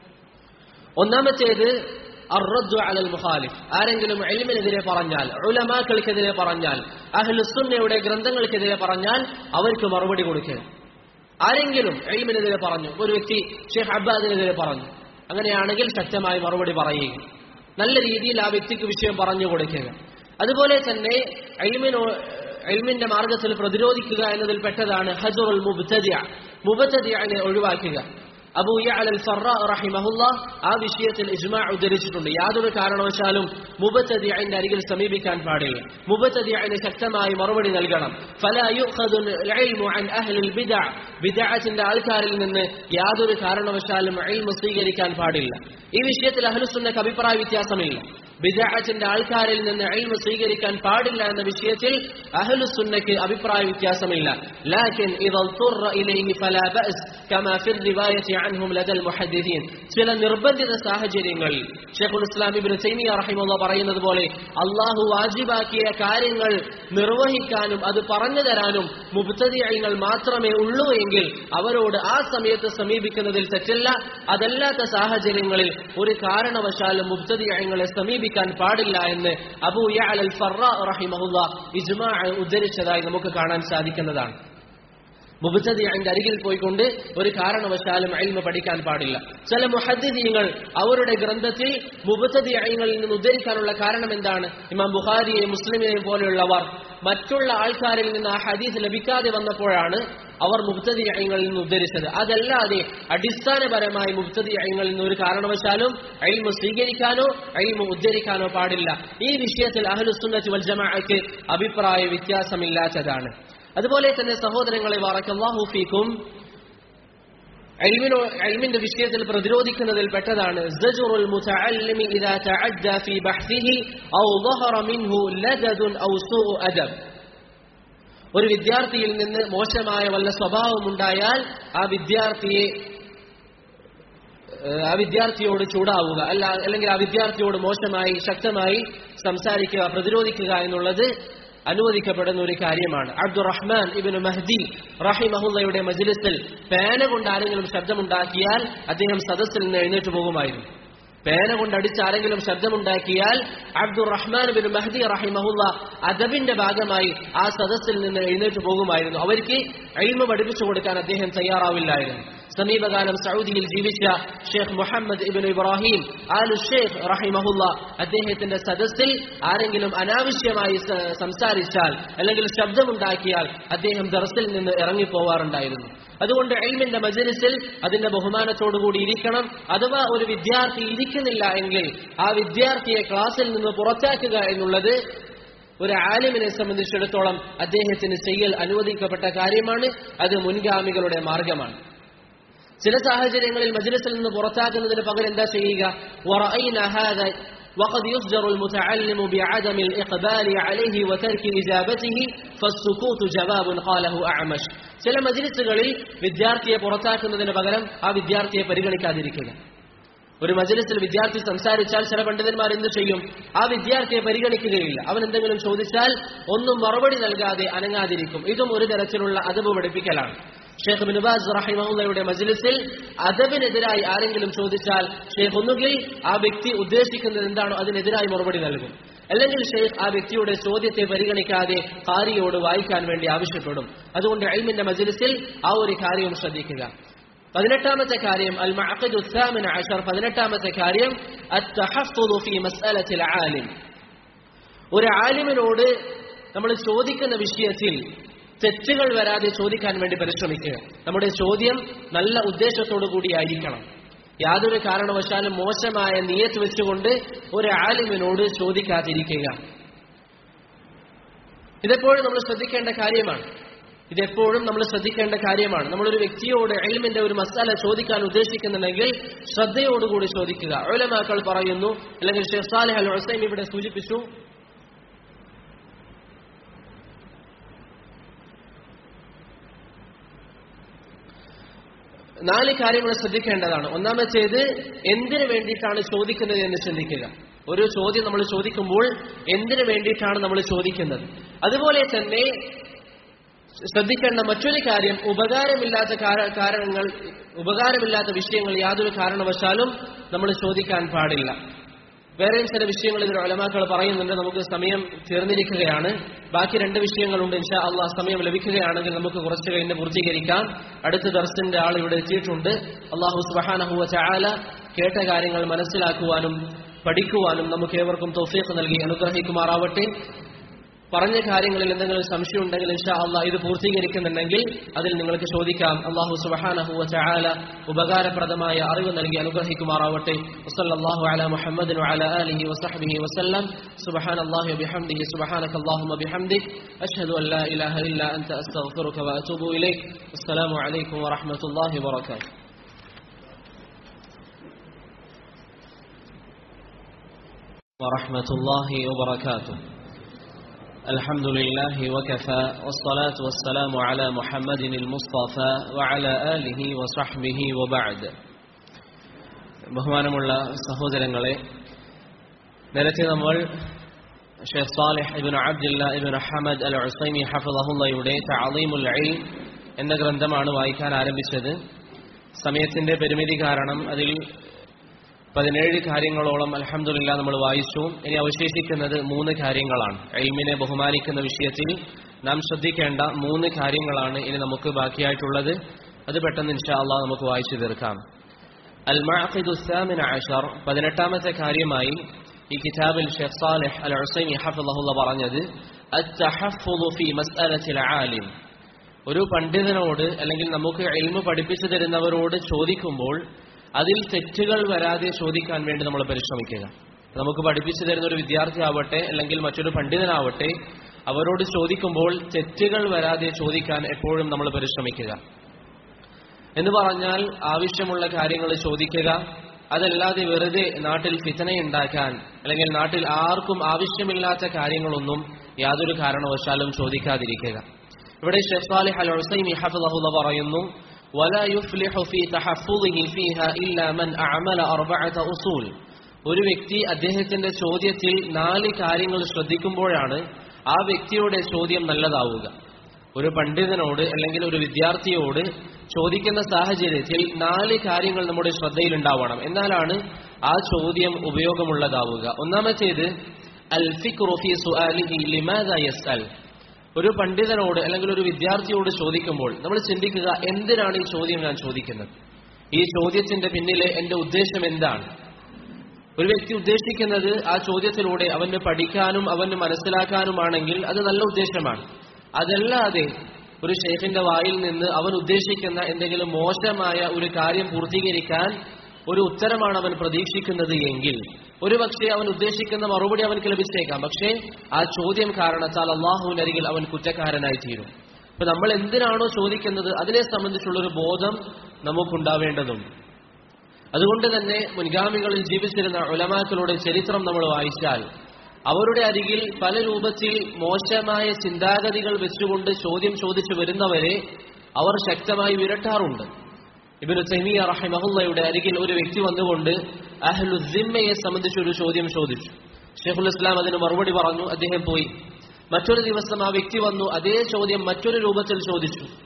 ഒന്നാമത്തേത് അർറദ്ദു അലൽ മുഖാലിഫ്. ആരെങ്കിലും ഇൽമിനെതിരെ പറഞ്ഞാൽ, ഉലമാക്കൾക്കെതിരെ പറഞ്ഞാൽ, അഹ്ലുസുന്നയുടെ ഗ്രന്ഥങ്ങൾക്കെതിരെ പറഞ്ഞാൽ അവർക്ക് മറുപടി കൊടുക്കുക. ആരെങ്കിലും ഇൽമിനെതിരെ പറഞ്ഞു, ഒരു വ്യക്തി ഷെയ്ഖ് അബ്ബാദിനെതിരെ പറഞ്ഞു, അങ്ങനെയാണെങ്കിൽ ശക്തമായി മറുപടി പറയുക, നല്ല രീതിയിൽ ആ വ്യക്തിക്ക് വിഷയം പറഞ്ഞു കൊടുക്കുക. അതുപോലെ തന്നെ ഇൽമിനോ ഇൽമിന്റെ മാർഗത്തിൽ പ്രതിരോധിക്കുക എന്നതിൽ പെട്ടതാണ് ഹജ്റുൽ മുബ്തദിഅ. മുബ്തദിഅനെ ഒഴിവാക്കുക. അബൂ യഅല അൽ-ഫർറാ റഹിമഹുല്ലാഹ് ആ വിഷയത്തിൽ ഇജ്മാ ഉദ്ധരിച്ചിട്ടുണ്ട്. യാതൊരു കാരണവശാലും മുബ്തദിഅന്റെ അരികിൽ സമീപിക്കാൻ പാടില്ല. മുബ്തദിഅന് ശക്തമായി മറുപടി നൽകണം. ഫലാ യുഖദു അൽ-ഇൽമു അൻ അഹ്ലിൽ ബിദ്അ. ബിദ്അത്തിന്റെ ആൾക്കാരിൽ നിന്ന് യാതൊരു കാരണവശാലും ഇൽമു സ്വീകരിക്കാൻ പാടില്ല. ഈ വിഷയത്തിൽ അഹ്ലുസുന്നക്ക് അഭിപ്രായ വ്യത്യാസമില്ല. ബിദ്അത്തിന്റെ ആൾക്കാരിൽ നിന്ന് ഇൽമു സ്വീകരിക്കാൻ പാടില്ല എന്ന വിഷയത്തിൽ അഹ്ലുസുന്നക്ക് അഭിപ്രായ വ്യത്യാസമില്ല. ലാകിൻ ഇദാ തുറ ഇലൈഹി ഫലാ ബഅസ് കമാ ഫി റിവായത്തി അൻഹും ലദൽ മുഹദ്ദിഥീൻ. ചില നിർബന്ധിത സാഹചര്യങ്ങളിൽ ശൈഖുൽ ഇസ്ലാം ഇബ്നു തൈമിയ്യ റഹിമഹുല്ലാഹ് പറയുന്നത് പോലെ അല്ലാഹു വാജിബാക്കിയ കാര്യങ്ങൾ നിർവഹിക്കാനും അത് പറഞ്ഞു തരാനും മുബ്തദിഈങ്ങൾ മാത്രമേ ഉള്ളൂ എങ്കിൽ അവരോട് ആ സമയത്ത് സമീപിക്കുന്നതിൽ തെറ്റില്ല. അതല്ലാത്ത സാഹചര്യങ്ങളിൽ ഒരു കാരണവശാലും മുബ്തദിഈങ്ങളെ സമീപിക്കാൻ പാടില്ല എന്ന് അബൂ യഅല അൽ-ഫർറാ റഹിമഹുല്ലാഹ് ഇജ്മാ ഉദ്ധരിച്ചതായി നമുക്ക് കാണാൻ സാധിക്കുന്നതാണ്. മുബ്തദിഇന്റെ അരികിൽ പോയിക്കൊണ്ട് ഒരു കാരണവശാലും ഇൽമു പഠിക്കാൻ പാടില്ല. ചില മുഹദ്ദിഥീങ്ങൾ അവരുടെ ഗ്രന്ഥത്തിൽ മുബ്തദിഇങ്ങളിൽ നിന്ന് ഉദ്ധരിക്കാനുള്ള കാരണം എന്താണ്? ഇമാം ബുഖാരിയെ മുസ്ലിമിനെ പോലെയുള്ളവർ മറ്റുള്ള ആൾക്കാരിൽ നിന്ന് ആ ഹദീസ് ലഭിക്കാതെ വന്നപ്പോഴാണ് അവർ മുബ്തദിഇങ്ങളിൽ നിന്ന് ഉദ്ധരിച്ചത്. അതല്ലാതെ അടിസ്ഥാനപരമായി മുബ്തദിഇങ്ങളിൽ നിന്ന് ഒരു കാരണവശാലും ഇൽമു സ്വീകരിക്കാനോ ഇൽമു ഉദ്ധരിക്കാനോ പാടില്ല. ഈ വിഷയത്തിൽ അഹ്ലുസുന്നത്തി വൽ ജമാഅക്ക് അഭിപ്രായ വ്യത്യാസമില്ലാത്തതാണ്. അതുപോലെ തന്നെ സഹോദരങ്ങളെ, ബറക്കല്ലാഹു ഫീക്കും, ഇൽമിനോ ഇൽമിന്റെ വിഷയത്തിൽ പ്രതിരോധിക്കുന്നതിൽ പെട്ടതാണ് സജ്റുൽ മുതഅല്ലിമി ഇദാ തഅദ്ദ ഫീ ബഹ്സിഹി ഔ ളഹറ മിൻഹു ലദദുൻ ഔ സൂഉ അദബ്. ഒരു വിദ്യാർത്ഥിയിൽ നിന്ന് മോശമായ വല്ല സ്വഭാവം ഉണ്ടായാൽ ആ വിദ്യാർത്ഥിയെ ആ വിദ്യാർത്ഥിയോട് ചൂടാവുക, അല്ല അല്ലെങ്കിൽ ആ വിദ്യാർത്ഥിയോട് മോശമായി ശക്തമായി സംസാരിക്കുക, പ്രതിരോധിക്കുക എന്നുള്ളത് അനുവദിക്കപ്പെടുന്ന ഒരു കാര്യമാണ്. അബ്ദുറഹ്മാൻ ഇബ്നു മഹ്ദി റഹിമഹുള്ളയുടെ മജ്ലിസിൽ പേന കൊണ്ട് ആരെങ്കിലും ശബ്ദമുണ്ടാക്കിയാൽ അദ്ദേഹം സദസ്സിൽ നിന്ന് എഴുന്നേറ്റ് പോകുമായിരുന്നു. പേന കൊണ്ട് അടിച്ച് ആരെങ്കിലും ശബ്ദമുണ്ടാക്കിയാൽ അബ്ദുറഹ്മാൻ ഇബ്നു മഹ്ദി റഹിമഹുള്ള അദബിന്റെ ഭാഗമായി ആ സദസ്സിൽ നിന്ന് എഴുന്നേറ്റ് പോകുമായിരുന്നു. അവർക്ക് ഇൽമു പഠിപ്പിച്ചു കൊടുക്കാൻ അദ്ദേഹം തയ്യാറാവില്ലായിരുന്നു. സമീപകാലം സൗദിയിൽ ജീവിച്ച ഷെയ്ഖ് മുഹമ്മദ് ഇബ്നു ഇബ്രാഹിം ആലു ഷെയ്ഖ് റഹിമഹുള്ള അദ്ദേഹത്തിന്റെ സദസ്സിൽ ആരെങ്കിലും അനാവശ്യമായി സംസാരിച്ചാൽ അല്ലെങ്കിൽ ശബ്ദമുണ്ടാക്കിയാൽ അദ്ദേഹം ദർസിൽ നിന്ന് ഇറങ്ങിപ്പോവാറുണ്ടായിരുന്നു. അതുകൊണ്ട് ഇൽമിന്റെ മജ്ലിസിൽ അതിന്റെ ബഹുമാനത്തോടുകൂടി ഇരിക്കണം. അഥവാ ഒരു വിദ്യാർത്ഥി ഇരിക്കുന്നില്ല എങ്കിൽ ആ വിദ്യാർത്ഥിയെ ക്ലാസ്സിൽ നിന്ന് പുറത്താക്കുക എന്നുള്ളത് ഒരു ആലിമിനെ സംബന്ധിച്ചിടത്തോളം അദ്ദേഹത്തിന് ചെയ്യൽ അനുവദിക്കപ്പെട്ട കാര്യമാണ്. അത് മുൻഗാമികളുടെ മാർഗമാണ്. ചില സാഹചര്യങ്ങളിൽ മജ്ലിസിൽ നിന്ന് പുറത്താക്കുന്നതിന് പകരം എന്താ ചെയ്യുക? വറഅയ്നാ ഹാദാ وقد يصدر المتعلم بعدم الإقبال عليه وترك إجابته فالسكوت جواب قاله أعمش. ചില മജ്ലിസുകളിൽ വിദ്യാർത്ഥിയെ പുറത്താക്കുന്നതിന് പകരം ആ വിദ്യാർത്ഥിയെ പരിഗണിക്കാതിരിക്കുക. ഒരു മജ്ലിസിൽ വിദ്യാർത്ഥി സംസാരിച്ചാൽ ചില പണ്ഡിതന്മാർ എന്ത് ചെയ്യും? ആ വിദ്യാർത്ഥിയെ പരിഗണിക്കുകയില്ല. അവൻ എന്തെങ്കിലും ചോദിച്ചാൽ ഒന്നും മറുപടി നൽകാതെ അനങ്ങാതിരിക്കും. ഇതും ഒരു തരത്തിലുള്ള അദബ് പഠിപ്പിക്കലാണ്. ഷെയ്ഖ് ഇബ്നു ബാസ് റഹിമഹുള്ളയുടെ മജ്ലിസിൽ അദബിനെതിരായി ആരെങ്കിലും ചോദിച്ചാൽ ഷെയ്ഖ് ഒന്നുകിൽ ആ വ്യക്തി ഉദ്ദേശിക്കുന്നത് എന്താണോ അതിനെതിരായി മറുപടി നൽകും, അല്ലെങ്കിൽ ഷെയ്ഖ് ആ വ്യക്തിയുടെ ചോദ്യത്തെ പരിഗണിക്കാതെ ഖാരിയോട് വായിക്കാൻ വേണ്ടി ആവശ്യപ്പെടും. അതുകൊണ്ട് ഇൽമിന്റെ മജ്ലിസിൽ ആ ഒരു കാര്യവും ശ്രദ്ധിക്കുക. പതിനെട്ടാമത്തെ കാര്യം അൽ മഅഖദു الثامن عشر പതിനെട്ടാമത്തെ കാര്യം التحفظ في مسألة العالم. ഒരു ആലിമിനോട് നമ്മൾ ചോദിക്കുന്ന വിഷയത്തിൽ തെറ്റുകൾ വരാതെ ചോദിക്കാൻ വേണ്ടി പരിശ്രമിക്കുക. നമ്മുടെ ചോദ്യം നല്ല ഉദ്ദേശത്തോടു കൂടിയായിരിക്കണം. യാതൊരു കാരണവശാലും മോശമായ നിയത്ത് വെച്ചുകൊണ്ട് ഒരു ആലിമിനോട് ചോദിക്കാതിരിക്കുക. ഇതെപ്പോഴും നമ്മൾ ശ്രദ്ധിക്കേണ്ട കാര്യമാണ്. ഇതെപ്പോഴും നമ്മൾ ശ്രദ്ധിക്കേണ്ട കാര്യമാണ്. നമ്മളൊരു വ്യക്തിയോട് ഇൽമിന്റെ ഒരു മസാല ചോദിക്കാൻ ഉദ്ദേശിക്കുന്നുണ്ടെങ്കിൽ ശ്രദ്ധയോടുകൂടി ചോദിക്കുക. ഉലമാക്കൾ പറയുന്നു, അല്ലെങ്കിൽ ഷെയ്ഖ് സാലിഹ് അൽ ഉസൈമി ഇവിടെ സൂചിപ്പിച്ചു, നാല് കാര്യങ്ങൾ ശ്രദ്ധിക്കേണ്ടതാണ്. ഒന്നാമത്തേത് എന്തിനു വേണ്ടിയിട്ടാണ് ചോദിക്കുന്നത് എന്ന് ചിന്തിക്കുക. ഒരു ചോദ്യം നമ്മൾ ചോദിക്കുമ്പോൾ എന്തിനു വേണ്ടിയിട്ടാണ് നമ്മൾ ചോദിക്കുന്നത്. അതുപോലെ തന്നെ ശ്രദ്ധിക്കേണ്ട മറ്റൊരു കാര്യം, ഉപകാരമില്ലാത്ത കാരണങ്ങൾ ഉപകാരമില്ലാത്ത വിഷയങ്ങൾ യാതൊരു കാരണവശാലും നമ്മൾ ചോദിക്കാൻ പാടില്ല. വേറെയും ചില വിഷയങ്ങൾ ഇതിൽ ഉലമാക്കൾ പറയുന്നുണ്ട്. നമുക്ക് സമയം തീർന്നിരിക്കുകയാണ്. ബാക്കി രണ്ട് വിഷയങ്ങളുണ്ട്. ഇൻഷാ അല്ലാഹ് സമയം ലഭിക്കുകയാണെങ്കിൽ നമുക്ക് കുറച്ച് കഴിഞ്ഞ് പൂർത്തീകരിക്കാം. അടുത്ത ദർസിന്റെ ആൾ ഇവിടെ എത്തിയിട്ടുണ്ട്. അല്ലാഹു സുബ്ഹാനഹു വ തആല കേട്ട കാര്യങ്ങൾ മനസ്സിലാക്കുവാനും പഠിക്കുവാനും നമുക്ക് ഏവർക്കും തൗഫീഖ് നൽകി അനുഗ്രഹിക്കുമാറാവട്ടെ. പറഞ്ഞ കാര്യങ്ങളിൽ എന്തെങ്കിലും സംശയം ഉണ്ടെങ്കിൽ ഇൻഷാ അല്ലാഹ് ഇത് പൂർത്തീകരിക്കുന്നുണ്ടെങ്കിൽ അതിൽ നിങ്ങൾക്ക് ചോദിക്കാം. അല്ലാഹു സുബ്ഹാനഹു വ തആല ഉപകാരപ്രദമായ അറിവ് നൽകി അനുഗ്രഹിക്കുമാറാവട്ടെ. വസല്ലല്ലാഹു അലാ മുഹമ്മദിൻ വഅലാ ആലിഹി വസഹ്ബിഹി വസല്ലം. സുബ്ഹാനല്ലാഹി വബിഹംദിഹി സുബ്ഹാനകല്ലാഹുമ്മ ബിഹംദിക് അശ്ഹദു അൻ ലാ ഇലാഹ ഇല്ലാ അൻത അസ്തഗ്ഫിറുക വഅതൂബു ഇലൈക്. അസ്സലാമു അലൈക്കും വറഹ്മത്തുള്ളാഹി വബറകാതുഹു. വറഹ്മത്തുള്ളാഹി വബറകാതുഹു. الحمد لله وكفى والصلاة والسلام على محمد المصطفى وعلى آله وصحبه وبعد. ബഹുമാനമുള്ള സഹോദരങ്ങളെ, നേരത്തെ നമ്മൾ Sheikh Salih ibn Abdullah ibn Hamad al Usaimi ഹഫിളഹുള്ളയുടെ തഅളീമുൽ ഇൽം എന്ന ഗ്രന്ഥമാണ് വായിക്കാൻ ആരംഭിച്ചത്. സമയത്തിന്റെ പരിമിതി കാരണം അതിൽ പതിനേഴ് കാര്യങ്ങളോളം അൽഹംദുലില്ലാഹ് നമ്മൾ വായിച്ചു. ഇനി അവശേഷിക്കുന്നത് മൂന്ന് കാര്യങ്ങളാണ്. ഇൽമിനെ ബഹുമാനിക്കുന്ന വിഷയത്തിൽ നാം ശ്രദ്ധിക്കേണ്ട മൂന്ന് കാര്യങ്ങളാണ് ഇനി നമുക്ക് ബാക്കിയായിട്ടുള്ളത്. അത് പെട്ടെന്ന് ഇൻഷാ അല്ലാഹ് നമുക്ക് വായിച്ചു തീർക്കാം. അൽ മഅഖദു الثامن عشر പതിനെട്ടാമത്തെ കാര്യമായി ഈ കിതാബിൽ ഷെയ്ഖ് സാലിഹ് അൽ ഉസൈമി ഹഫിളഹുല്ലാഹ് പറഞ്ഞത് അത്തഹഫുളു ഫീ മസ്അലത്തിൽ ആലിം. ഒരു പണ്ഡിതനോട് അല്ലെങ്കിൽ നമുക്ക് ഇൽമു പഠിപ്പിച്ചു തരുന്നവരോട് ചോദിക്കുമ്പോൾ അതിൽ തെറ്റുകൾ വരാതെ ചോദിക്കാൻ വേണ്ടി നമ്മൾ പരിശ്രമിക്കുക. നമുക്ക് പഠിപ്പിച്ചു തരുന്ന ഒരു വിദ്യാർത്ഥി ആവട്ടെ അല്ലെങ്കിൽ മറ്റൊരു പണ്ഡിതനാവട്ടെ, അവരോട് ചോദിക്കുമ്പോൾ തെറ്റുകൾ വരാതെ ചോദിക്കാൻ എപ്പോഴും നമ്മൾ പരിശ്രമിക്കുക. എന്ന് പറഞ്ഞാൽ ആവശ്യമുള്ള കാര്യങ്ങൾ ചോദിക്കുക. അതല്ലാതെ വെറുതെ നാട്ടിൽ ഫിത്നയുണ്ടാക്കാൻ അല്ലെങ്കിൽ നാട്ടിൽ ആർക്കും ആവശ്യമില്ലാത്ത കാര്യങ്ങളൊന്നും യാതൊരു കാരണവശാലും ചോദിക്കാതിരിക്കുക. ഇവിടെ ഷെയ്ഖ് സാലിഹ് അൽ ഉസൈമി ഹഫിളഹുല്ലാഹ് പറയുന്നു, ولا يفلح في تحفظه فيها إلا من أعمل أربعة أصول. ഒരു വ്യക്തി അദ്ദേഹത്തിന്റെ ചോദ്യത്തിൽ നാല് കാര്യങ്ങൾ ശ്രദ്ധിക്കുമ്പോഴാണ് ആ വ്യക്തിയുടെ ചോദ്യം നല്ലതാവുക. ഒരു പണ്ഡിതനോട് അല്ലെങ്കിൽ ഒരു വിദ്യാർത്ഥിയോട് ചോദിക്കുന്ന സാഹചര്യത്തിൽ നാല് കാര്യങ്ങൾ നമ്മുടെ ശ്രദ്ധയിൽ ഉണ്ടാവണം. എന്നാലാണ് ആ ചോദ്യം ഉപയോഗമുള്ളതാവുക. ഒന്നാമത്തേത് അൽ ഫിക്റു ഫീ സുആലിഹി ലിമാദാ യസ്അൽ. ഒരു പണ്ഡിതനോട് അല്ലെങ്കിൽ ഒരു വിദ്യാർത്ഥിയോട് ചോദിക്കുമ്പോൾ നമ്മൾ ചിന്തിക്കുക, എന്തിനാണ് ഈ ചോദ്യം ഞാൻ ചോദിക്കുന്നത്? ഈ ചോദ്യത്തിന്റെ പിന്നിലെ എന്റെ ഉദ്ദേശം എന്താണ്? ഒരു വ്യക്തി ഉദ്ദേശിക്കുന്നത് ആ ചോദ്യത്തിലൂടെ അവന് പഠിക്കാനും അവന് മനസ്സിലാക്കാനുമാണെങ്കിൽ അത് നല്ല ഉദ്ദേശമാണ്. അതല്ലാതെ ഒരു ഷെയ്ഖിന്റെ വായിൽ നിന്ന് അവൻ ഉദ്ദേശിക്കുന്ന എന്തെങ്കിലും മോശമായ ഒരു കാര്യം പൂർത്തീകരിക്കാൻ ഒരു ഉത്തരമാണ് അവൻ പ്രതീക്ഷിക്കുന്നത് എങ്കിൽ ഒരുപക്ഷെ അവൻ ഉദ്ദേശിക്കുന്ന മറുപടി അവനക്ക് ലഭിച്ചേക്കാം. പക്ഷേ ആ ചോദ്യം കാരണത്താൽ അള്ളാഹുവിനരികിൽ അവൻ കുറ്റക്കാരനായി തീരും. അപ്പൊ നമ്മൾ എന്തിനാണോ ചോദിക്കുന്നത് അതിനെ സംബന്ധിച്ചുള്ളൊരു ബോധം നമുക്കുണ്ടാവേണ്ടതുണ്ട്. അതുകൊണ്ട് തന്നെ മുൻഗാമികളിൽ ജീവിച്ചിരുന്ന ഉലമാക്കളുടെ ചരിത്രം നമ്മൾ വായിച്ചാൽ അവരുടെ അരികിൽ പല രൂപത്തിൽ മോശമായ ചിന്താഗതികൾ വെച്ചുകൊണ്ട് ചോദ്യം ചോദിച്ചു വരുന്നവരെ അവർ ശക്തമായി വിരട്ടാറുണ്ട്. ഇബ്നു തൈമിയ്യ റഹിമഹുള്ളയുടെ അരികിൽ ഒരു വ്യക്തി വന്നുകൊണ്ട് അഹ്ലു സിമ്മയെ സംബന്ധിച്ചൊരു ചോദ്യം ചോദിച്ചു. ഷെയ്ഖുൽ ഇസ്ലാം അതിന് മറുപടി പറഞ്ഞു, അദ്ദേഹം പോയി. മറ്റൊരു ദിവസം ആ വ്യക്തി വന്നു, അതേ ചോദ്യം മറ്റൊരു രൂപത്തിൽ ചോദിച്ചു.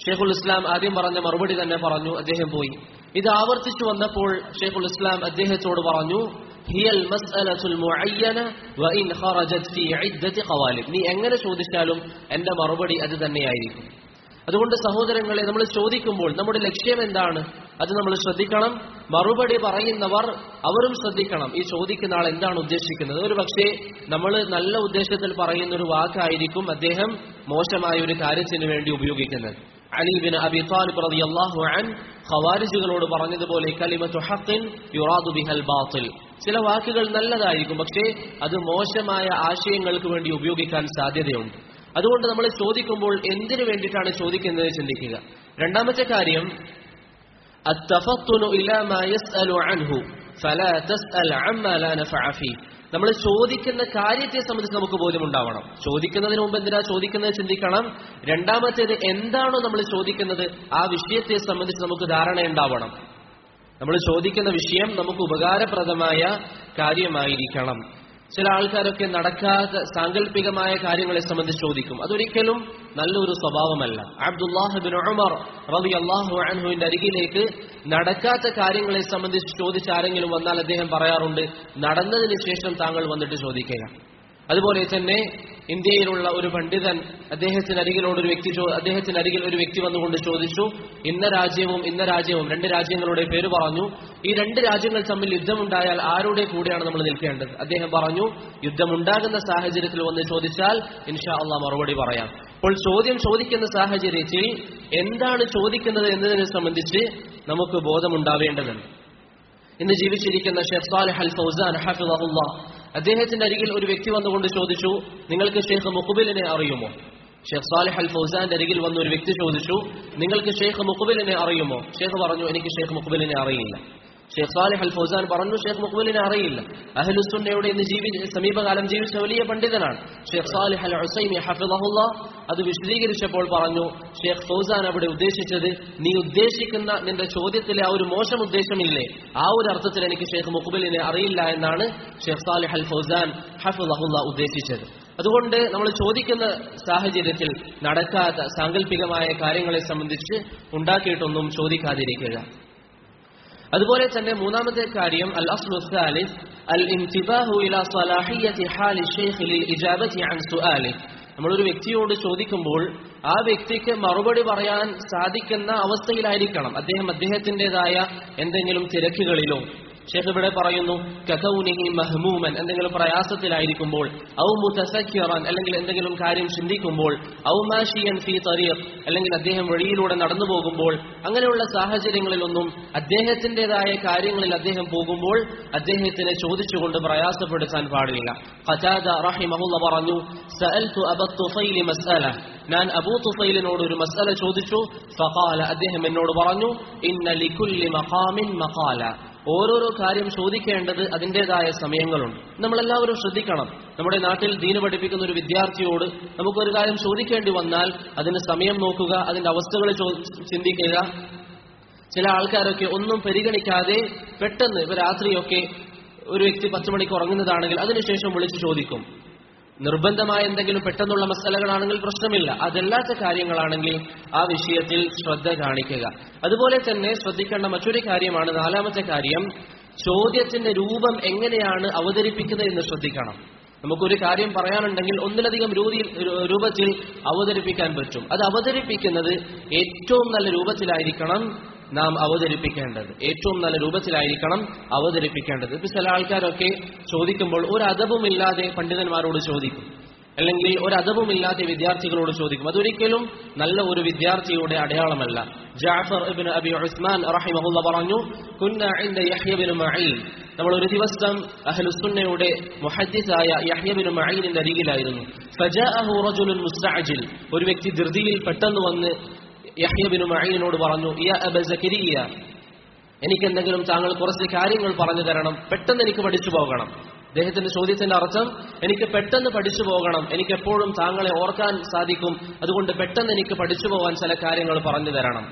ഷെയ്ഖുൽ ഇസ്ലാം ആദ്യം പറഞ്ഞ മറുപടി തന്നെ പറഞ്ഞു, അദ്ദേഹം പോയി. ഇത് ആവർത്തിച്ചു വന്നപ്പോൾ ഷെയ്ഖുൽ ഇസ്ലാം അദ്ദേഹത്തോട് പറഞ്ഞു, ഹിയൽ മസ്അലത്തുൽ മുഅയ്യന വഇൻ ഖറജത് ഫീ ഇദ്ദതി ഖവാലിബ്. നീ എങ്ങനെ ചോദിച്ചാലും എന്റെ മറുപടി അത് തന്നെയായിരിക്കും. അതുകൊണ്ട് സഹോദരങ്ങളെ, നമ്മൾ ചോദിക്കുമ്പോൾ നമ്മുടെ ലക്ഷ്യം എന്താണ് അത് നമ്മൾ ശ്രദ്ധിക്കണം. മറുപടി പറയുന്നവർ അവരും ശ്രദ്ധിക്കണം, ഈ ചോദിക്കുന്ന ആൾ എന്താണ് ഉദ്ദേശിക്കുന്നത്. ഒരു പക്ഷേ നമ്മൾ നല്ല ഉദ്ദേശത്തിൽ പറയുന്ന ഒരു വാക്കായിരിക്കും അദ്ദേഹം മോശമായ ഒരു കാര്യത്തിന് വേണ്ടി ഉപയോഗിക്കുന്നത്. അലി ബിൻ അബി ത്വാലിബ് റളിയല്ലാഹു അൻഹു ഖവാരിജുകളോട് പറഞ്ഞതുപോലെ കലിമത്തു ഹഖ്ഖിൻ യുറാദു ബിഹൽ ബാത്തിൽ. ചില വാക്കുകൾ നല്ലതായിരിക്കും, പക്ഷേ അത് മോശമായ ആശയങ്ങൾക്ക് വേണ്ടി ഉപയോഗിക്കാൻ സാധ്യതയുണ്ട്. അതുകൊണ്ട് നമ്മൾ ചോദിക്കുമ്പോൾ എന്തിനു വേണ്ടിയിട്ടാണ് ചോദിക്കുന്നത് ചിന്തിക്കുക. രണ്ടാമത്തെ കാര്യം, അത്തഫത്തുനു ഇലാ മാ യസ്അലു അൻഹു ഫലാ തസ്അൽ അമ്മാ ലാ നഫഅ ഫീ. നമ്മൾ ചോദിക്കുന്ന കാര്യത്തെ സംബന്ധിച്ച് നമുക്ക് ബോധ്യമുണ്ടാവണം. ചോദിക്കുന്നതിന് മുമ്പ് എന്തിനാ ചോദിക്കുന്നത് ചിന്തിക്കണം. രണ്ടാമത്തേത്, എന്താണോ നമ്മൾ ചോദിക്കുന്നത് ആ വിഷയത്തെ സംബന്ധിച്ച് നമുക്ക് ധാരണയുണ്ടാവണം. നമ്മൾ ചോദിക്കുന്ന വിഷയം നമുക്ക് ഉപകാരപ്രദമായ കാര്യമായിരിക്കണം. ചില ആൾക്കാരൊക്കെ നടക്കാത്ത സാങ്കല്പികമായ കാര്യങ്ങളെ സംബന്ധിച്ച് ചോദിക്കും. അതൊരിക്കലും നല്ലൊരു സ്വഭാവമല്ല. അബ്ദുല്ലാഹ് ഇബ്നു ഉമർ റളിയല്ലാഹു അൻഹുവിന്റെ അരികിലേക്ക് നടക്കാത്ത കാര്യങ്ങളെ സംബന്ധിച്ച് ചോദിച്ച ആരെങ്കിലും വന്നാൽ അദ്ദേഹം പറയാറുണ്ട്, നടന്നതിന് ശേഷം താങ്കൾ വന്നിട്ട് ചോദിക്കുക. അതുപോലെ തന്നെ ഇന്ത്യയിലുള്ള ഒരു പണ്ഡിതൻ അദ്ദേഹത്തിന് അരികിലോട് ഒരു വ്യക്തി അദ്ദേഹത്തിന് അരികിൽ ഒരു വ്യക്തി വന്നുകൊണ്ട് ചോദിച്ചു, ഇന്ന രാജ്യവും ഇന്ന രാജ്യവും രണ്ട് രാജ്യങ്ങളുടെ പേര് പറഞ്ഞു, ഈ രണ്ട് രാജ്യങ്ങൾ തമ്മിൽ യുദ്ധമുണ്ടായാൽ ആരുടെ കൂടെയാണ് നമ്മൾ നിൽക്കേണ്ടത്? അദ്ദേഹം പറഞ്ഞു, യുദ്ധമുണ്ടാകുന്ന സാഹചര്യത്തിൽ വന്ന് ചോദിച്ചാൽ ഇൻഷാ അള്ളാഹ് മറുപടി പറയാം. അപ്പോൾ ചോദ്യം ചോദിക്കുന്ന സാഹചര്യത്തിൽ എന്താണ് ചോദിക്കുന്നത് എന്നതിനെ സംബന്ധിച്ച് നമുക്ക് ബോധമുണ്ടാവേണ്ടതുണ്ട്. ഇന്ന് ജീവിച്ചിരിക്കുന്ന ഷെയ്ഖ് സാലിഹ് അൽ ഫൗസാൻ ഹഫിളഹുല്ലാഹ് അദ്ദേഹത്തിന്റെ അരികിൽ ഒരു വ്യക്തി വന്നുകൊണ്ട് ചോദിച്ചു, നിങ്ങൾക്ക് ഷെയ്ഖ് മുഖ്ബിലിനെ അറിയുമോ? ഷെയ്ഖ് സാലിഹ് അൽ ഫൗസാന്റെ അരികിൽ വന്ന ഒരു വ്യക്തി ചോദിച്ചു, നിങ്ങൾക്ക് ഷെയ്ഖ് മുഖ്ബിലിനെ അറിയുമോ? ഷെയ്ഖ് പറഞ്ഞു, എനിക്ക് ഷെയ്ഖ് മുഖ്ബിലിനെ അറിയില്ല. ഷെയ്ഖ് സാലിഹ് അൽ ഫൗസാൻ പറഞ്ഞു, ഷെയ്ഖ് മുഖ്ബിലിനെ അറിയില്ല. അഹ്ലുസുന്നയുടെ ഇന്ന് ജീവി സമീപകാലം ജീവിച്ച വലിയ പണ്ഡിതനാണ് ഷെയ്ഖ് സാലിഹ് അൽ ഉസൈമി ഹഫിളഹുല്ലാഹ്. അത് വിശദീകരിച്ചപ്പോൾ പറഞ്ഞു, ഷെയ്ഖ് ഫൗസാൻ അവിടെ ഉദ്ദേശിച്ചത് നീ ഉദ്ദേശിക്കുന്ന നിന്റെ ചോദ്യത്തിലെ ആ ഒരു മോശം ഉദ്ദേശമില്ലേ, ആ ഒരു അർത്ഥത്തിൽ എനിക്ക് ഷെയ്ഖ് മുഖ്ബിലിനെ അറിയില്ല എന്നാണ് ഷെയ്ഖ് സാലിഹ് അൽ ഫൗസാൻ ഹഫിളഹുല്ലാഹ് ഉദ്ദേശിച്ചത്. അതുകൊണ്ട് നമ്മൾ ചോദിക്കുന്ന സാഹചര്യത്തിൽ നടക്കാത്ത സാങ്കല്പികമായ കാര്യങ്ങളെ സംബന്ധിച്ച് ഉണ്ടാക്കിയിട്ടൊന്നും ചോദിക്കാതിരിക്കുക. അതുപോലെ തന്നെ മൂന്നാമത്തെ കാര്യം, അൽ അസ്ലു സാലിസ് അൽ ഇൻതിബാഹു ഇലാ സലാഹിയ്യതി ഹാലി ശൈഖ് ലിൽ ഇജാബതി അൻ സുആലിഹി. നമ്മളൊരു വ്യക്തിയോട് ചോദിക്കുമ്പോൾ ആ വ്യക്തിക്ക് മറുപടി പറയാൻ സാധിക്കുന്ന അവസ്ഥയിലായിരിക്കണം. അദ്ദേഹം അദ്ദേഹത്തിൻ്റെതായ എന്തെങ്കിലും തിരക്കുകളിലോ, ഷെയ്ഖ് ഇവിടെ പറയുന്നു കകൗനിഹി മഹ്മൂമൻ, എന്തെങ്കിലും പ്രയാസത്തിലായിരിക്കുമ്പോൾ, ഔ മുതസക്കിറൻ, അല്ലെങ്കിൽ എന്തെങ്കിലും കാര്യം ചിന്തിക്കുമ്പോൾ, ഔ മാഷിയൻ ഫീ തരീഖ്, അല്ലെങ്കിൽ അദ്ദേഹം വഴിയിലൂടെ നടന്നു പോകുമ്പോൾ, അങ്ങനെയുള്ള സാഹചര്യങ്ങളിലൊന്നും അദ്ദേഹത്തിൻ്റെതായ കാര്യങ്ങളിൽ അദ്ദേഹം പോകുമ്പോൾ അദ്ദേഹത്തിനെ ചോദിച്ചുകൊണ്ട് പ്രയാസപ്പെടുത്താൻ പാടില്ല. ഖതാദ റഹിമഹുല്ലാഹ് പറഞ്ഞു, സഅൽതു അബൂ തുഫൈൽ മസ്അല, ഞാൻ അബൂ തുഫൈലിനോട് ഒരു മസ്അല ചോദിച്ചു. ഫഖാല, അദ്ദേഹം എന്നോട് പറഞ്ഞു, ഇന്ന ലികുല്ലി മഖാമിൻ മഖാല, ഓരോരോ കാര്യം ചോദിക്കേണ്ടത് അതിൻ്റെതായ സമയങ്ങളുണ്ട്. നമ്മളെല്ലാവരും ശ്രദ്ധിക്കണം. നമ്മുടെ നാട്ടിൽ ദീന് പഠിപ്പിക്കുന്ന ഒരു വിദ്യാർത്ഥിയോട് നമുക്കൊരു കാര്യം ചോദിക്കേണ്ടി വന്നാൽ അതിന് സമയം നോക്കുക, അതിന്റെ അവസ്ഥകൾ ചിന്തിക്കുക. ചില ആൾക്കാരൊക്കെ ഒന്നും പരിഗണിക്കാതെ പെട്ടെന്ന് ഇപ്പൊ രാത്രിയൊക്കെ ഒരു വ്യക്തി പത്ത് മണിക്ക് ഉറങ്ങുന്നതാണെങ്കിൽ അതിനുശേഷം വിളിച്ചു ചോദിക്കും. നിർബന്ധമായ എന്തെങ്കിലും പെട്ടെന്നുള്ള മസലകളാണെങ്കിൽ പ്രശ്നമില്ല. അതല്ലാത്ത കാര്യങ്ങളാണെങ്കിൽ ആ വിഷയത്തിൽ ശ്രദ്ധ കാണിക്കുക. അതുപോലെ തന്നെ ശ്രദ്ധിക്കേണ്ട മറ്റൊരു കാര്യമാണ് നാലാമത്തെ കാര്യം, ചോദ്യത്തിന്റെ രൂപം എങ്ങനെയാണ് അവതരിപ്പിക്കുന്നത് എന്ന് ശ്രദ്ധിക്കണം. നമുക്കൊരു കാര്യം പറയാനുണ്ടെങ്കിൽ ഒന്നിലധികം രൂപത്തിൽ അവതരിപ്പിക്കാൻ പറ്റും. അത് അവതരിപ്പിക്കുന്നത് ഏറ്റവും നല്ല രൂപത്തിലായിരിക്കണം നാം അവതരിപ്പിക്കേണ്ടത്. ഏറ്റവും നല്ല രൂപത്തിലായിരിക്കണം അവതരിപ്പിക്കേണ്ടത്. ഇപ്പൊ ചില ആൾക്കാരൊക്കെ ചോദിക്കുമ്പോൾ ഒരു അദബുമില്ലാതെ പണ്ഡിതന്മാരോട് ചോദിക്കും, അല്ലെങ്കിൽ ഒരു അദബുമില്ലാതെ വിദ്യാർത്ഥികളോട് ചോദിക്കും. അതൊരിക്കലും നല്ല ഒരു വിദ്യാർത്ഥിയുടെ അടയാളമല്ല. ജഅഫർ ഇബ്നു അബി ഉസ്മാൻ റഹിമഹുല്ലാഹ് പറഞ്ഞു, കുന്ന ഇൻദ യഹ്യ ഇബ്നു മഈൻ, നമ്മൾ ഒരു ദിവസം അഹ്ലുസുന്നയുടെ മുഹദ്ദിസായ യഹ്യ ഇബ്നു മഈനിന്റെ അരികിലായിരുന്നു. ഫജാഅഹു റജുലുൻ മുസ്തഅജിൽ, ഒരു വ്യക്തി ധൃതിയിൽ പെട്ടെന്ന് വന്ന് യഹ്യ ഇബ്നു മഈനോട് പറഞ്ഞു, യാ അബ സക്കരിയ, എനിക്ക് എന്തെങ്കിലും താങ്കൾ കുറച്ച് കാര്യങ്ങൾ പറഞ്ഞു തരണം, പെട്ടെന്ന് എനിക്ക് പഠിച്ചു പോകണം. അദ്ദേഹത്തിന്റെ ചോദ്യത്തിന്റെ അർത്ഥം, എനിക്ക് പെട്ടെന്ന് പഠിച്ചു പോകണം, എനിക്ക് എപ്പോഴും താങ്കളെ ഓർക്കാൻ സാധിക്കും, അതുകൊണ്ട് പെട്ടെന്ന് എനിക്ക് പഠിച്ചു പോകാൻ ചില കാര്യങ്ങൾ പറഞ്ഞു തരണം.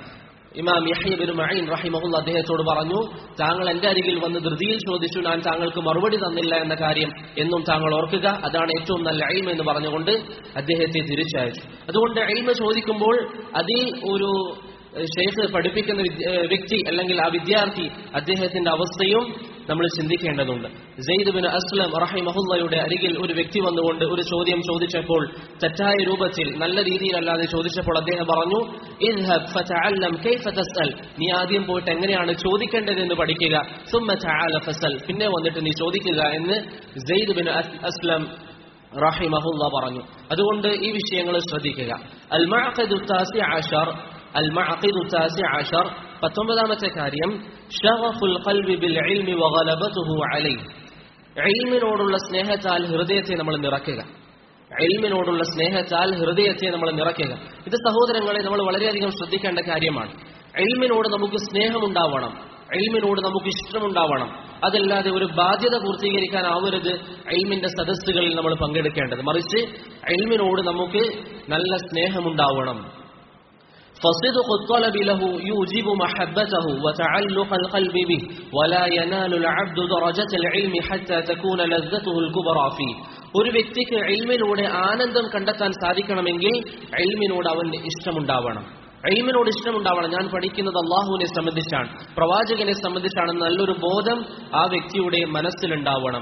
ഇമാം യഹ്യ ഇബ്നു മഈൻ റഹിമഹുള്ള അദ്ദേഹത്തോട് പറഞ്ഞു, താങ്കൾ എന്റെ അരികിൽ വന്ന് ധൃതിയിൽ ചോദിച്ചു, ഞാൻ താങ്കൾക്ക് മറുപടി തന്നില്ല എന്ന കാര്യം എന്നും താങ്കൾ ഓർക്കുക, അതാണ് ഏറ്റവും നല്ല ഇൽമ് എന്ന് പറഞ്ഞുകൊണ്ട് അദ്ദേഹത്തെ തിരിച്ചയച്ചു. അതുകൊണ്ട് ഇൽമ് ചോദിക്കുമ്പോൾ അതിൽ ഒരു ഷെയ്ഖ് പഠിപ്പിക്കുന്ന വ്യക്തി അല്ലെങ്കിൽ ആ വിദ്യാർത്ഥി അദ്ദേഹത്തിന്റെ അവസ്ഥയും നമ്മൾ ചിന്തിക്കേണ്ടതുണ്ട്. സെയ്ദ് ബിൻ അസ്ലം റഹിമഹുള്ളയുടെ അരികിൽ ഒരു വ്യക്തി വന്നുകൊണ്ട് ഒരു ചോദ്യം ചോദിച്ചപ്പോൾ തെറ്റായ രൂപത്തിൽ നല്ല രീതിയിലല്ലാതെ ചോദിച്ചപ്പോൾ അദ്ദേഹം പറഞ്ഞു, ഇദ്ഹബ് ഫതഅല്ലം കൈഫ തസ്അൽ, നീ ആദ്യം പോയിട്ട് എങ്ങനെയാണ് ചോദിക്കേണ്ടതെന്ന് പഠിക്കുക, സുമ്മ തആല ഫസൽ, പിന്നെ വന്നിട്ട് നീ ചോദിക്കുക എന്ന് സെയ്ദ് ബിൻ അസ്ലം റഹിമഹുള്ള പറഞ്ഞു. അതുകൊണ്ട് ഈ വിഷയങ്ങൾ ശ്രദ്ധിക്കുക. അൽ മഅഖദു താസി അശർ അൽ മഅഖദു താസി അശർ പത്തൊമ്പതാമത്തെ കാര്യം ശഗഫുൽ ഖൽബി ബിൽ ഇൽമി വഗലബതുഹു അലൈഹി, ഇൽമിനോടുള്ള സ്നേഹത്താൽ ഹൃദയത്തെ നമ്മൾ നിറയ്ക്കുക. ഇൽമിനോടുള്ള സ്നേഹത്താൽ ഹൃദയത്തെ നമ്മൾ നിറയ്ക്കുക. ഇത് സഹോദരങ്ങളെ നമ്മൾ വളരെയധികം ശ്രദ്ധിക്കേണ്ട കാര്യമാണ്. ഇൽമിനോട് നമുക്ക് സ്നേഹമുണ്ടാവണം, ഇൽമിനോട് നമുക്ക് ഇഷ്ടമുണ്ടാവണം. അതല്ലാതെ ഒരു ബാധ്യത പൂർത്തീകരിക്കാനാവരുത് ഇൽമിന്റെ സദസ്സുകളിൽ നമ്മൾ പങ്കെടുക്കേണ്ടത്. മറിച്ച് ഇൽമിനോട് നമുക്ക് നല്ല സ്നേഹമുണ്ടാവണം. فصدق الطلب له يوجب محبته وتعلق القلب به ولا ينال العبد درجة العلم حتى تكون لذته الكبرى فيه. ഒരു വ്യക്തിക്ക് ഇൽമിലൂടെ ആനന്ദം കണ്ടെത്താൻ സാധിക്കണമെങ്കിൽ ഇൽമിനോട് അവന് ഇഷ്ടമുണ്ടാവണം. ഇൽമിനോട് ഇഷ്ടമുണ്ടാവണം. ഞാൻ പഠിക്കുന്നത് അള്ളാഹുവിനെ സംബന്ധിച്ചാണ്, പ്രവാചകനെ സംബന്ധിച്ചാണെന്ന് നല്ലൊരു ബോധം ആ വ്യക്തിയുടെ മനസ്സിലുണ്ടാവണം.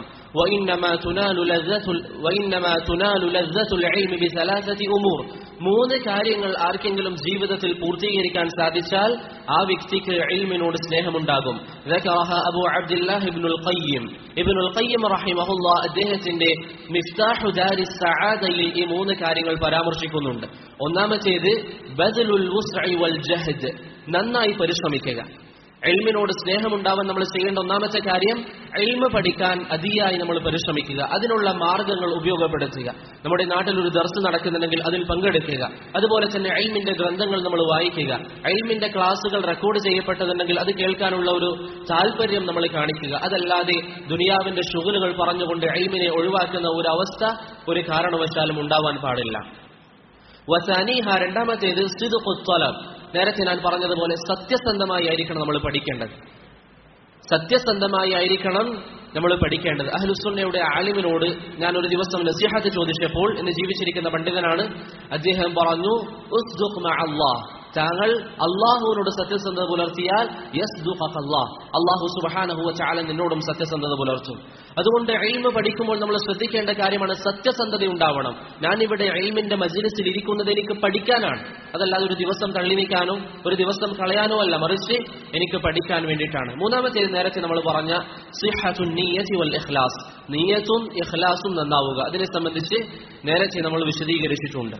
മൂന്ന് കാര്യങ്ങൾ ആർക്കെങ്കിലും ജീവിതത്തിൽ പൂർത്തീകരിക്കാൻ സാധിച്ചാൽ ആ വ്യക്തിക്ക് ഇൽമിനോട് സ്നേഹമുണ്ടാകും. അബൂ അബ്ദുല്ലാഹ് ഇബ്നുൽ ഖയ്യിം ഇബ്നുൽ ഖയ്യിം റഹിമഹുല്ലാഹ് അദ്ദേഹത്തിന്റെ മിഫ്താഹു ദാരിസ് സഅദയിൽ ഈ മൂന്ന് കാര്യങ്ങൾ പരാമർശിക്കുന്നുണ്ട്. ഒന്നാമത്തേത് ബദലുൽ വുസ്ഇ വൽ ജഹദ്, നന്നായി പരിശ്രമിക്കുക. ഇൽമിനോട് സ്നേഹമുണ്ടാവാൻ നമ്മൾ ചെയ്യേണ്ട ഒന്നാമത്തെ കാര്യം ഇൽമ് പഠിക്കാൻ അതിയായി നമ്മൾ പരിശ്രമിക്കുക, അതിനുള്ള മാർഗങ്ങൾ ഉപയോഗപ്പെടുത്തുക. നമ്മുടെ നാട്ടിൽ ഒരു ദർസ് നടക്കുന്നുണ്ടെങ്കിൽ അതിൽ പങ്കെടുക്കുക. അതുപോലെ തന്നെ ഇൽമിന്റെ ഗ്രന്ഥങ്ങൾ നമ്മൾ വായിക്കുക. ഇൽമിന്റെ ക്ലാസുകൾ റെക്കോർഡ് ചെയ്യപ്പെട്ടതുണ്ടെങ്കിൽ അത് കേൾക്കാനുള്ള ഒരു താല്പര്യം നമ്മൾ കാണിക്കുക. അതല്ലാതെ ദുനിയാവിന്റെ ശുഗലുകൾ പറഞ്ഞുകൊണ്ട് ഇൽമിനെ ഒഴിവാക്കുന്ന ഒരു അവസ്ഥ ഒരു കാരണവശാലും ഉണ്ടാവാൻ പാടില്ല. വസാനിഹ, രണ്ടാമത്തേത് സിദ്ഖുൽ ത്വലബ്, നേരത്തെ ഞാൻ പറഞ്ഞതുപോലെ സത്യസന്ധമായി ആയിരിക്കണം നമ്മൾ പഠിക്കേണ്ടത്. സത്യസന്ധമായി ആയിരിക്കണം നമ്മൾ പഠിക്കേണ്ടത്. അഹ്ലുസുന്നയുടെ ആലിമിനോട് ഞാൻ ഒരു ദിവസം നസീഹത്ത് ചോദിച്ചപ്പോൾ, ഇന്ന് ജീവിച്ചിരിക്കുന്ന പണ്ഡിതനാണ്, അദ്ദേഹം പറഞ്ഞു, ഉസ്ദുഖ് മഅ അല്ലാഹ്, താങ്കൾ അള്ളാഹുവിനോട് സത്യസന്ധത പുലർത്തിയാൽ യസ്ദുഖക അല്ലാഹ്, അള്ളാഹു സുബ്ഹാനഹു വ തആല നിന്നോടും സത്യസന്ധത പുലർത്തും. അതുകൊണ്ട് ഇൽമ് പഠിക്കുമ്പോൾ നമ്മൾ ശ്രദ്ധിക്കേണ്ട കാര്യമാണ് സത്യസന്ധത ഉണ്ടാവണം. ഞാനിവിടെ ഇൽമിന്റെ മജ്ലിസിൽ ഇരിക്കുന്നത് എനിക്ക് പഠിക്കാനാണ്, അതല്ലാതെ ഒരു ദിവസം തള്ളി നീക്കാനോ ഒരു ദിവസം കളയാനോ അല്ല, മറിച്ച് എനിക്ക് പഠിക്കാൻ വേണ്ടിയിട്ടാണ്. മൂന്നാമത്തേത് നേരത്തെ നമ്മൾ പറഞ്ഞ സിഹ്ഹത്തുൻ നിയ്യതി വൽ ഇഖ്ലാസ്, നിയ്യത്തും ഇഖ്ലാസും നന്നാവുക. അതിനെ സംബന്ധിച്ച് നേരത്തെ നമ്മൾ വിശദീകരിച്ചിട്ടുണ്ട്.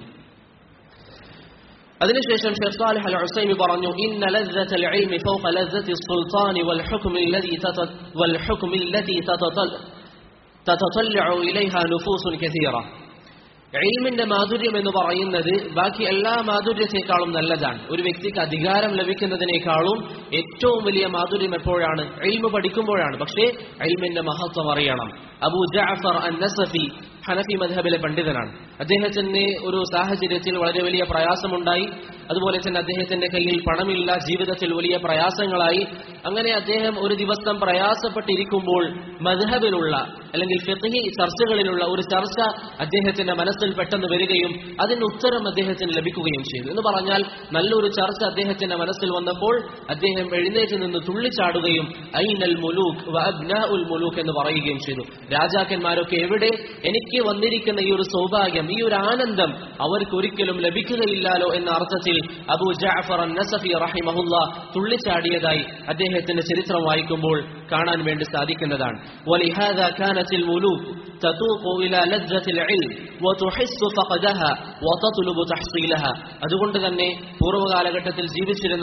അതിനുശേഷം ഷെയ്ഖ് സാലിഹ് അൽ ഉസൈമി പറഞ്ഞു, ഇന്ന ലസ്സത്തൽ ഇൽമി ഫൗഖ ലസ്സത്തി സുൽത്താനി വൽ ഹുക്മി അല്ലദി വൽ ഹുക്മി അല്ലദി തതതല്ലഉ ഇലൈഹാ നുഫൂസുൻ കസീറ. ഇൽമിന്റെ മാധുര്യം എന്ന് പറയുന്നത് ബാക്കി എല്ലാ മാധുര്യത്തെക്കാളും നല്ലതാണ്. ഒരു വ്യക്തിക്ക് അധികാരം ലഭിക്കുന്നതിനേക്കാളും ഏറ്റവും വലിയ മാധുര്യം എപ്പോഴാണ്? ഇൽമ് പഠിക്കുമ്പോഴാണ്. പക്ഷേ ഇൽമിന്റെ മഹത്വം അറിയണം. അബൂ ജഅഫർ അൻ-നസഫി ഹനഫി മദ്ഹബിലെ പണ്ഡിതനാണ്. അദ്ദേഹത്തിന് ഒരു സാഹചര്യത്തിൽ വളരെ വലിയ പ്രയാസമുണ്ടായി. അതുപോലെ തന്നെ അദ്ദേഹത്തിന്റെ കയ്യിൽ പണമില്ല, ജീവിതത്തിൽ വലിയ പ്രയാസങ്ങളായി. അങ്ങനെ അദ്ദേഹം ഒരു ദിവസം പ്രയാസപ്പെട്ടിരിക്കുമ്പോൾ മദ്ഹബിലുള്ള അല്ലെങ്കിൽ ഫിഖ്ഹി ചർച്ചകളിലുള്ള ഒരു ചർച്ച അദ്ദേഹത്തിന്റെ മനസ്സിൽ പെട്ടെന്ന് വരികയും അതിന് ഉത്തരം അദ്ദേഹത്തിന് ലഭിക്കുകയും ചെയ്തു. എന്ന് പറഞ്ഞാൽ നല്ലൊരു ചർച്ച അദ്ദേഹത്തിന്റെ മനസ്സിൽ വന്നപ്പോൾ അദ്ദേഹം എഴുന്നേറ്റ് നിന്ന് തുള്ളിച്ചാടുകയും ഐനൽ മുലൂക്ക് വ അബ്നാഉൽ മുലൂക്ക് എന്ന് പറയുകയും ചെയ്തു. രാജാക്കന്മാരൊക്കെ എവിടെ? എനിക്ക് വന്നിരിക്കുന്ന ഈ ഒരു സൗഭാഗ്യം, ഈ ഒരു ആനന്ദം അവർക്ക് ഒരിക്കലും ലഭിക്കുകയില്ലാലോ എന്ന അർത്ഥത്തിൽ അബൂ ജഅഫർ അൻ-നസഫി റഹിമഹുല്ലാഹ് തുള്ളിച്ചാടിയതായി അദ്ദേഹത്തിന്റെ ചരിത്രം വായിക്കുമ്പോൾ കാണാൻ വേണ്ടി സാധിക്കുന്നതാണ്. വലിഹാദാ കാനത്തിൽ മുലൂക്ക് തതൂഖു ഇലാ ലദ്ദത്തിൽ ഇൽം വതുഹിസ്സു ഫഖദഹ വതത്ലുബു തഹ്സീലഹ. അതുകൊണ്ട് തന്നെ പൂർവ്വകാലഘട്ടത്തിൽ ജീവിച്ചിരുന്ന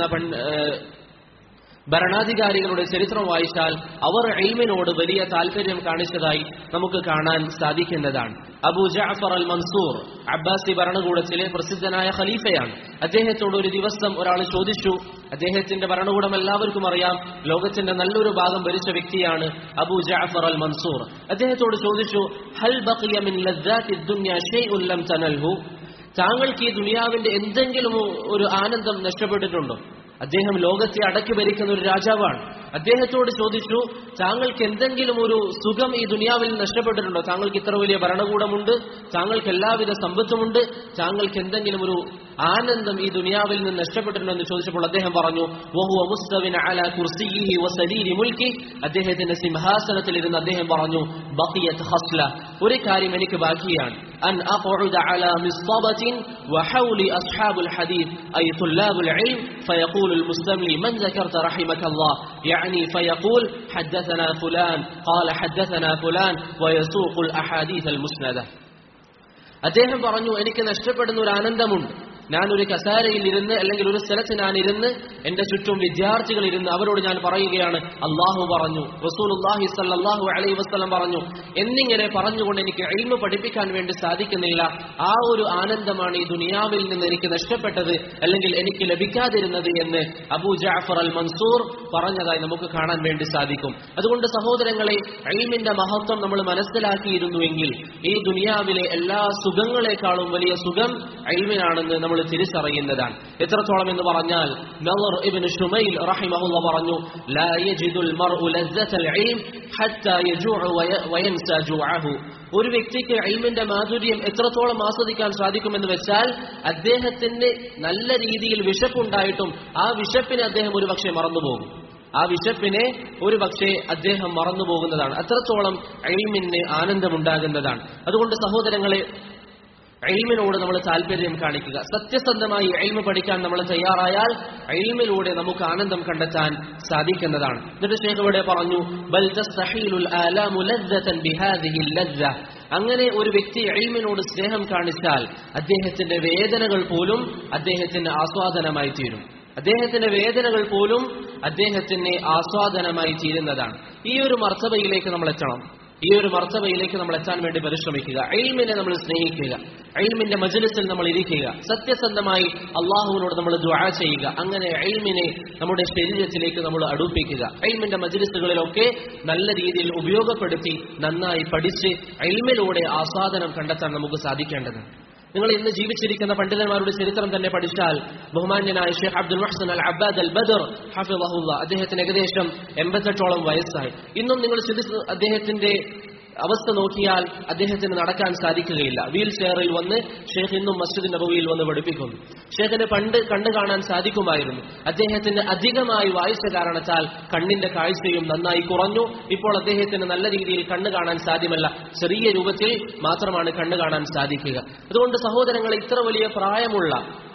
ഭരണാധികാരികളുടെ ചരിത്രം വായിച്ചാൽ അവർ ഇൽമിനോട് വലിയ താല്പര്യം കാണിച്ചതായി നമുക്ക് കാണാൻ സാധിക്കുന്നതാണ്. അബൂ ജഅഫർ അൽ മൻസൂർ അബ്ബാസി ഭരണകൂടത്തിലെ പ്രസിദ്ധനായ ഖലീഫയാണ്. അദ്ദേഹത്തോട് ഒരു ദിവസം ഒരാൾ ചോദിച്ചു, അദ്ദേഹത്തിന്റെ ഭരണകൂടം എല്ലാവർക്കും അറിയാം, ലോകത്തിന്റെ നല്ലൊരു ഭാഗം ഭരിച്ച വ്യക്തിയാണ് അബൂ ജഅഫർ അൽ മൻസൂർ. അദ്ദേഹത്തോട് ചോദിച്ചു, ഹൽ ബഖിയ മിൻ ലദ്ദാത്തി ദുനിയ ശൈഉൻ ലം തനൽഹു, താങ്കൾക്ക് ഈ ദുനിയാവിന്റെ എന്തെങ്കിലും ഒരു ആനന്ദം നഷ്ടപ്പെട്ടിട്ടുണ്ടോ? അദ്ദേഹം ലോകത്തെ അടക്കി ഭരിക്കുന്ന ഒരു രാജാവാണ്. അദ്ദേഹത്തോട് ചോദിച്ചു, താങ്കൾക്ക് എന്തെങ്കിലും ഒരു സുഖം ഈ ദുനിയാവിൽ നഷ്ടപ്പെട്ടിട്ടുണ്ടോ? താങ്കൾക്ക് ഇത്ര വലിയ ഭരണകൂടമുണ്ട്, താങ്കൾക്ക് എല്ലാവിധ സമ്പത്തുമുണ്ട്, താങ്കൾക്ക് എന്തെങ്കിലും ഒരു ആനന്ദം ഈ ദുനിയാവിൽ നിന്ന് നഷ്ടപ്പെട്ടിട്ടുണ്ടോ എന്ന് ചോദിച്ചപ്പോൾ അദ്ദേഹം പറഞ്ഞു, വഹുവ മുസ്തവിൻ അലാ കുർസിയിഹി വസരീരി മുൽക്കി, അദ്ദേഹത്തിന്റെ സിംഹാസനത്തിൽ ഇരുന്ന് അദ്ദേഹം പറഞ്ഞു, ബഖിയത് ഖസ്ല, ഒരു കാര്യം എനിക്ക് ബാക്കിയാണ്, അൻ അഖഉദ അലാ മിസ്തബത്തിൻ വഹൗലി അസ്ഹാബുൽ ഹദീസ് ഐ തുല്ലാബുൽ ഇൽം ഫയഖൂലുൽ മുസ്തംലി മൻ സകർത റഹിമകല്ലാഹ് يعني فيقول حدثنا فلان قال حدثنا فلان ويسوق الاحاديث المسنده. അദ്ദേഹം പറഞ്ഞു, എനിക്ക് നഷ്ടപ്പെടുന്ന ഒരു ആനന്ദമുണ്ട്. ഞാനൊരു കസാരയിൽ ഇരുന്ന് അല്ലെങ്കിൽ ഒരു സ്ഥലത്ത് ഞാൻ ഇരുന്ന് എന്റെ ചുറ്റും വിദ്യാർത്ഥികൾ ഇരുന്ന് അവരോട് ഞാൻ പറയുകയാണ്, അള്ളാഹു പറഞ്ഞു, റസൂലുള്ളാഹി സ്വല്ലല്ലാഹു അലൈഹി വസല്ലം പറഞ്ഞു എന്നിങ്ങനെ പറഞ്ഞുകൊണ്ട് എനിക്ക് ഇൽമു പഠിപ്പിക്കാൻ വേണ്ടി സാധിക്കുന്നില്ല. ആ ഒരു ആനന്ദമാണ് ഈ ദുനിയാവിൽ നിന്ന് എനിക്ക് നഷ്ടപ്പെട്ടത് അല്ലെങ്കിൽ എനിക്ക് ലഭിക്കാതിരുന്നത് എന്ന് അബൂ ജഅഫർ അൽ മൻസൂർ പറഞ്ഞതായി നമുക്ക് കാണാൻ വേണ്ടി സാധിക്കും. അതുകൊണ്ട് സഹോദരങ്ങളെ, ഇൽമിന്റെ മഹത്വം നമ്മൾ മനസ്സിലാക്കിയിരുന്നുവെങ്കിൽ ഈ ദുനിയാവിലെ എല്ലാ സുഖങ്ങളെക്കാളും വലിയ സുഖം ഇൽമിനാണെന്ന് നമ്മൾ തിരിച്ചറിയുന്നതാണ്. എത്രത്തോളം എന്ന് പറഞ്ഞാൽ നളർ ഇബ്നു ശുമൈൽ റഹിമഹുല്ലാഹ് പറഞ്ഞു, ലാ യജിദുൽ മർഉ ലസ്സത്തൽ ഇൽം ഹത്താ യജൂഅ വയൻസാ ജൂഅഹു. ഒരു വ്യക്തിക്ക് ഇൽമിന്റെ മാധുര്യം എത്രത്തോളം ആസ്വദിക്കാൻ സാധിക്കുമെന്ന് വെച്ചാൽ അദ്ദേഹത്തിന് നല്ല രീതിയിൽ വിശപ്പുണ്ടായിട്ടും ആ വിശപ്പിനെ അദ്ദേഹം ഒരു പക്ഷേ മറന്നുപോകും. ആ വിശപ്പിനെ ഒരു പക്ഷേ അദ്ദേഹം മറന്നുപോകുന്നതാണ്. അത്രത്തോളം ഇൽമിന് ആനന്ദമുണ്ടാകുന്നതാണ്. അതുകൊണ്ട് സഹോദരങ്ങളെ, ഇൽമിനോട് നമ്മൾ താല്പര്യം കാണിക്കുക. സത്യസന്ധമായി ഇൽമ പഠിക്കാൻ നമ്മൾ തയ്യാറായാൽ ഇൽമിലൂടെ നമുക്ക് ആനന്ദം കണ്ടെത്താൻ സാധിക്കുന്നതാണ്. എന്നിട്ട് ശൈഖ് ഇവിടെ പറഞ്ഞു, ബൽ തസ്തഹീലുൽ ആലാമു ലദ്ദതൻ ബിഹാദിഹിൽ ലദ്ദ. അങ്ങനെ ഒരു വ്യക്തി ഇൽമിനോട് സ്നേഹം കാണിച്ചാൽ അദ്ദേഹത്തിന്റെ വേദനകൾ പോലും അദ്ദേഹത്തിന് ആസ്വാദനമായി തീരും. അദ്ദേഹത്തിന്റെ വേദനകൾ പോലും അദ്ദേഹത്തിന് ആസ്വാദനമായി തീരുന്നതാണ്. ഈ ഒരു മർത്തബയിലേക്ക് നമ്മൾ എത്തണം. ഈ ഒരു മർത്തബയിലേക്ക് നമ്മൾ എത്താൻ വേണ്ടി പരിശ്രമിക്കുക. ഇൽമിനെ നമ്മൾ സ്നേഹിക്കുക, ഇൽമിന്റെ മജ്ലിസിൽ നമ്മൾ ഇരിക്കുക, സത്യസന്ധമായി അള്ളാഹുവിനോട് നമ്മൾ ദുആ ചെയ്യുക. അങ്ങനെ ഇൽമിനെ നമ്മുടെ ശരീരത്തിലേക്ക് നമ്മൾ അടുപ്പിക്കുക. ഇൽമിന്റെ മജ്ലിസുകളിലൊക്കെ നല്ല രീതിയിൽ ഉപയോഗപ്പെടുത്തി നന്നായി പഠിച്ച് ഇൽമിലൂടെ ആസ്വാദനം കണ്ടെത്താൻ നമുക്ക് സാധിക്കേണ്ടത്. നിങ്ങൾ ഇന്ന് ജീവിച്ചിരിക്കുന്ന പണ്ഡിതന്മാരുടെ ചരിത്രം തന്നെ പഠിച്ചാൽ ബഹുമാന്യനായ ഷെയ്ഖ് അബ്ദുൽ മുഹ്സിൻ അൽ അബ്ബാദ് അൽ ബദർ ഹഫിളഹുല്ലാഹ്, അദ്ദേഹത്തിന് ഏകദേശം എൺപത്തെട്ടോളം വയസ്സായി. ഇന്നും നിങ്ങൾ ചിന്തിച്ച് അദ്ദേഹത്തിന്റെ അവസ്ഥ നോക്കിയാൽ അദ്ദേഹത്തിന് നടക്കാൻ സാധിക്കുകയില്ല. വീൽ ചെയറിൽ വന്ന് ഷെയ്ഖ് ഇന്നും മസ്ജിദ് നബവിയിൽ വന്ന് പഠിപ്പിക്കുന്നു. ഷെയ്ഖിന് പണ്ട് കണ്ടു കാണാൻ സാധിക്കുമായിരുന്നു. അദ്ദേഹത്തിന് അധികമായി വായിച്ച കാരണത്താൽ കണ്ണിന്റെ കാഴ്ചയും നന്നായി കുറഞ്ഞു. ഇപ്പോൾ അദ്ദേഹത്തിന് നല്ല രീതിയിൽ കണ്ണു കാണാൻ സാധ്യമല്ല, ചെറിയ രൂപത്തിൽ മാത്രമാണ് കണ്ണു കാണാൻ സാധിക്കുക. അതുകൊണ്ട് സഹോദരങ്ങൾ, ഇത്ര വലിയ പ്രായമുള്ള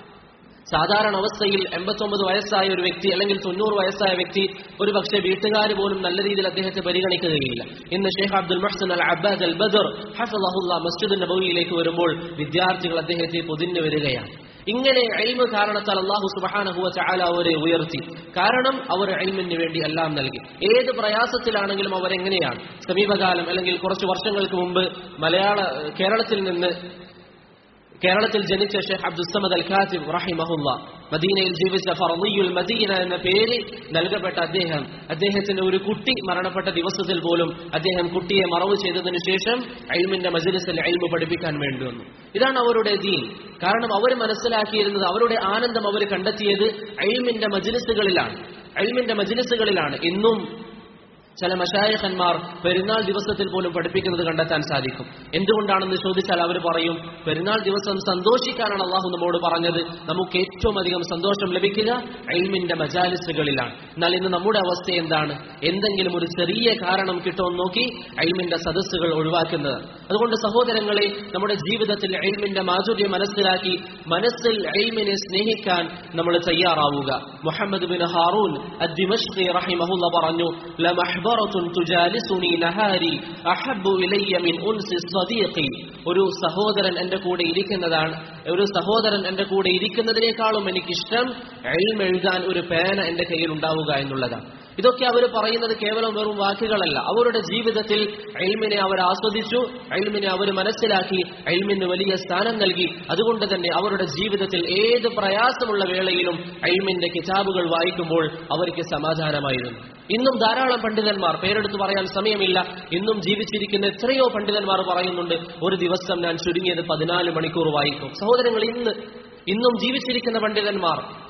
സാധാരണ അവസ്ഥയിൽ എൺപത്തൊമ്പത് വയസ്സായ ഒരു വ്യക്തി അല്ലെങ്കിൽ തൊണ്ണൂറ് വയസ്സായ വ്യക്തി ഒരു പക്ഷേ വീട്ടുകാർ പോലും നല്ല രീതിയിൽ അദ്ദേഹത്തെ പരിഗണിക്കുകയില്ല. ഇന്ന് ഷെയ്ഖ് അബ്ദുൽ മുഹ്സിൻ അൽ അബ്ബാദ് അൽ ബദർ ഹഫിളഹുല്ലാഹ് മസ്ജിദ് നബവിയിലേക്ക് വരുമ്പോൾ വിദ്യാർത്ഥികൾ അദ്ദേഹത്തെ പൊതിഞ്ഞു വരികയാണ്. ഇങ്ങനെ ഇൽമു കാരണത്താൽ അല്ലാഹു സുബ്ഹാനഹു വ തആല അവരെ ഉയർത്തി. കാരണം അവർ ഇൽമിന് വേണ്ടി എല്ലാം നൽകി. ഏത് പ്രയാസത്തിലാണെങ്കിലും അവരെങ്ങനെയാണ്. സമീപകാലം അല്ലെങ്കിൽ കുറച്ച് വർഷങ്ങൾക്ക് മുമ്പ് മലയാള കേരളത്തിൽ നിന്ന് കേരളത്തിൽ ജനിച്ച Sheikh Abdul Samad al Qasim റഹിമഹുല്ലാഹ്, മദീനയിൽ ജീവിച്ച ഫർദിയുൽ മദീന എന്ന പേര് നൽകപ്പെട്ട അദ്ദേഹം, അദ്ദേഹത്തിന്റെ ഒരു കുട്ടി മരണപ്പെട്ട ദിവസത്തിൽ പോലും അദ്ദേഹം കുട്ടിയെ മറവ് ചെയ്തതിനു ശേഷം ഇൽമിന്റെ മജ്ലിസിൽ ഇൽമു പഠിപ്പിക്കാൻ വേണ്ടി വന്നു. ഇതാണ് അവരുടെ ദീൻ. കാരണം അവർ മനസ്സിലാക്കിയിരുന്നത്, അവരുടെ ആനന്ദം അവർ കണ്ടെത്തിയത് ഇൽമിന്റെ മജ്ലിസുകളിലാണ്. ഇൽമിന്റെ മജ്ലിസുകളിലാണ്. ഇന്നും ചില മശായിഖന്മാർ പെരുന്നാൾ ദിവസത്തിൽ പോലും പഠിപ്പിക്കുന്നത് കണ്ടെത്താൻ സാധിക്കും. എന്തുകൊണ്ടാണെന്ന് ചോദിച്ചാൽ അവർ പറയും, പെരുന്നാൾ ദിവസം സന്തോഷിക്കാനാണ് അള്ളാഹു നമ്മോട് പറഞ്ഞത്. നമുക്ക് ഏറ്റവും അധികം സന്തോഷം ലഭിക്കുക ഇൽമിന്റെ മജാലിസുകളിലാണ്. എന്നാൽ ഇന്ന് നമ്മുടെ അവസ്ഥ എന്താണ്? എന്തെങ്കിലും ഒരു ചെറിയ കാരണം കിട്ടുമെന്ന് നോക്കി ഇൽമിന്റെ സദസ്സുകൾ ഒഴിവാക്കുന്നത്. അതുകൊണ്ട് സഹോദരങ്ങളെ, നമ്മുടെ ജീവിതത്തിൽ ഇൽമിന്റെ മാധുര്യം മനസ്സിലാക്കി മനസ്സിൽ ഇൽമിനെ സ്നേഹിക്കാൻ നമ്മൾ തയ്യാറാവുക. മുഹമ്മദ് ബിൻ ഹാറൂൻ അദ്ദിമശ്ഖി റഹിമഹുല്ലാഹ് പറഞ്ഞു, ഒരു സഹോദരൻ എന്റെ കൂടെ ഇരിക്കുന്നതാണ് ഒരു സഹോദരൻ എന്റെ കൂടെ ഇരിക്കുന്നതിനേക്കാളും എനിക്കിഷ്ടം ഇൽമ് എഴുതാൻ ഒരു പേന എന്റെ കയ്യിൽ ഉണ്ടാവുക എന്നുള്ളതാണ്. ഇതൊക്കെ അവർ പറയുന്നത് കേവലം വെറും വാക്കുകളല്ല. അവരുടെ ജീവിതത്തിൽ ഇൽമിനെ അവർ ആസ്വദിച്ചു, ഇൽമിനെ അവർ മനസ്സിലാക്കി, ഇൽമിന് വലിയ സ്ഥാനം നൽകി. അതുകൊണ്ട് തന്നെ അവരുടെ ജീവിതത്തിൽ ഏത് പ്രയാസമുള്ള വേളയിലും ഇൽമിന്റെ കിതാബുകൾ വായിക്കുമ്പോൾ അവർക്ക് സമാധാനമായിരുന്നു. ഇന്നും ധാരാളം പണ്ഡിതന്മാർ, പേരെടുത്ത് പറയാൻ സമയമില്ല, ഇന്നും ജീവിച്ചിരിക്കുന്ന എത്രയോ പണ്ഡിതന്മാർ പറയുന്നുണ്ട്, ഒരു ദിവസം ഞാൻ ചുരുങ്ങിയത് പതിനാല് മണിക്കൂർ വായിക്കും. സഹോദരങ്ങൾ, ഇന്ന് ഇന്നും ജീവിച്ചിരിക്കുന്ന പണ്ഡിതന്മാർ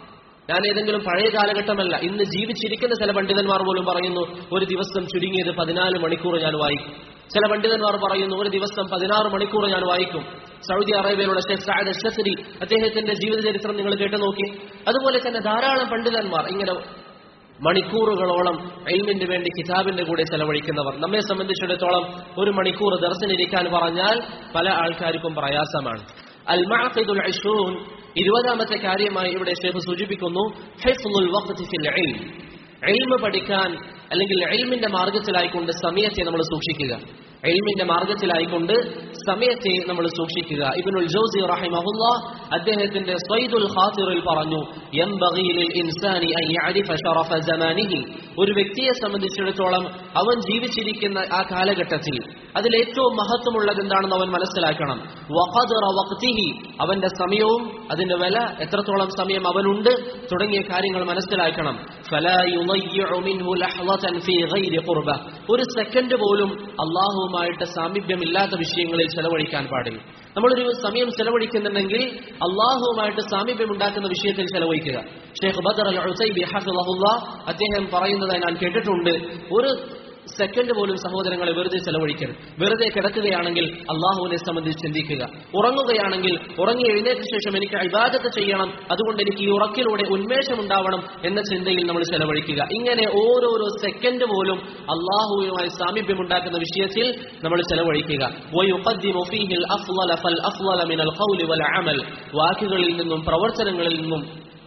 ഞാൻ ഏതെങ്കിലും പഴയ കാലഘട്ടമല്ല, ഇന്ന് ജീവിച്ചിരിക്കുന്ന ചില പണ്ഡിതന്മാർ പോലും പറയുന്നു ഒരു ദിവസം ചുരുങ്ങിയത് പതിനാല് മണിക്കൂർ ഞാൻ വായിക്കും. ചില പണ്ഡിതന്മാർ പറയുന്നു ഒരു ദിവസം പതിനാറ് മണിക്കൂർ ഞാൻ വായിക്കും. സൗദി അറേബ്യയിലുള്ള ഷെയ്ഖ് സഅദ് അശ്ശസ്രി, അദ്ദേഹത്തിന്റെ ജീവിത ചരിത്രം നിങ്ങൾ കേട്ടു നോക്കി. അതുപോലെ തന്നെ ധാരാളം പണ്ഡിതന്മാർ ഇങ്ങനെ മണിക്കൂറുകളോളം ഇൽമിന് വേണ്ടി കിതാബിന്റെ കൂടെ ചെലവഴിക്കുന്നവർ. നമ്മെ സംബന്ധിച്ചിടത്തോളം ഒരു മണിക്കൂർ ദർസിനിരിക്കാൻ പറഞ്ഞാൽ പല ആൾക്കാർക്കും പ്രയാസമാണ്. അൽ മഅഖിദുൽ ഇശ്റൂൻ, ഇരുപതാമത്തെ കാര്യമായി ഇവിടെ ഷെയ്ഖ് സൂചിപ്പിക്കുന്നു ഹിഫ്ളുൽ വഖ്തി ഫിൽ ഇൽം. ഇൽമ് പഠിക്കാൻ അല്ലെങ്കിൽ ഇൽമിന്റെ മാർഗത്തിലായിക്കൊണ്ട് സമയത്തെ നമ്മൾ സൂക്ഷിക്കുക. ഇൽമിന്റെ മാർഗത്തിലായിക്കൊണ്ട് സമയത്തെ നമ്മൾ സൂക്ഷിക്കുക. ഇബ്നുൽ ജൗസി റഹിമഹുല്ലാഹ് അദ്ദേഹത്തിന്റെ സ്വൈദുൽ ഖാതിറിൽ പറഞ്ഞു, യംബഗി ലിൽ ഇൻസാനി അൻ യഅരിഫ ശറഫ സമാനിഹി. ഒരു വ്യക്തിയെ സംബന്ധിച്ചിടത്തോളം അവൻ ജീവിച്ചിരിക്കുന്ന ആ കാലഘട്ടത്തിൽ അതിൽ ഏറ്റവും മഹത്വമുള്ളത് എന്താണെന്ന് അവൻ മനസ്സിലാക്കണം. വഖദറ വഖ്തിഹി, അവന്റെ സമയവും അതിന്റെ വില, എത്രത്തോളം സമയം അവനുണ്ട് തുടങ്ങിയ കാര്യങ്ങൾ മനസ്സിലാക്കണം. ഫലാ യുളയ്യിഉ മിൻഹു ലഹ്ളതൻ ഫീ ഗൈരി ഖുർബ, ഒരു സെക്കൻഡ് പോലും അല്ലാഹുവുമായിട്ട് സാമീപ്യമില്ലാത്ത വിഷയങ്ങളിൽ ചെലവഴിക്കാൻ പാടില്ല. നമ്മളൊരു സമയം ചെലവഴിക്കുന്നുണ്ടെങ്കിൽ അല്ലാഹുവുമായിട്ട് സാമീപ്യം ഉണ്ടാക്കുന്ന വിഷയത്തിൽ ചെലവഴിക്കുക. ഷെയ്ഖ് ബദർ അൽ ഉസൈബി ഹഫിളഹുല്ലാഹ് അദ്ദേഹം പറയുന്നതായി ഞാൻ കേട്ടിട്ടുണ്ട്, ഒരു സെക്കൻഡ് പോലും സഹോദരങ്ങളെ വെറുതെ ചെലവഴിക്കരുത്. വെറുതെ കിടക്കുകയാണെങ്കിൽ അള്ളാഹുവിനെ സംബന്ധിച്ച് ചിന്തിക്കുക. ഉറങ്ങുകയാണെങ്കിൽ ഉറങ്ങി എഴുന്നേറ്റ ശേഷം എനിക്ക് ഇബാദത്ത് ചെയ്യണം, അതുകൊണ്ട് എനിക്ക് ഈ ഉറക്കിലൂടെ ഉന്മേഷം ഉണ്ടാവണം എന്ന ചിന്തയിൽ നമ്മൾ ചെലവഴിക്കുക. ഇങ്ങനെ ഓരോരോ സെക്കൻഡ് പോലും അള്ളാഹുവുമായി സാമീപ്യം ഉണ്ടാക്കുന്ന വിഷയത്തിൽ നമ്മൾ ചെലവഴിക്കുക. വാക്കുകളിൽ നിന്നും പ്രവർത്തനങ്ങളിൽ നിന്നും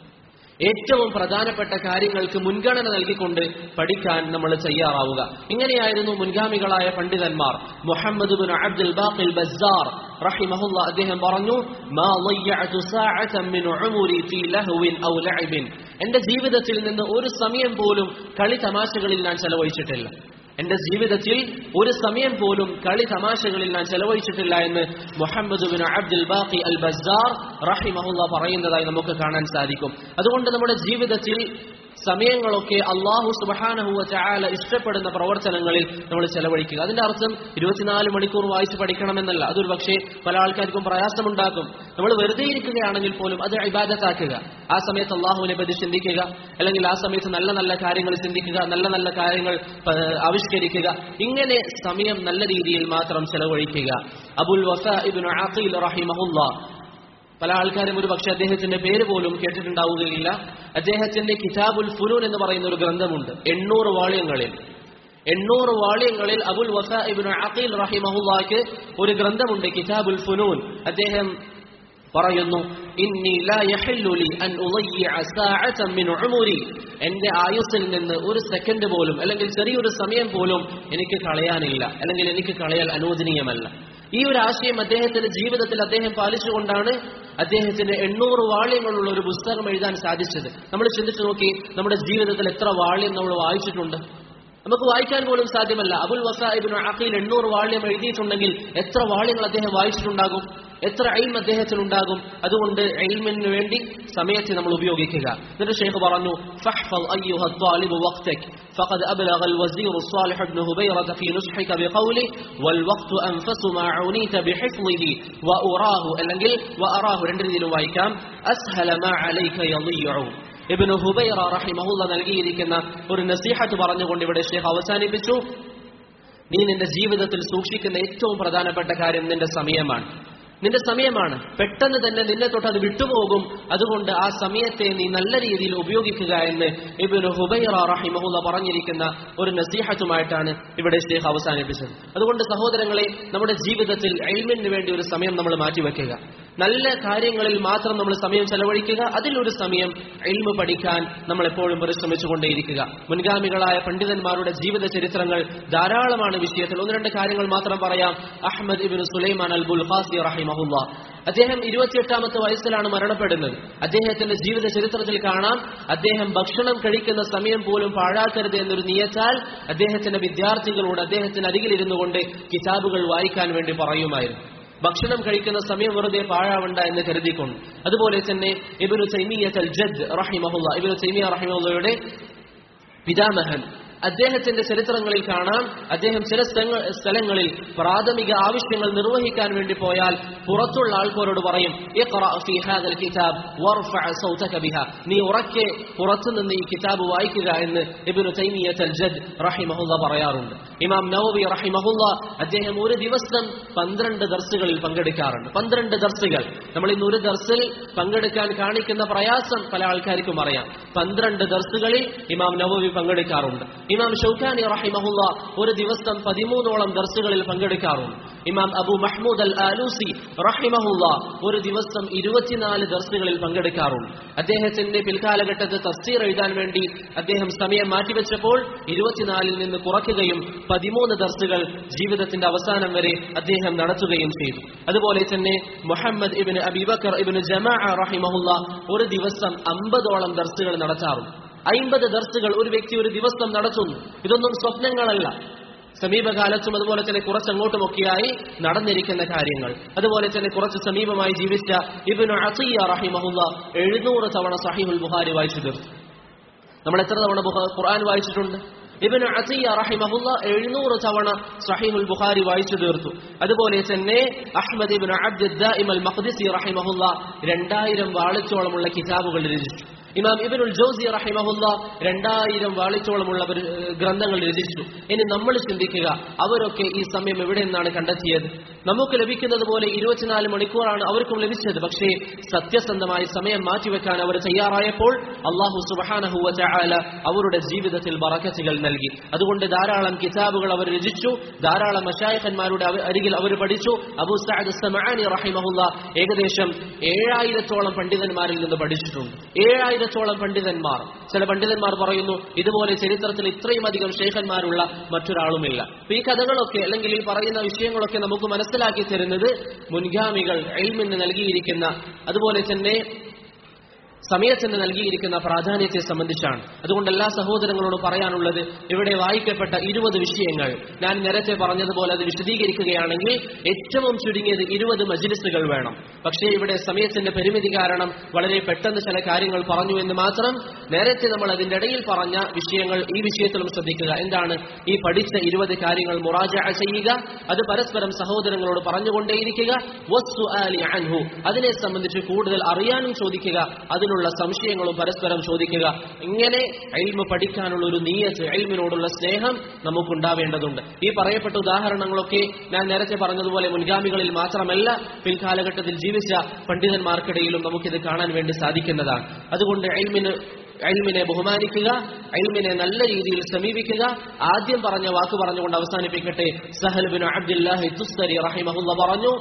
ഏറ്റവും പ്രധാനപ്പെട്ട കാര്യങ്ങൾക്ക് മുൻഗണന നൽകിക്കൊണ്ട് പഠിക്കാൻ നമ്മൾ തയ്യാറാവുക. ഇങ്ങനെയായിരുന്നു മുൻഗാമികളായ പണ്ഡിതന്മാർ. മുഹമ്മദ് ഇബ്നു അബ്ദുൽ ബാഖിൽ ബസ്സാർ റഹിമഹുല്ലാഹ് അദ്ദേഹം പറഞ്ഞു, മാ ളയ്യഅതു സഅഅതൻ മിൻ ഉമരി ഫീ ലഹ്വിൻ ഔ ലഅബിൻ. എന്റെ ജീവിതത്തിൽ നിന്ന് ഒരു സമയം പോലും കളി തമാശകളിൽ ഞാൻ ചെലവഴിച്ചിട്ടില്ല. എന്റെ ജീവിതത്തിൽ ഒരു സമയം പോലും കളി തമാശകളിൽ ഞാൻ ചെലവഴിച്ചിട്ടില്ല എന്ന് മുഹമ്മദ് ഇബ്നു അബ്ദുൽ ബാഖി അൽ ബസ്സാർ റഹിമഹുല്ലാഹ് പറയുന്നതായി നമുക്ക് കാണാൻ സാധിക്കും. അതുകൊണ്ട് നമ്മുടെ ജീവിതത്തിൽ സമയങ്ങളൊക്കെ അല്ലാഹു സുബ്ഹാനഹു വ തആല ഇഷ്ടപ്പെടുന്ന പ്രവർത്തനങ്ങളിൽ നമ്മൾ ചെലവഴിക്കുക. അതിന്റെ അർത്ഥം ഇരുപത്തിനാല് മണിക്കൂർ വായിച്ച് പഠിക്കണമെന്നല്ല. അതൊരു പക്ഷേ പല ആൾക്കാർക്കും പ്രയാസമുണ്ടാക്കും. നമ്മൾ വെറുതെ ഇരിക്കുകയാണെങ്കിൽ പോലും അത് ഇബാദത്താക്കുക. ആ സമയത്ത് അല്ലാഹുവിനെ പറ്റി ചിന്തിക്കുക, അല്ലെങ്കിൽ ആ സമയത്ത് നല്ല നല്ല കാര്യങ്ങൾ ചിന്തിക്കുക, നല്ല നല്ല കാര്യങ്ങൾ ആവിഷ്കരിക്കുക. ഇങ്ങനെ സമയം നല്ല രീതിയിൽ മാത്രം ചെലവഴിക്കുക. അബുൽ വഫാ ഇബ്നു അഖീൽ റഹിമഹുല്ലാഹ്, പല ആൾക്കാരും ഒരു പക്ഷെ അദ്ദേഹത്തിന്റെ പേര് പോലും കേട്ടിട്ടുണ്ടാവുകയില്ല. അദ്ദേഹത്തിന്റെ കിതാബുൽ ഫുനൂൻ എന്ന് പറയുന്ന ഒരു ഗ്രന്ഥമുണ്ട്. എണ്ണൂറ് വാള്യങ്ങളിൽ എണ്ണൂറ് വാള്യങ്ങളിൽ അബുൽ വഫാ ഇബ്നു അഖീൽ റഹിമഹുല്ലാഹ്ക്ക് ഒരു ഗ്രന്ഥമുണ്ട്, കിതാബുൽ ഫുനൂൻ. അദ്ദേഹം പറയുന്നു, ഇന്നി ലാ യഹില്ലു ലി അൻ ഉളയ്യിഅ സഅഅതൻ മിൻ ഉമരി. എന്റെ ആയുസ്സിൽ നിന്ന് ഒരു സെക്കൻഡ് പോലും അല്ലെങ്കിൽ ചെറിയൊരു സമയം പോലും എനിക്ക് കളയാനില്ല, അല്ലെങ്കിൽ എനിക്ക് കളയാൻ അനുവദനീയമല്ല. ഈ ഒരു ആശയം അദ്ദേഹത്തിന്റെ ജീവിതത്തിൽ അദ്ദേഹം പാലിച്ചുകൊണ്ടാണ് അദ്ദേഹത്തിന് എണ്ണൂറ് വാള്യങ്ങളുള്ള ഒരു പുസ്തകം എഴുതാൻ സാധിച്ചത്. നമ്മൾ ചിന്തിച്ചു നോക്കി, നമ്മുടെ ജീവിതത്തിൽ എത്ര വാള്യം നമ്മൾ വായിച്ചിട്ടുണ്ട്? നമുക്ക് വായിക്കാൻ പോലും സാധ്യമല്ല. അബുൽ വഫാ ഇബ്നു അഖീൽ എണ്ണൂറ് വാള്യം എഴുതിയിട്ടുണ്ടെങ്കിൽ എത്ര വാള്യങ്ങൾ അദ്ദേഹം വായിച്ചിട്ടുണ്ടാകും, എത്ര ഇൽം അദ്ദേഹത്തിനുണ്ടാകും. അതുകൊണ്ട് ഇൽമിന് വേണ്ടി സമയത്തെ നമ്മൾ ഉപയോഗിക്കുക. എന്നിട്ട് ഷെയ്ഖ് പറഞ്ഞു, ഫഹ്ഫൽ അയ്യുഹ ത്വാലിബു വഖ്തക് ഫഖദ് അബ്ലഗ അൽ വസീർ സ്വാലിഹ് ഇബ്നു ഹുബൈറ ഫീ നുസ്ഹിക ബിഖൗലി വൽ വഖ്തു അൻഫസു മാ ഉനീത ബിഹിഫ്ളിഹി വഉറാഹു, അല്ലെങ്കിൽ വഅറാഹു, രണ്ട് രീതിയിലും വായിക്കാം. അസ്ഹല മാ അലൈക യളിയഉ. ഇബ്നു ഹുബൈറ റഹിമഹുല്ലാഹ് നൽകിയിരിക്കുന്ന ഒരു നസീഹത്ത് പറഞ്ഞുകൊണ്ട് ഇവിടെ ഷെയ്ഖ് അവസാനിപ്പിച്ചു, നീ നിന്റെ ജീവിതത്തിൽ സൂക്ഷിക്കുന്ന ഏറ്റവും പ്രധാനപ്പെട്ട കാര്യം നിന്റെ സമയമാണ്. നിന്റെ സമയമാണ്. പെട്ടെന്ന് തന്നെ നിന്നെ തൊട്ട് അത് വിട്ടുപോകും. അതുകൊണ്ട് ആ സമയത്തെ നീ നല്ല രീതിയിൽ ഉപയോഗിക്കുക എന്ന് ഇബ്നു ഹുബൈറ റഹിമഹുല്ലാഹ് പറഞ്ഞിരിക്കുന്ന ഒരു നസീഹത്തുമായിട്ടാണ് ഇവിടെ ഷെയ്ഖ് അവസാനിപ്പിച്ചത്. അതുകൊണ്ട് സഹോദരങ്ങളെ, നമ്മുടെ ജീവിതത്തിൽ ഇൽമിന് വേണ്ടി ഒരു സമയം നമ്മൾ മാറ്റിവെക്കുക. നല്ല കാര്യങ്ങളിൽ മാത്രം നമ്മൾ സമയം ചെലവഴിക്കുക. അതിലൊരു സമയം ഇൽമ് പഠിക്കാൻ നമ്മൾ എപ്പോഴും പരിശ്രമിച്ചുകൊണ്ടേയിരിക്കുക. മുൻഗാമികളായ പണ്ഡിതന്മാരുടെ ജീവിത ചരിത്രങ്ങൾ ധാരാളമാണ് വിഷയത്തിൽ. ഒന്ന് രണ്ട് കാര്യങ്ങൾ മാത്രം പറയാം. Ahmad ibn Sulaiman al Bulqasi റഹിമഹുല്ലാഹ്, അദ്ദേഹം ഇരുപത്തിയെട്ടാമത്തെ വയസ്സിലാണ് മരണപ്പെടുന്നത്. അദ്ദേഹത്തിന്റെ ജീവിത ചരിത്രത്തിൽ കാണാം, അദ്ദേഹം ഭക്ഷണം കഴിക്കുന്ന സമയം പോലും പാഴാക്കരുത് എന്നൊരു നിയത്താൽ അദ്ദേഹത്തിന്റെ വിദ്യാർത്ഥികളോട് അദ്ദേഹത്തിന് അരികിലിരുന്നു കൊണ്ട് കിതാബുകൾ വായിക്കാൻ വേണ്ടി പറയുമായിരുന്നു. ഭക്ഷണം കഴിക്കുന്ന സമയം വെറുതെ പാഴാവണ്ട എന്ന് കരുതിക്കൊണ്ട്. അതുപോലെ തന്നെ ഇബ്നു തൈമിയ്യ അൽ ജദ് റഹിമഹുല്ലാഹ്, ഇബ്നു തൈമിയ്യ റഹിമഹുള്ളയുടെ പിതാമഹൻ അദ്ദേഹത്തിന്റെ ചരിത്രങ്ങളിൽ കാണാം, അദ്ദേഹം ചില സ്ഥലങ്ങളിൽ പ്രാഥമിക ആവശ്യങ്ങൾ നിർവഹിക്കാൻ വേണ്ടി പോയാൽ പുറത്തുള്ള ആൾക്കാരോട് പറയും, ഇഖ്റ ഫീ ഹാദൽ കിതാബ് വർഫഅ സൗതക ബിഹാ, നീ ഉറക്കെ പുറത്തുനിന്ന് ഈ കിതാബ് വായിക്കുക എന്ന് ഇബ്നു തൈമിയ്യത്ത് അൽ ജദ് റഹിമഹുല്ലാ പറയാറുണ്ട്. ഇമാം നവവി റഹിമഹുല്ലാ അദ്ദേഹം ഒരു ദിവസം പന്ത്രണ്ട് ദർസുകളിൽ പങ്കെടുക്കാറുണ്ട്. പന്ത്രണ്ട് ദർസുകൾ. നമ്മൾ ഇന്ന് ഒരു ദർസിൽ പങ്കെടുക്കാൻ കാണിക്കുന്ന പ്രയാസം പല ആൾക്കാർക്കും അറിയാം. പന്ത്രണ്ട് ദർസുകളിൽ ഇമാം നവവി പങ്കെടുക്കാറുണ്ട്. ഇമാം ഷൗക്കാനി റഹിമഹുല്ലാ ഒരു ദിവസം പതിമൂന്നോളം ദർസുകളിൽ പങ്കെടുക്കാറുണ്ട്. ഇമാം അബു മഹ്മൂദ് അൽ ആലൂസി റഹിമഹുല്ലാ ഒരു ദിവസം ഇരുപത്തിനാല് ദർസുകളിൽ പങ്കെടുക്കാറുണ്ട്. അദ്ദേഹത്തിന്റെ പിൽക്കാലഘട്ടത്തിൽ തഫ്സീർ എഴുതാൻ വേണ്ടി അദ്ദേഹം സമയം മാറ്റിവെച്ചപ്പോൾ ഇരുപത്തിനാലിൽ നിന്ന് കുറയ്ക്കുകയും പതിമൂന്ന് ദർസുകൾ ജീവിതത്തിന്റെ അവസാനം വരെ അദ്ദേഹം നടത്തുകയും ചെയ്തു. അതുപോലെ തന്നെ മുഹമ്മദ് ഇബ്നു അബീബക്കർ ഇബ്നു ജമാഅ റഹിമഹുല്ലാ ഒരു ദിവസം അമ്പതോളം ദർസുകൾ നടത്താറുണ്ട്. അമ്പത് ദർസുകൾ ഒരു വ്യക്തി ഒരു ദിവസം നടത്തുന്നു. ഇതൊന്നും സ്വപ്നങ്ങളല്ല, സമീപകാലത്തും അതുപോലെ തന്നെ കുറച്ചങ്ങോട്ടുമൊക്കെയായി നടന്നിരിക്കുന്ന കാര്യങ്ങൾ. അതുപോലെ തന്നെ കുറച്ച് സമീപമായി ജീവിച്ച ഇബ്നു അസിയ റഹിമഹുല്ലാ എഴുന്നൂറ് തവണ സഹീഹുൽ ബുഖാരി വായിച്ചു തീർത്തു. നമ്മൾ എത്ര തവണ ഖുർആൻ വായിച്ചിട്ടുണ്ട്? ഇബ്നു അസിയ റഹിമഹുല്ലാ എഴുന്നൂറ് തവണ സഹീഹുൽ ബുഖാരി വായിച്ചു തീർത്തു. അതുപോലെ തന്നെ Ahmad ibn Abdul Daim al Maqdisi റഹിമഹുല്ലാ രണ്ടായിരം വാളിച്ചോളമുള്ള കിതാബുകൾ രചിച്ചു. ഇമാം ഇബ്നുൽ ജൗസി റഹിമഹുല്ലാ രണ്ടായിരം വാളിച്ചോളമുള്ള ഗ്രന്ഥങ്ങൾ രചിച്ചു. ഇനി നമ്മൾ ചിന്തിക്കുക, അവരൊക്കെ ഈ സമയം എവിടെ നിന്നാണ് കണ്ടെത്തിയത്? നമുക്ക് ലഭിക്കുന്നത് പോലെ ഇരുപത്തിനാല് മണിക്കൂറാണ് അവർക്കും ലഭിച്ചത്. പക്ഷേ സത്യസന്ധമായി സമയം മാറ്റിവെക്കാൻ അവർ തയ്യാറായപ്പോൾ അല്ലാഹു സുബ്ഹാനഹു വ തആല അവരുടെ ജീവിതത്തിൽ ബറക്കത്തുകൾ നൽകി. അതുകൊണ്ട് ധാരാളം കിതാബുകൾ അവർ രചിച്ചു, ധാരാളം മശായിഖന്മാരുടെ അരികിൽ അവർ പഠിച്ചു. അബൂ സഅദ് സമആനി റഹിമഹുല്ലാ ഏകദേശം ഏഴായിരത്തോളം പണ്ഡിതന്മാരിൽ നിന്ന് പഠിച്ചിട്ടുണ്ട്. ഏഴായിരത്തോളം പണ്ഡിതന്മാർ. ചില പണ്ഡിതന്മാർ പറയുന്നു, ഇതുപോലെ ചരിത്രത്തിൽ ഇത്രയും അധികം ശൈഖന്മാരുള്ള മറ്റൊരാളുമില്ല. ഈ കഥകളൊക്കെ അല്ലെങ്കിൽ ഈ പറയുന്ന വിഷയങ്ങളൊക്കെ നമുക്ക് മനസ്സിലാക്കി തരുന്നത് മുൻഗാമികൾ ഇൽമിന് നൽകിയിരിക്കുന്ന, അതുപോലെ തന്നെ സമയത്തിന് നൽകിയിരിക്കുന്ന പ്രാധാന്യത്തെ സംബന്ധിച്ചാണ്. അതുകൊണ്ട് എല്ലാ സഹോദരങ്ങളോടും പറയാനുള്ളത്, ഇവിടെ വായിക്കപ്പെട്ട ഇരുപത് വിഷയങ്ങൾ ഞാൻ നേരത്തെ പറഞ്ഞതുപോലെ അത് വിശദീകരിക്കുകയാണെങ്കിൽ ഏറ്റവും ചുരുങ്ങിയത് ഇരുപത് മജ്ലിസുകൾ വേണം. പക്ഷേ ഇവിടെ സമയത്തിന്റെ പരിമിതി കാരണം വളരെ പെട്ടെന്ന് ചില കാര്യങ്ങൾ പറഞ്ഞു എന്ന് മാത്രം. നേരത്തെ നമ്മൾ അതിന്റെ ഇടയിൽ പറഞ്ഞ വിഷയങ്ങൾ ഈ വിഷയത്തിലും ശ്രദ്ധിക്കുക. എന്താണ്? ഈ പഠിച്ച ഇരുപത് കാര്യങ്ങൾ മുറാജഅ ചെയ്യുക, അത് പരസ്പരം സഹോദരങ്ങളോട് പറഞ്ഞുകൊണ്ടേയിരിക്കുക. വസ്സുആലി അൻഹു, അതിനെ സംബന്ധിച്ച് കൂടുതൽ അറിയാനും ചോദിക്കുക, അതിനുള്ള സംശയങ്ങളും പരസ്പരം ചോദിക്കുക. ഇങ്ങനെ ഇൽമ് പഠിക്കാനുള്ള ഒരു നിയ്യത്ത്, ഇൽമിനോടുള്ള സ്നേഹം നമുക്കുണ്ടാവേണ്ടതുണ്ട്. ഈ പറയപ്പെട്ട ഉദാഹരണങ്ങളൊക്കെ ഞാൻ നേരത്തെ പറഞ്ഞതുപോലെ മുൻഗാമികളിൽ മാത്രമല്ല, പിൽക്കാലഘട്ടത്തിൽ ജീവിച്ച പണ്ഡിതന്മാർക്കിടയിലും നമുക്കിത് കാണാൻ വേണ്ടി സാധിക്കുന്നതാണ്. അതുകൊണ്ട് ഇൽമിന് ഇൽമിനെ ബഹുമാനിക്കുക, ഇൽമിനെ നല്ല രീതിയിൽ സമീപിക്കുക. ആദ്യം പറഞ്ഞ വാക്ക് പറഞ്ഞുകൊണ്ട് അവസാനിപ്പിക്കട്ടെ. സഹൽ ബിൻ അബ്ദുല്ലാഹി തുസ്തരി റഹിമഹുല്ലാഹ് പറഞ്ഞു,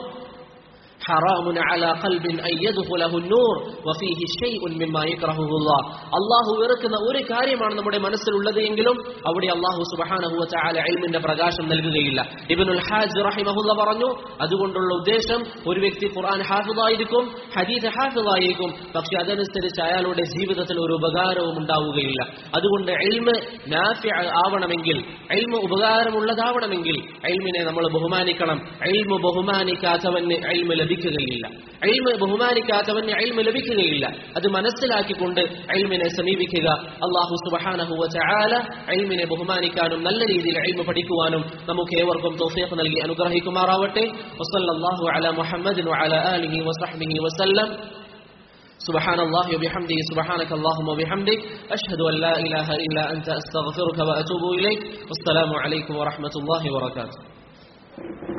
ഹറാമുൻ അലാ ഖൽബിൻ അൻ യദ്ഖുലഹു നൂർ വഫീഹി ശൈഉൻ മിമ്മാ യക്റഹുഹു അല്ലാഹ്. അല്ലാഹു വെറുക്കുന്ന ഒരു കാര്യമാണ് നമ്മുടെ മനസ്സിലുള്ളത് എങ്കിലും അവിടെ അല്ലാഹു സുബ്ഹാനഹു വ തആല ഇൽമിന്റെ പ്രകാശം നൽകുകയില്ല. ഇബ്നുൽ ഹാജ് റഹിമഹുല്ലാഹ് പറഞ്ഞു, അതുകൊണ്ടുള്ള ഉദ്ദേശം ഒരു വ്യക്തി ഖുർആൻ ഹാഫിളായിരിക്കും, ഹദീസ് ഹാഫിളായിരിക്കും, പക്ഷെ അതനുസരിച്ച് അയാളുടെ ജീവിതത്തിൽ ഒരു ഉപകാരവും ഉണ്ടാവുകയില്ല. അതുകൊണ്ട് ഇൽമ് നാഫിഅ ആവണമെങ്കിൽ, ഇൽമ് ഉപകാരമുള്ളതാവണമെങ്കിൽ ഇൽമിനെ നമ്മൾ ബഹുമാനിക്കണം. ഇൽമു ബഹുമാനിക്കാത്തവന് ഇൽമ് ലഭിക്കുകയില്ല. ഇൽമ് ബഹുമാനിക്കാത്തവന് ഇൽമ് ലഭിക്കുകയില്ല. അത് മനസ്സിലാക്കിക്കൊണ്ട് ഇൽമിനെ സമീപിക്കുക. അല്ലാഹു സുബ്ഹാനഹു വ തആല ഇൽമിനെ ബഹുമാനിക്കാനും നല്ല രീതിയിൽ ഇൽമ് പഠിക്കുവാനും നമുക്ക് ഏവർക്കും തൗഫീഖ് നൽകി അനുഗ്രഹിക്കുമാറാവട്ടെ. വസല്ലല്ലാഹു അലാ മുഹമ്മദിൻ വഅലാ ആലിഹി വസഹ്ബിഹി വസല്ലം. സുബ്ഹാനല്ലാഹി വബിഹംദിഹി സുബ്ഹാനകല്ലാഹുമ്മ വബിഹംദിക് അഷ്ഹദു അൻ ലാ ഇലാഹ ഇല്ലാ അൻത അസ്തഗ്ഫിറുക വഅതൂബു ഇലൈക്. വസ്സലാമു അലൈക്കും വറഹ്മത്തുള്ളാഹി വബറകാതുഹു.